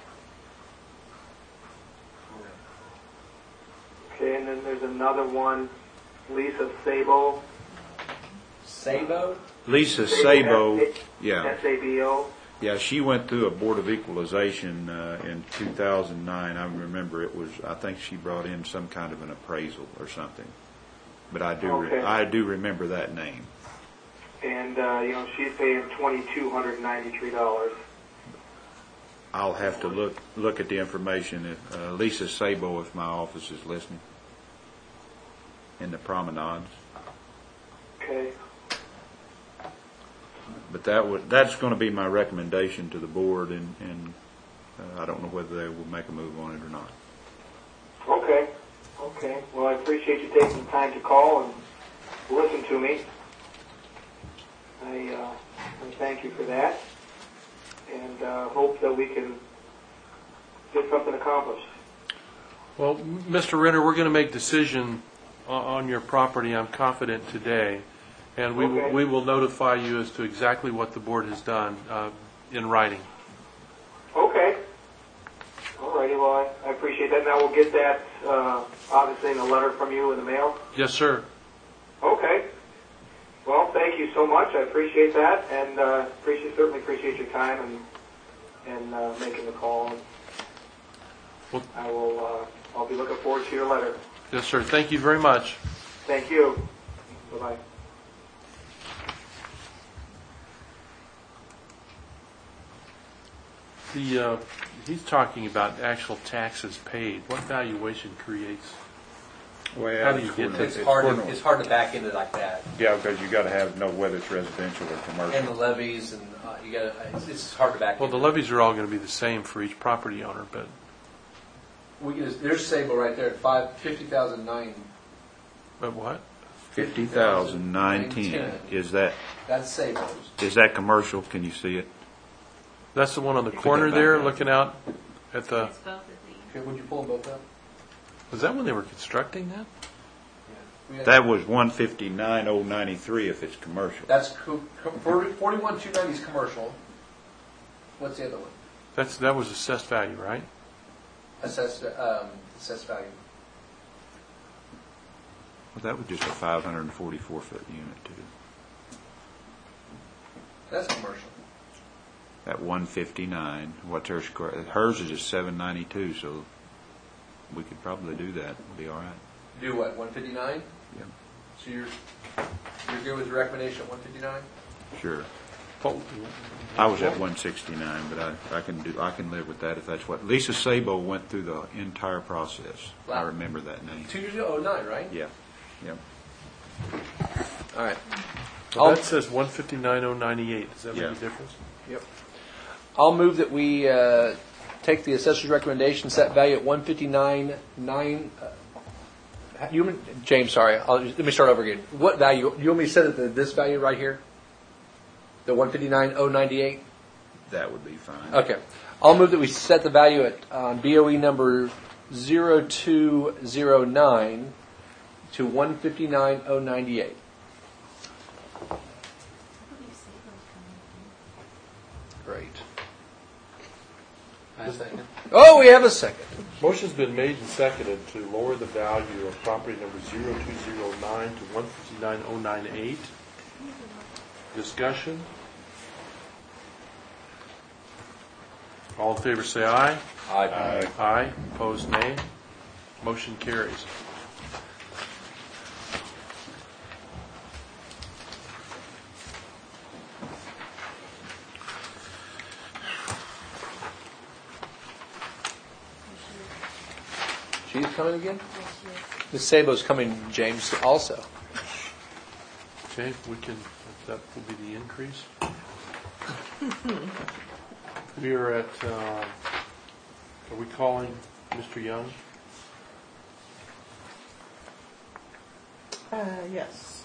Okay, and then there's another one, Lisa Sabo. Sabo? Lisa Sabo, yeah. S A B O. Yeah, she went through a Board of Equalization uh, in two thousand nine. I remember it was, I think she brought in some kind of an appraisal or something. But I do, Okay. re- I do remember that name. And, uh, you know, she's paying twenty-two hundred ninety-three dollars. I'll have to look look at the information. If uh, Lisa Sabo, if my office is listening, in the promenades. Okay. But that would that's going to be my recommendation to the board, and, and uh, I don't know whether they will make a move on it or not. Okay, okay. Well, I appreciate you taking the time to call and listen to me. I, uh, I thank you for that, and uh, hope that we can get something accomplished. Well, Mister Renner, we're going to make decision o- on your property, I'm confident, today, and we, Okay. will, we will notify you as to exactly what the board has done uh, in writing. Okay. All righty, well, I, I appreciate that. Now we'll get that, uh, obviously, in a letter from you in the mail. Yes, sir. Okay. Well, thank you so much. I appreciate that, and uh, appreciate certainly appreciate your time and and uh, making the call. Well, I will. Uh, I'll be looking forward to your letter. Yes, sir. Thank you very much. Thank you. Bye bye. The uh, he's talking about actual taxes paid. What valuation creates? Well, How do you get that? It's hard, to, it's hard to back into like that. Yeah, because you got to have know whether it's residential or commercial. And the levies, and uh, you got it's, it's hard to back Well, the into. levies are all going to be the same for each property owner, but We can just, there's Sable right there at five fifty thousand nine. but what? Fifty thousand nine ten. Is that That's Sable's. is that commercial? Can you see it? That's the one on the Put corner that back there, up. looking out at the. It's both of these. Okay, would you pull them both up? Was that when they were constructing that? We had- That was one fifty nine oh ninety three. If it's commercial. That's co- co- forty-one two ninety is commercial. What's the other one? That's that was assessed value, right? Assessed um, assessed value. Well, that was just a five hundred forty-four foot unit too. That's commercial. At one fifty-nine, what's her square? Hers is just seven ninety-two, so we could probably do that. It'd be all right. Do what? one fifty-nine. Yeah, So you're you're good with the recommendation at one fifty-nine? sure. Oh, I was at one sixty-nine, but I, I can do I can live with that if that's what Lisa Sabo went through the entire process. I Wow. remember that name. Two years ago, oh nine, right? Yeah, yeah. All right. well, I'll- that says one fifty nine oh ninety eight. Does that make Yeah. a difference? Yep. I'll move that we uh, take the assessor's recommendation, set value at one fifty-nine nine. Uh, you, James, sorry. I'll, let me start over again. What value? You want me to set it to this value right here? The one fifty-nine oh ninety-eight. That would be fine. Okay. I'll move that we set the value at on B O E number zero two zero nine to one fifty-nine oh ninety-eight. Great. Oh, we have a second. Motion's been made and seconded to lower the value of property number zero two zero nine to one fifty nine oh nine eight. Discussion. All in favor, say aye. Aye. Aye. Opposed, nay. Motion carries. She's coming again? Miss Sabo's coming, James, also. Okay, we can, that will be the increase. We are at, uh, are we calling Mister Young? Uh, yes.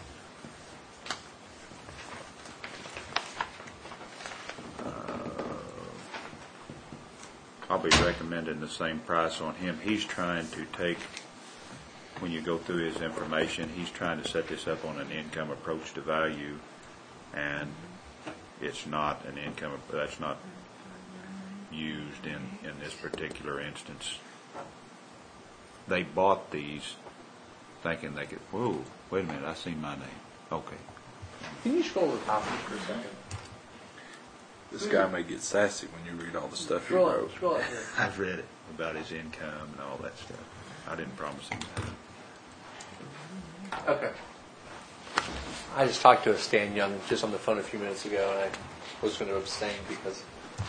I'll be recommending the same price on him. He's trying to take, when you go through his information, he's trying to set this up on an income approach to value, and it's not an income, that's not used in, in this particular instance. They bought these thinking they could, whoa, wait a minute, I see my name. Okay. Can you scroll the top for a second? This guy may get sassy when you read all the stuff he Scroll wrote. up, scroll up here. I've read it about his income and all that stuff. I didn't promise him that. Okay. I just talked to a Stan Young just on the phone a few minutes ago, and I was going to abstain because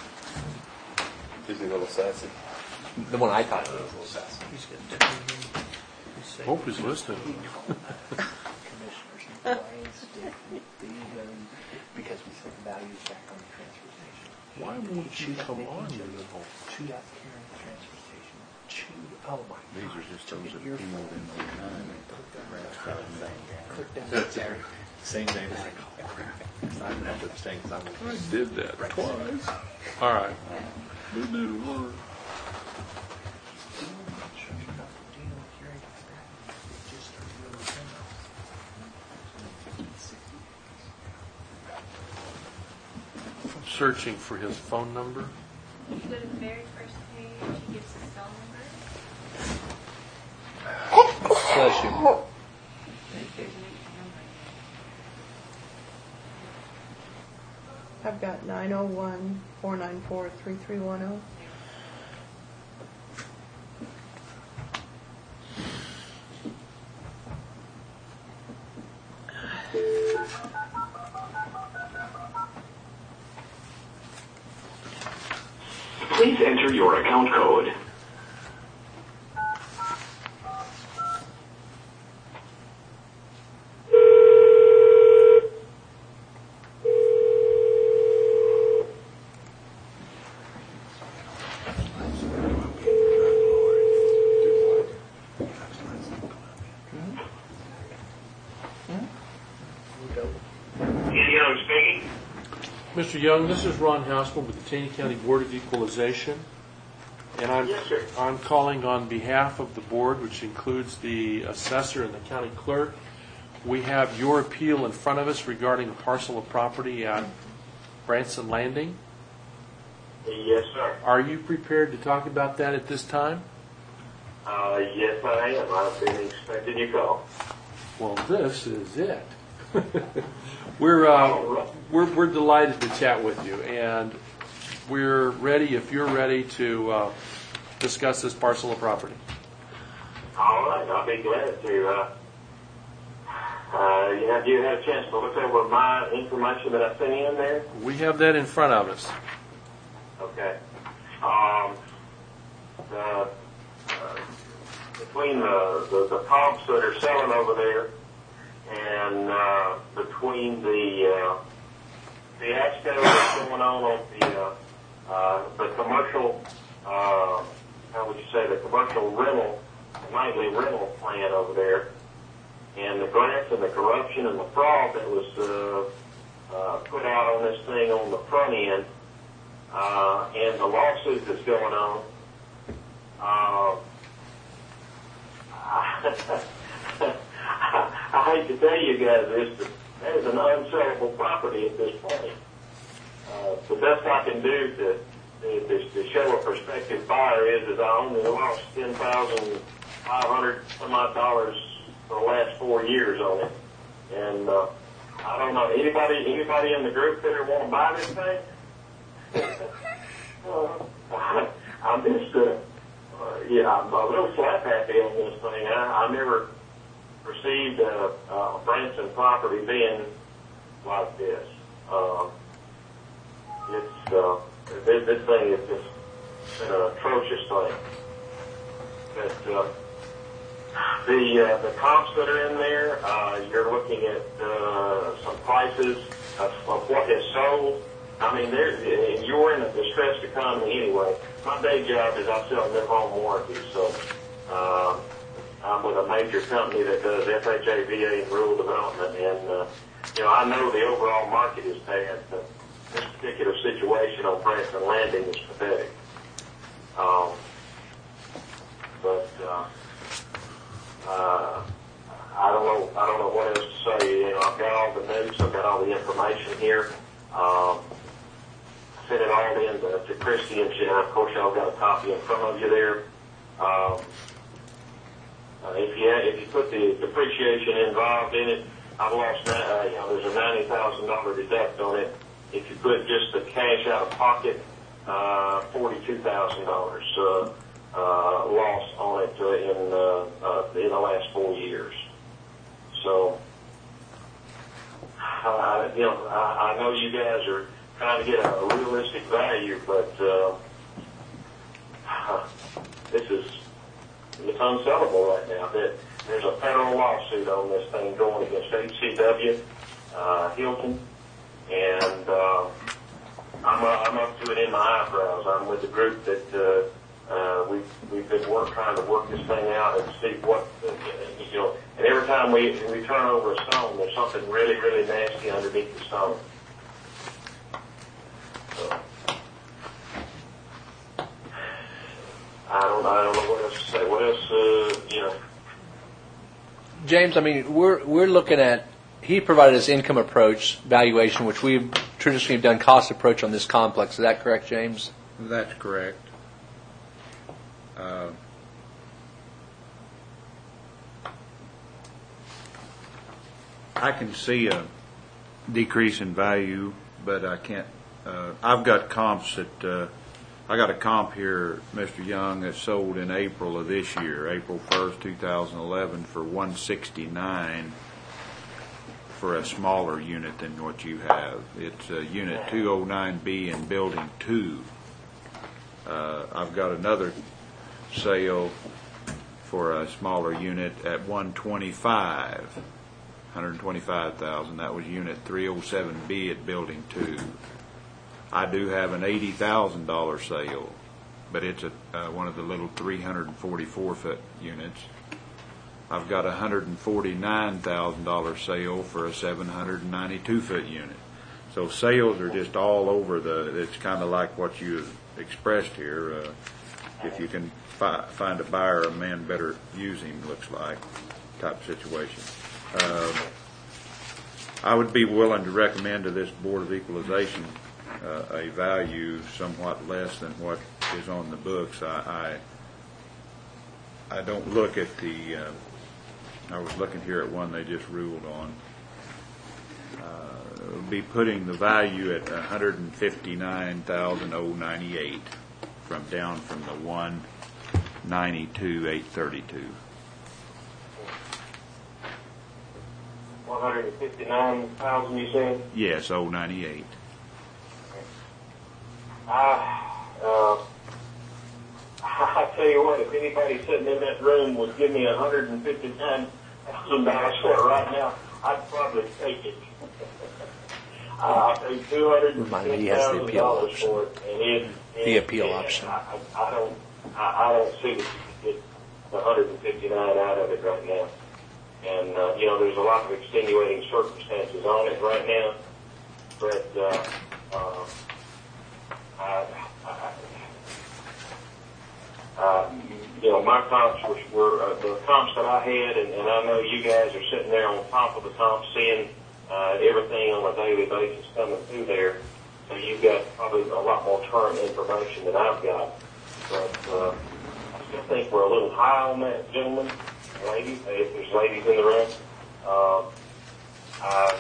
Is he a little sassy? the one I talked to was a little sassy. Hope he's listening. Because we set the values back on the transfer station. Why won't you come on, you little? Chewed out Karen transfer station. Chewed. Oh my These God. are just Took those an that earful. peeled in the time and Clicked down That's there. Same name. I don't have to abstain because I'm. I did that twice. All right. We did work. I'm searching for his phone number. If you go to the very first page, he gives his cell number. Bless you. There's an extra number. I've got nine oh one, four nine four, three three one oh. Please enter your account code. Ian Young speaking. Mister Young, this is Ron Hausman with the Taney County Board of Equalization. And I'm, Yes, sir. I'm calling on behalf of the board, which includes the assessor and the county clerk. We have your appeal in front of us regarding a parcel of property at Branson Landing. Yes, sir. Are you prepared to talk about that at this time? Uh, yes, I am. I've been expecting your call. Well, this is it. we're, uh, we're we're delighted to chat with you, and we're ready if you're ready to uh, discuss this parcel of property. All right, I'll be glad to. Uh, uh, you have you had a chance to look over my information that I sent in there? We have that in front of us. Okay. Um, the, uh, between the, the the comps that are selling over there, and uh, between the uh, the ASCO that's going on on the uh, uh, the commercial, uh, how would you say, the commercial rental, nightly rental plan over there, and the grants and the corruption and the fraud that was uh, uh, put out on this thing on the front end, uh, and the lawsuit that's going on. Uh, I hate to tell you guys this, but that is an unsellable property at this point. Uh, the best I can do to, to, to show a prospective buyer is, is I only lost ten thousand five hundred some odd dollars for the last four years on it. And uh, I don't know, anybody anybody in the group there want to buy this thing? uh, I'm just, uh, uh, yeah, I'm a little slap happy on this thing. I, I never received a, a Branson property being like this. Uh, it's uh, this, this thing is just an atrocious thing. But uh, the uh, the comps that are in there, uh, you're looking at uh, some prices of, of what is sold. I mean, there's, you're in a distressed economy anyway. My day job is I sell new home warranties, so. Uh, I'm with a major company that does F H A, V A, and rural development, and uh, you know I know the overall market is bad, but this particular situation on Branson Landing is pathetic. Um, but uh, uh, I don't know. I don't know what else to say. You know, I've got all the news. I've got all the information here. Um, I sent it all in to, to Christy, and she, and of course y'all got a copy in front of you there. Um, Uh, if you if you put the depreciation involved in it, I've lost that. Uh, you know, there's a ninety thousand dollar deduct on it. If you put just the cash out of pocket, uh, forty two thousand dollars uh, uh, loss on it uh, in uh, uh, in the last four years. So, uh, you know, I, I know you guys are trying to get a, a realistic value, but uh, uh, this is. It's unsellable right now. There's a federal lawsuit on this thing going against H C W, uh, Hilton, and uh, I'm, uh, I'm up to it in my eyebrows. I'm with the group that, uh, uh, we've, we've been work, trying to work this thing out and see what, uh, you know, and every time we, we turn over a stone, there's something really, really nasty underneath the stone. So, I don't, I don't know what else to say. What else, uh, you know? James, I mean, we're we're looking at, he provided us income approach valuation, which we've traditionally done cost approach on this complex. Is that correct, James? That's correct. Uh, I can see a decrease in value, but I can't. Uh, I've got comps that uh, I got a comp here, Mister Young, that sold in April of this year, April first, two thousand eleven, for one sixty-nine for a smaller unit than what you have. It's uh, Unit two oh nine B in Building two. Uh, I've got another sale for a smaller unit at one twenty-five, one twenty-five thousand. That was Unit three oh seven B at Building two. I do have an eighty thousand dollars sale, but it's a, uh, one of the little three forty-four foot units. I've got a one hundred forty-nine thousand dollars sale for a seven ninety-two foot unit. So sales are just all over the, it's kind of like what you expressed here. Uh, if you can fi- find a buyer, a man better use him, looks like, type situation. Uh, I would be willing to recommend to this Board of Equalization uh, a value somewhat less than what is on the books. I I, I don't look at the, uh, I was looking here at one they just ruled on. Uh, it would be putting the value at one hundred fifty-nine thousand ninety-eight, from down from the one ninety-two eight thirty-two. one hundred fifty-nine thousand, you said? Yes, oh ninety-eight. I, uh, I tell you what, if anybody sitting in that room would give me one hundred fifty-nine thousand dollars for it right now, I'd probably take it. I paid two hundred fifty thousand dollars for it, and it, it, the appeal it, option. I, I, I don't, I, I don't see that you can get one hundred fifty-nine out of it right now. And uh, you know, there's a lot of extenuating circumstances on it right now, but uh, uh, I, I, uh, you know, my comps were, were uh, the comps that I had, and, and I know you guys are sitting there on top of the comps, seeing uh, everything on a daily basis coming through there. So you've got probably a lot more current information than I've got. But uh, I still think we're a little high on that, gentlemen, ladies, if there's ladies in the room. Uh, I,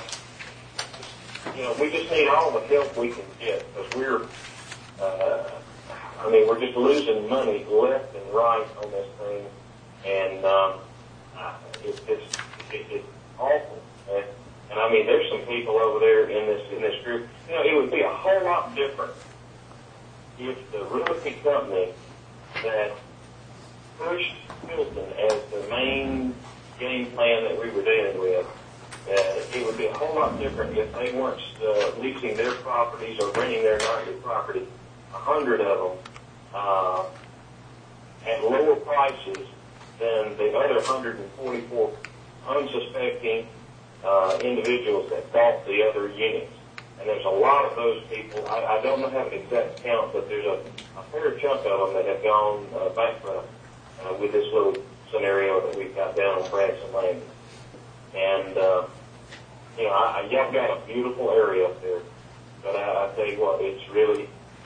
you know, we just need all the help we can get, because we're, uh, I mean, we're just losing money left and right on this thing, and um, it, it's it, it's awful. And, and I mean, there's some people over there in this in this group. You know, it would be a whole lot different if the realty company that pushed Hilton as the main game plan that we were dealing with, uh, it would be a whole lot different if they weren't uh, leasing their properties or renting their nightly property, a hundred of them, uh, at lower prices than the other one hundred forty-four unsuspecting uh, individuals that bought the other units. And there's a lot of those people. I, I don't know have an exact count, but there's a, a fair chunk of them that have gone uh, bankrupt uh, with this little scenario that we've got down on Branson Lane. And, uh, you know, I, y'all got a beautiful area up there, but I, I tell you what, it's really,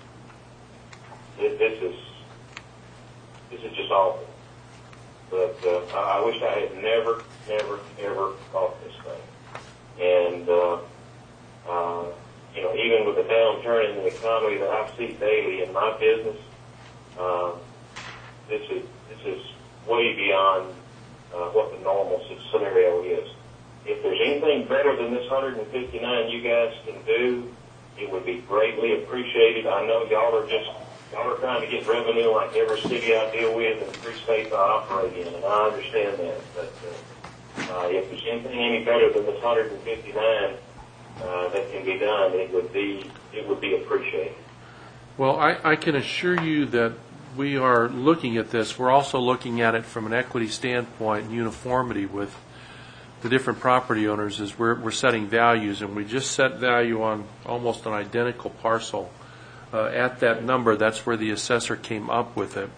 it, this is, this is just awful. But uh, I, I wish I had never, never, ever bought this thing. And, uh, uh, you know, even with the downturn in the economy that I see daily in my business, uh, this is this is way beyond uh, what the normal scenario is. If there's anything better than this one hundred fifty-nine you guys can do, it would be greatly appreciated. I know y'all are just y'all are trying to get revenue like every city I deal with and three states I operate in, and I understand that. But uh, uh, if there's anything any better than this one hundred fifty-nine uh, that can be done, it would be it would be appreciated. Well, I, I can assure you that we are looking at this. We're also looking at it from an equity standpoint and uniformity with the different property owners as we're, we're setting values, and we just set value on almost an identical parcel. Uh, at that number, that's where the assessor came up with it.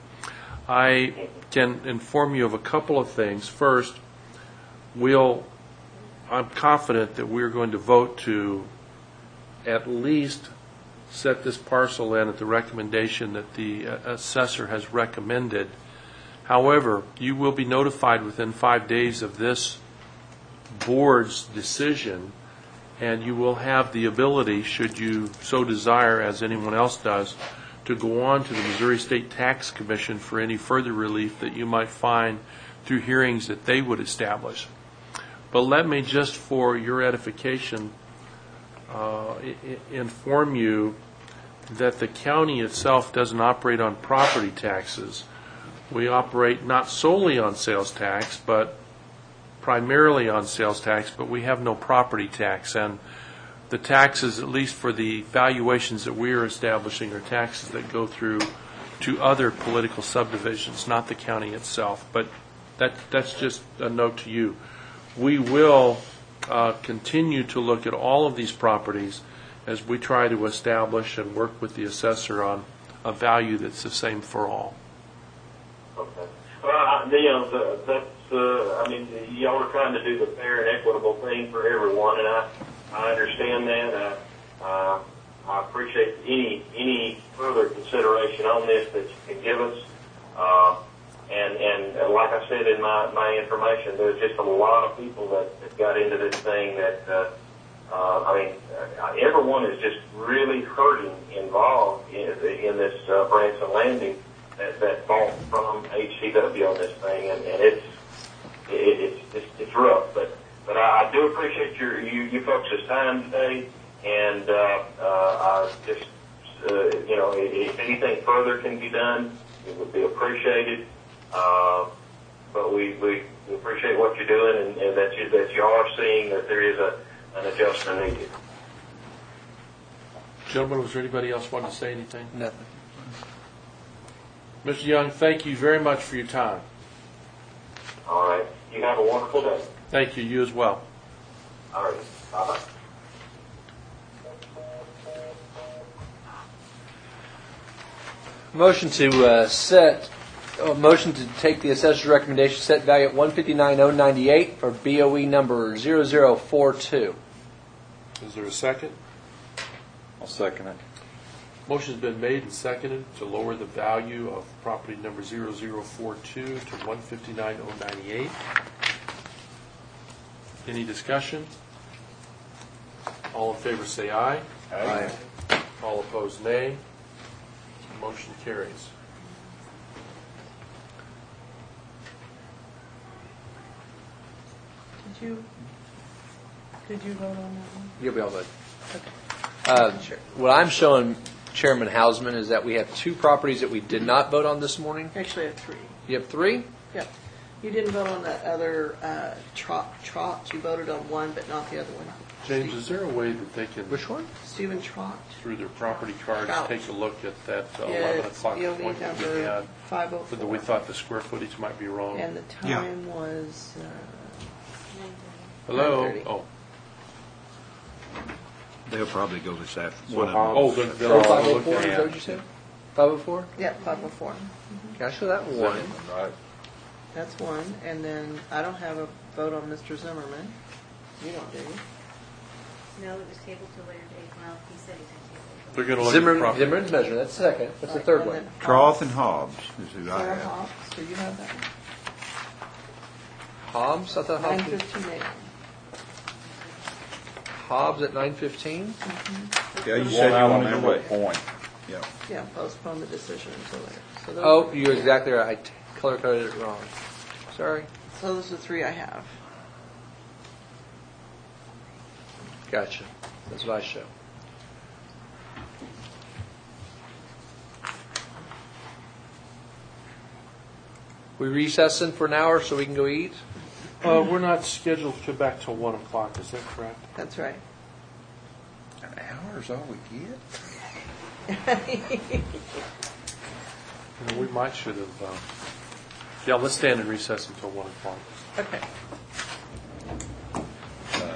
I can inform you of a couple of things. First, we'll, I'm confident that we're going to vote to at least set this parcel in at the recommendation that the uh, assessor has recommended. However, you will be notified within five days of this board's decision, and you will have the ability, should you so desire, as anyone else does, to go on to the Missouri State Tax Commission for any further relief that you might find through hearings that they would establish. But let me just, for your edification, uh, I- inform you that the county itself doesn't operate on property taxes. We operate not solely on sales tax, but primarily on sales tax, but we have no property tax. And the taxes, at least for the valuations that we are establishing, are taxes that go through to other political subdivisions, not the county itself. But that, that's just a note to you. We will uh, continue to look at all of these properties as we try to establish and work with the assessor on a value that's the same for all. Okay. Well, I, you know, the, that's, uh, I mean, y'all are trying to do the fair and equitable thing for everyone, and I, I understand that. Uh, uh, I appreciate any, any further consideration on this that you can give us. Uh, and, and, and like I said in my, my information, there's just a lot of people that, that got into this thing that, uh, Uh, I mean, uh, everyone is just really hurting involved in, in this uh, Branson Landing that, that bought from H C W on this thing, and, and it's, it, it's it's it's rough. But but I, I do appreciate your you, you folks' time today, and uh, uh, I just uh, you know if, if anything further can be done, it would be appreciated. Uh, but we, we we appreciate what you're doing, and, and that you that you are seeing that there is a an adjustment needed. Gentlemen, was there anybody else want to say anything? Nothing. Mister Young, thank you very much for your time. All right. You have a wonderful day. Thank you. You as well. All right. Bye-bye. Motion to uh, set, uh, motion to take the assessor's recommendation, set value at one fifty-nine thousand ninety-eight for B O E number zero zero four two. Is there a second? I'll second it. Motion's been made and seconded to lower the value of property number zero zero four two to one fifty-nine thousand ninety-eight. Any discussion? All in favor say aye. Aye. All opposed nay. Motion carries. Did you, did you vote on that one? You'll be all good. Okay. Uh, what I'm showing Chairman Hausman is that we have two properties that we did not vote on this morning. Actually, I have three. You have three? Yep. You didn't vote on that other uh, trot, trot. You voted on one, but not the other one. James, is there a way that they can, Which one? Stephen Trot. through their property cards, Trout. take a look at that uh, Yeah, eleven it's o'clock B O E appointment we number had? five oh But that we four. thought the square footage might be wrong. And the Yeah. time was, uh, Hello? nine thirty. Oh. They'll probably go this afternoon. So One of them. Oh, Hobbs- they're, they're Oh, all five oh looking four, is at that what you said? five oh four? yeah, five oh four. Can I show that one? Right. That's one. And then I don't have a vote on Mister Zimmerman. You don't, do you? No, it was tabled till later date. Well, he said he's going to table it. They're going to look at Zimmerman, property. Zimmerman's measure, that's the second. What's the Right, third and one? then Troth and Hobbs is who I Sarah have. Hobbs, so you have that one. Hobbs? I thought Nine Hobbs was- fifteen a.m. Hobbs at nine fifteen? Yeah, you One said you out on wanted to Emerald wait. Point. Yeah. Yeah, postpone the decision until later. So those Oh, are- you're exactly right. I t- color coded it wrong. Sorry. So those are the three I have. Gotcha. That's what I show. We recessing for an hour so we can go eat? Uh, we're not scheduled to come back till one o'clock, is that correct? That's right. An hour? water's all we get? You know, we might should have, uh, yeah, let's stand in recess until one o'clock. Okay.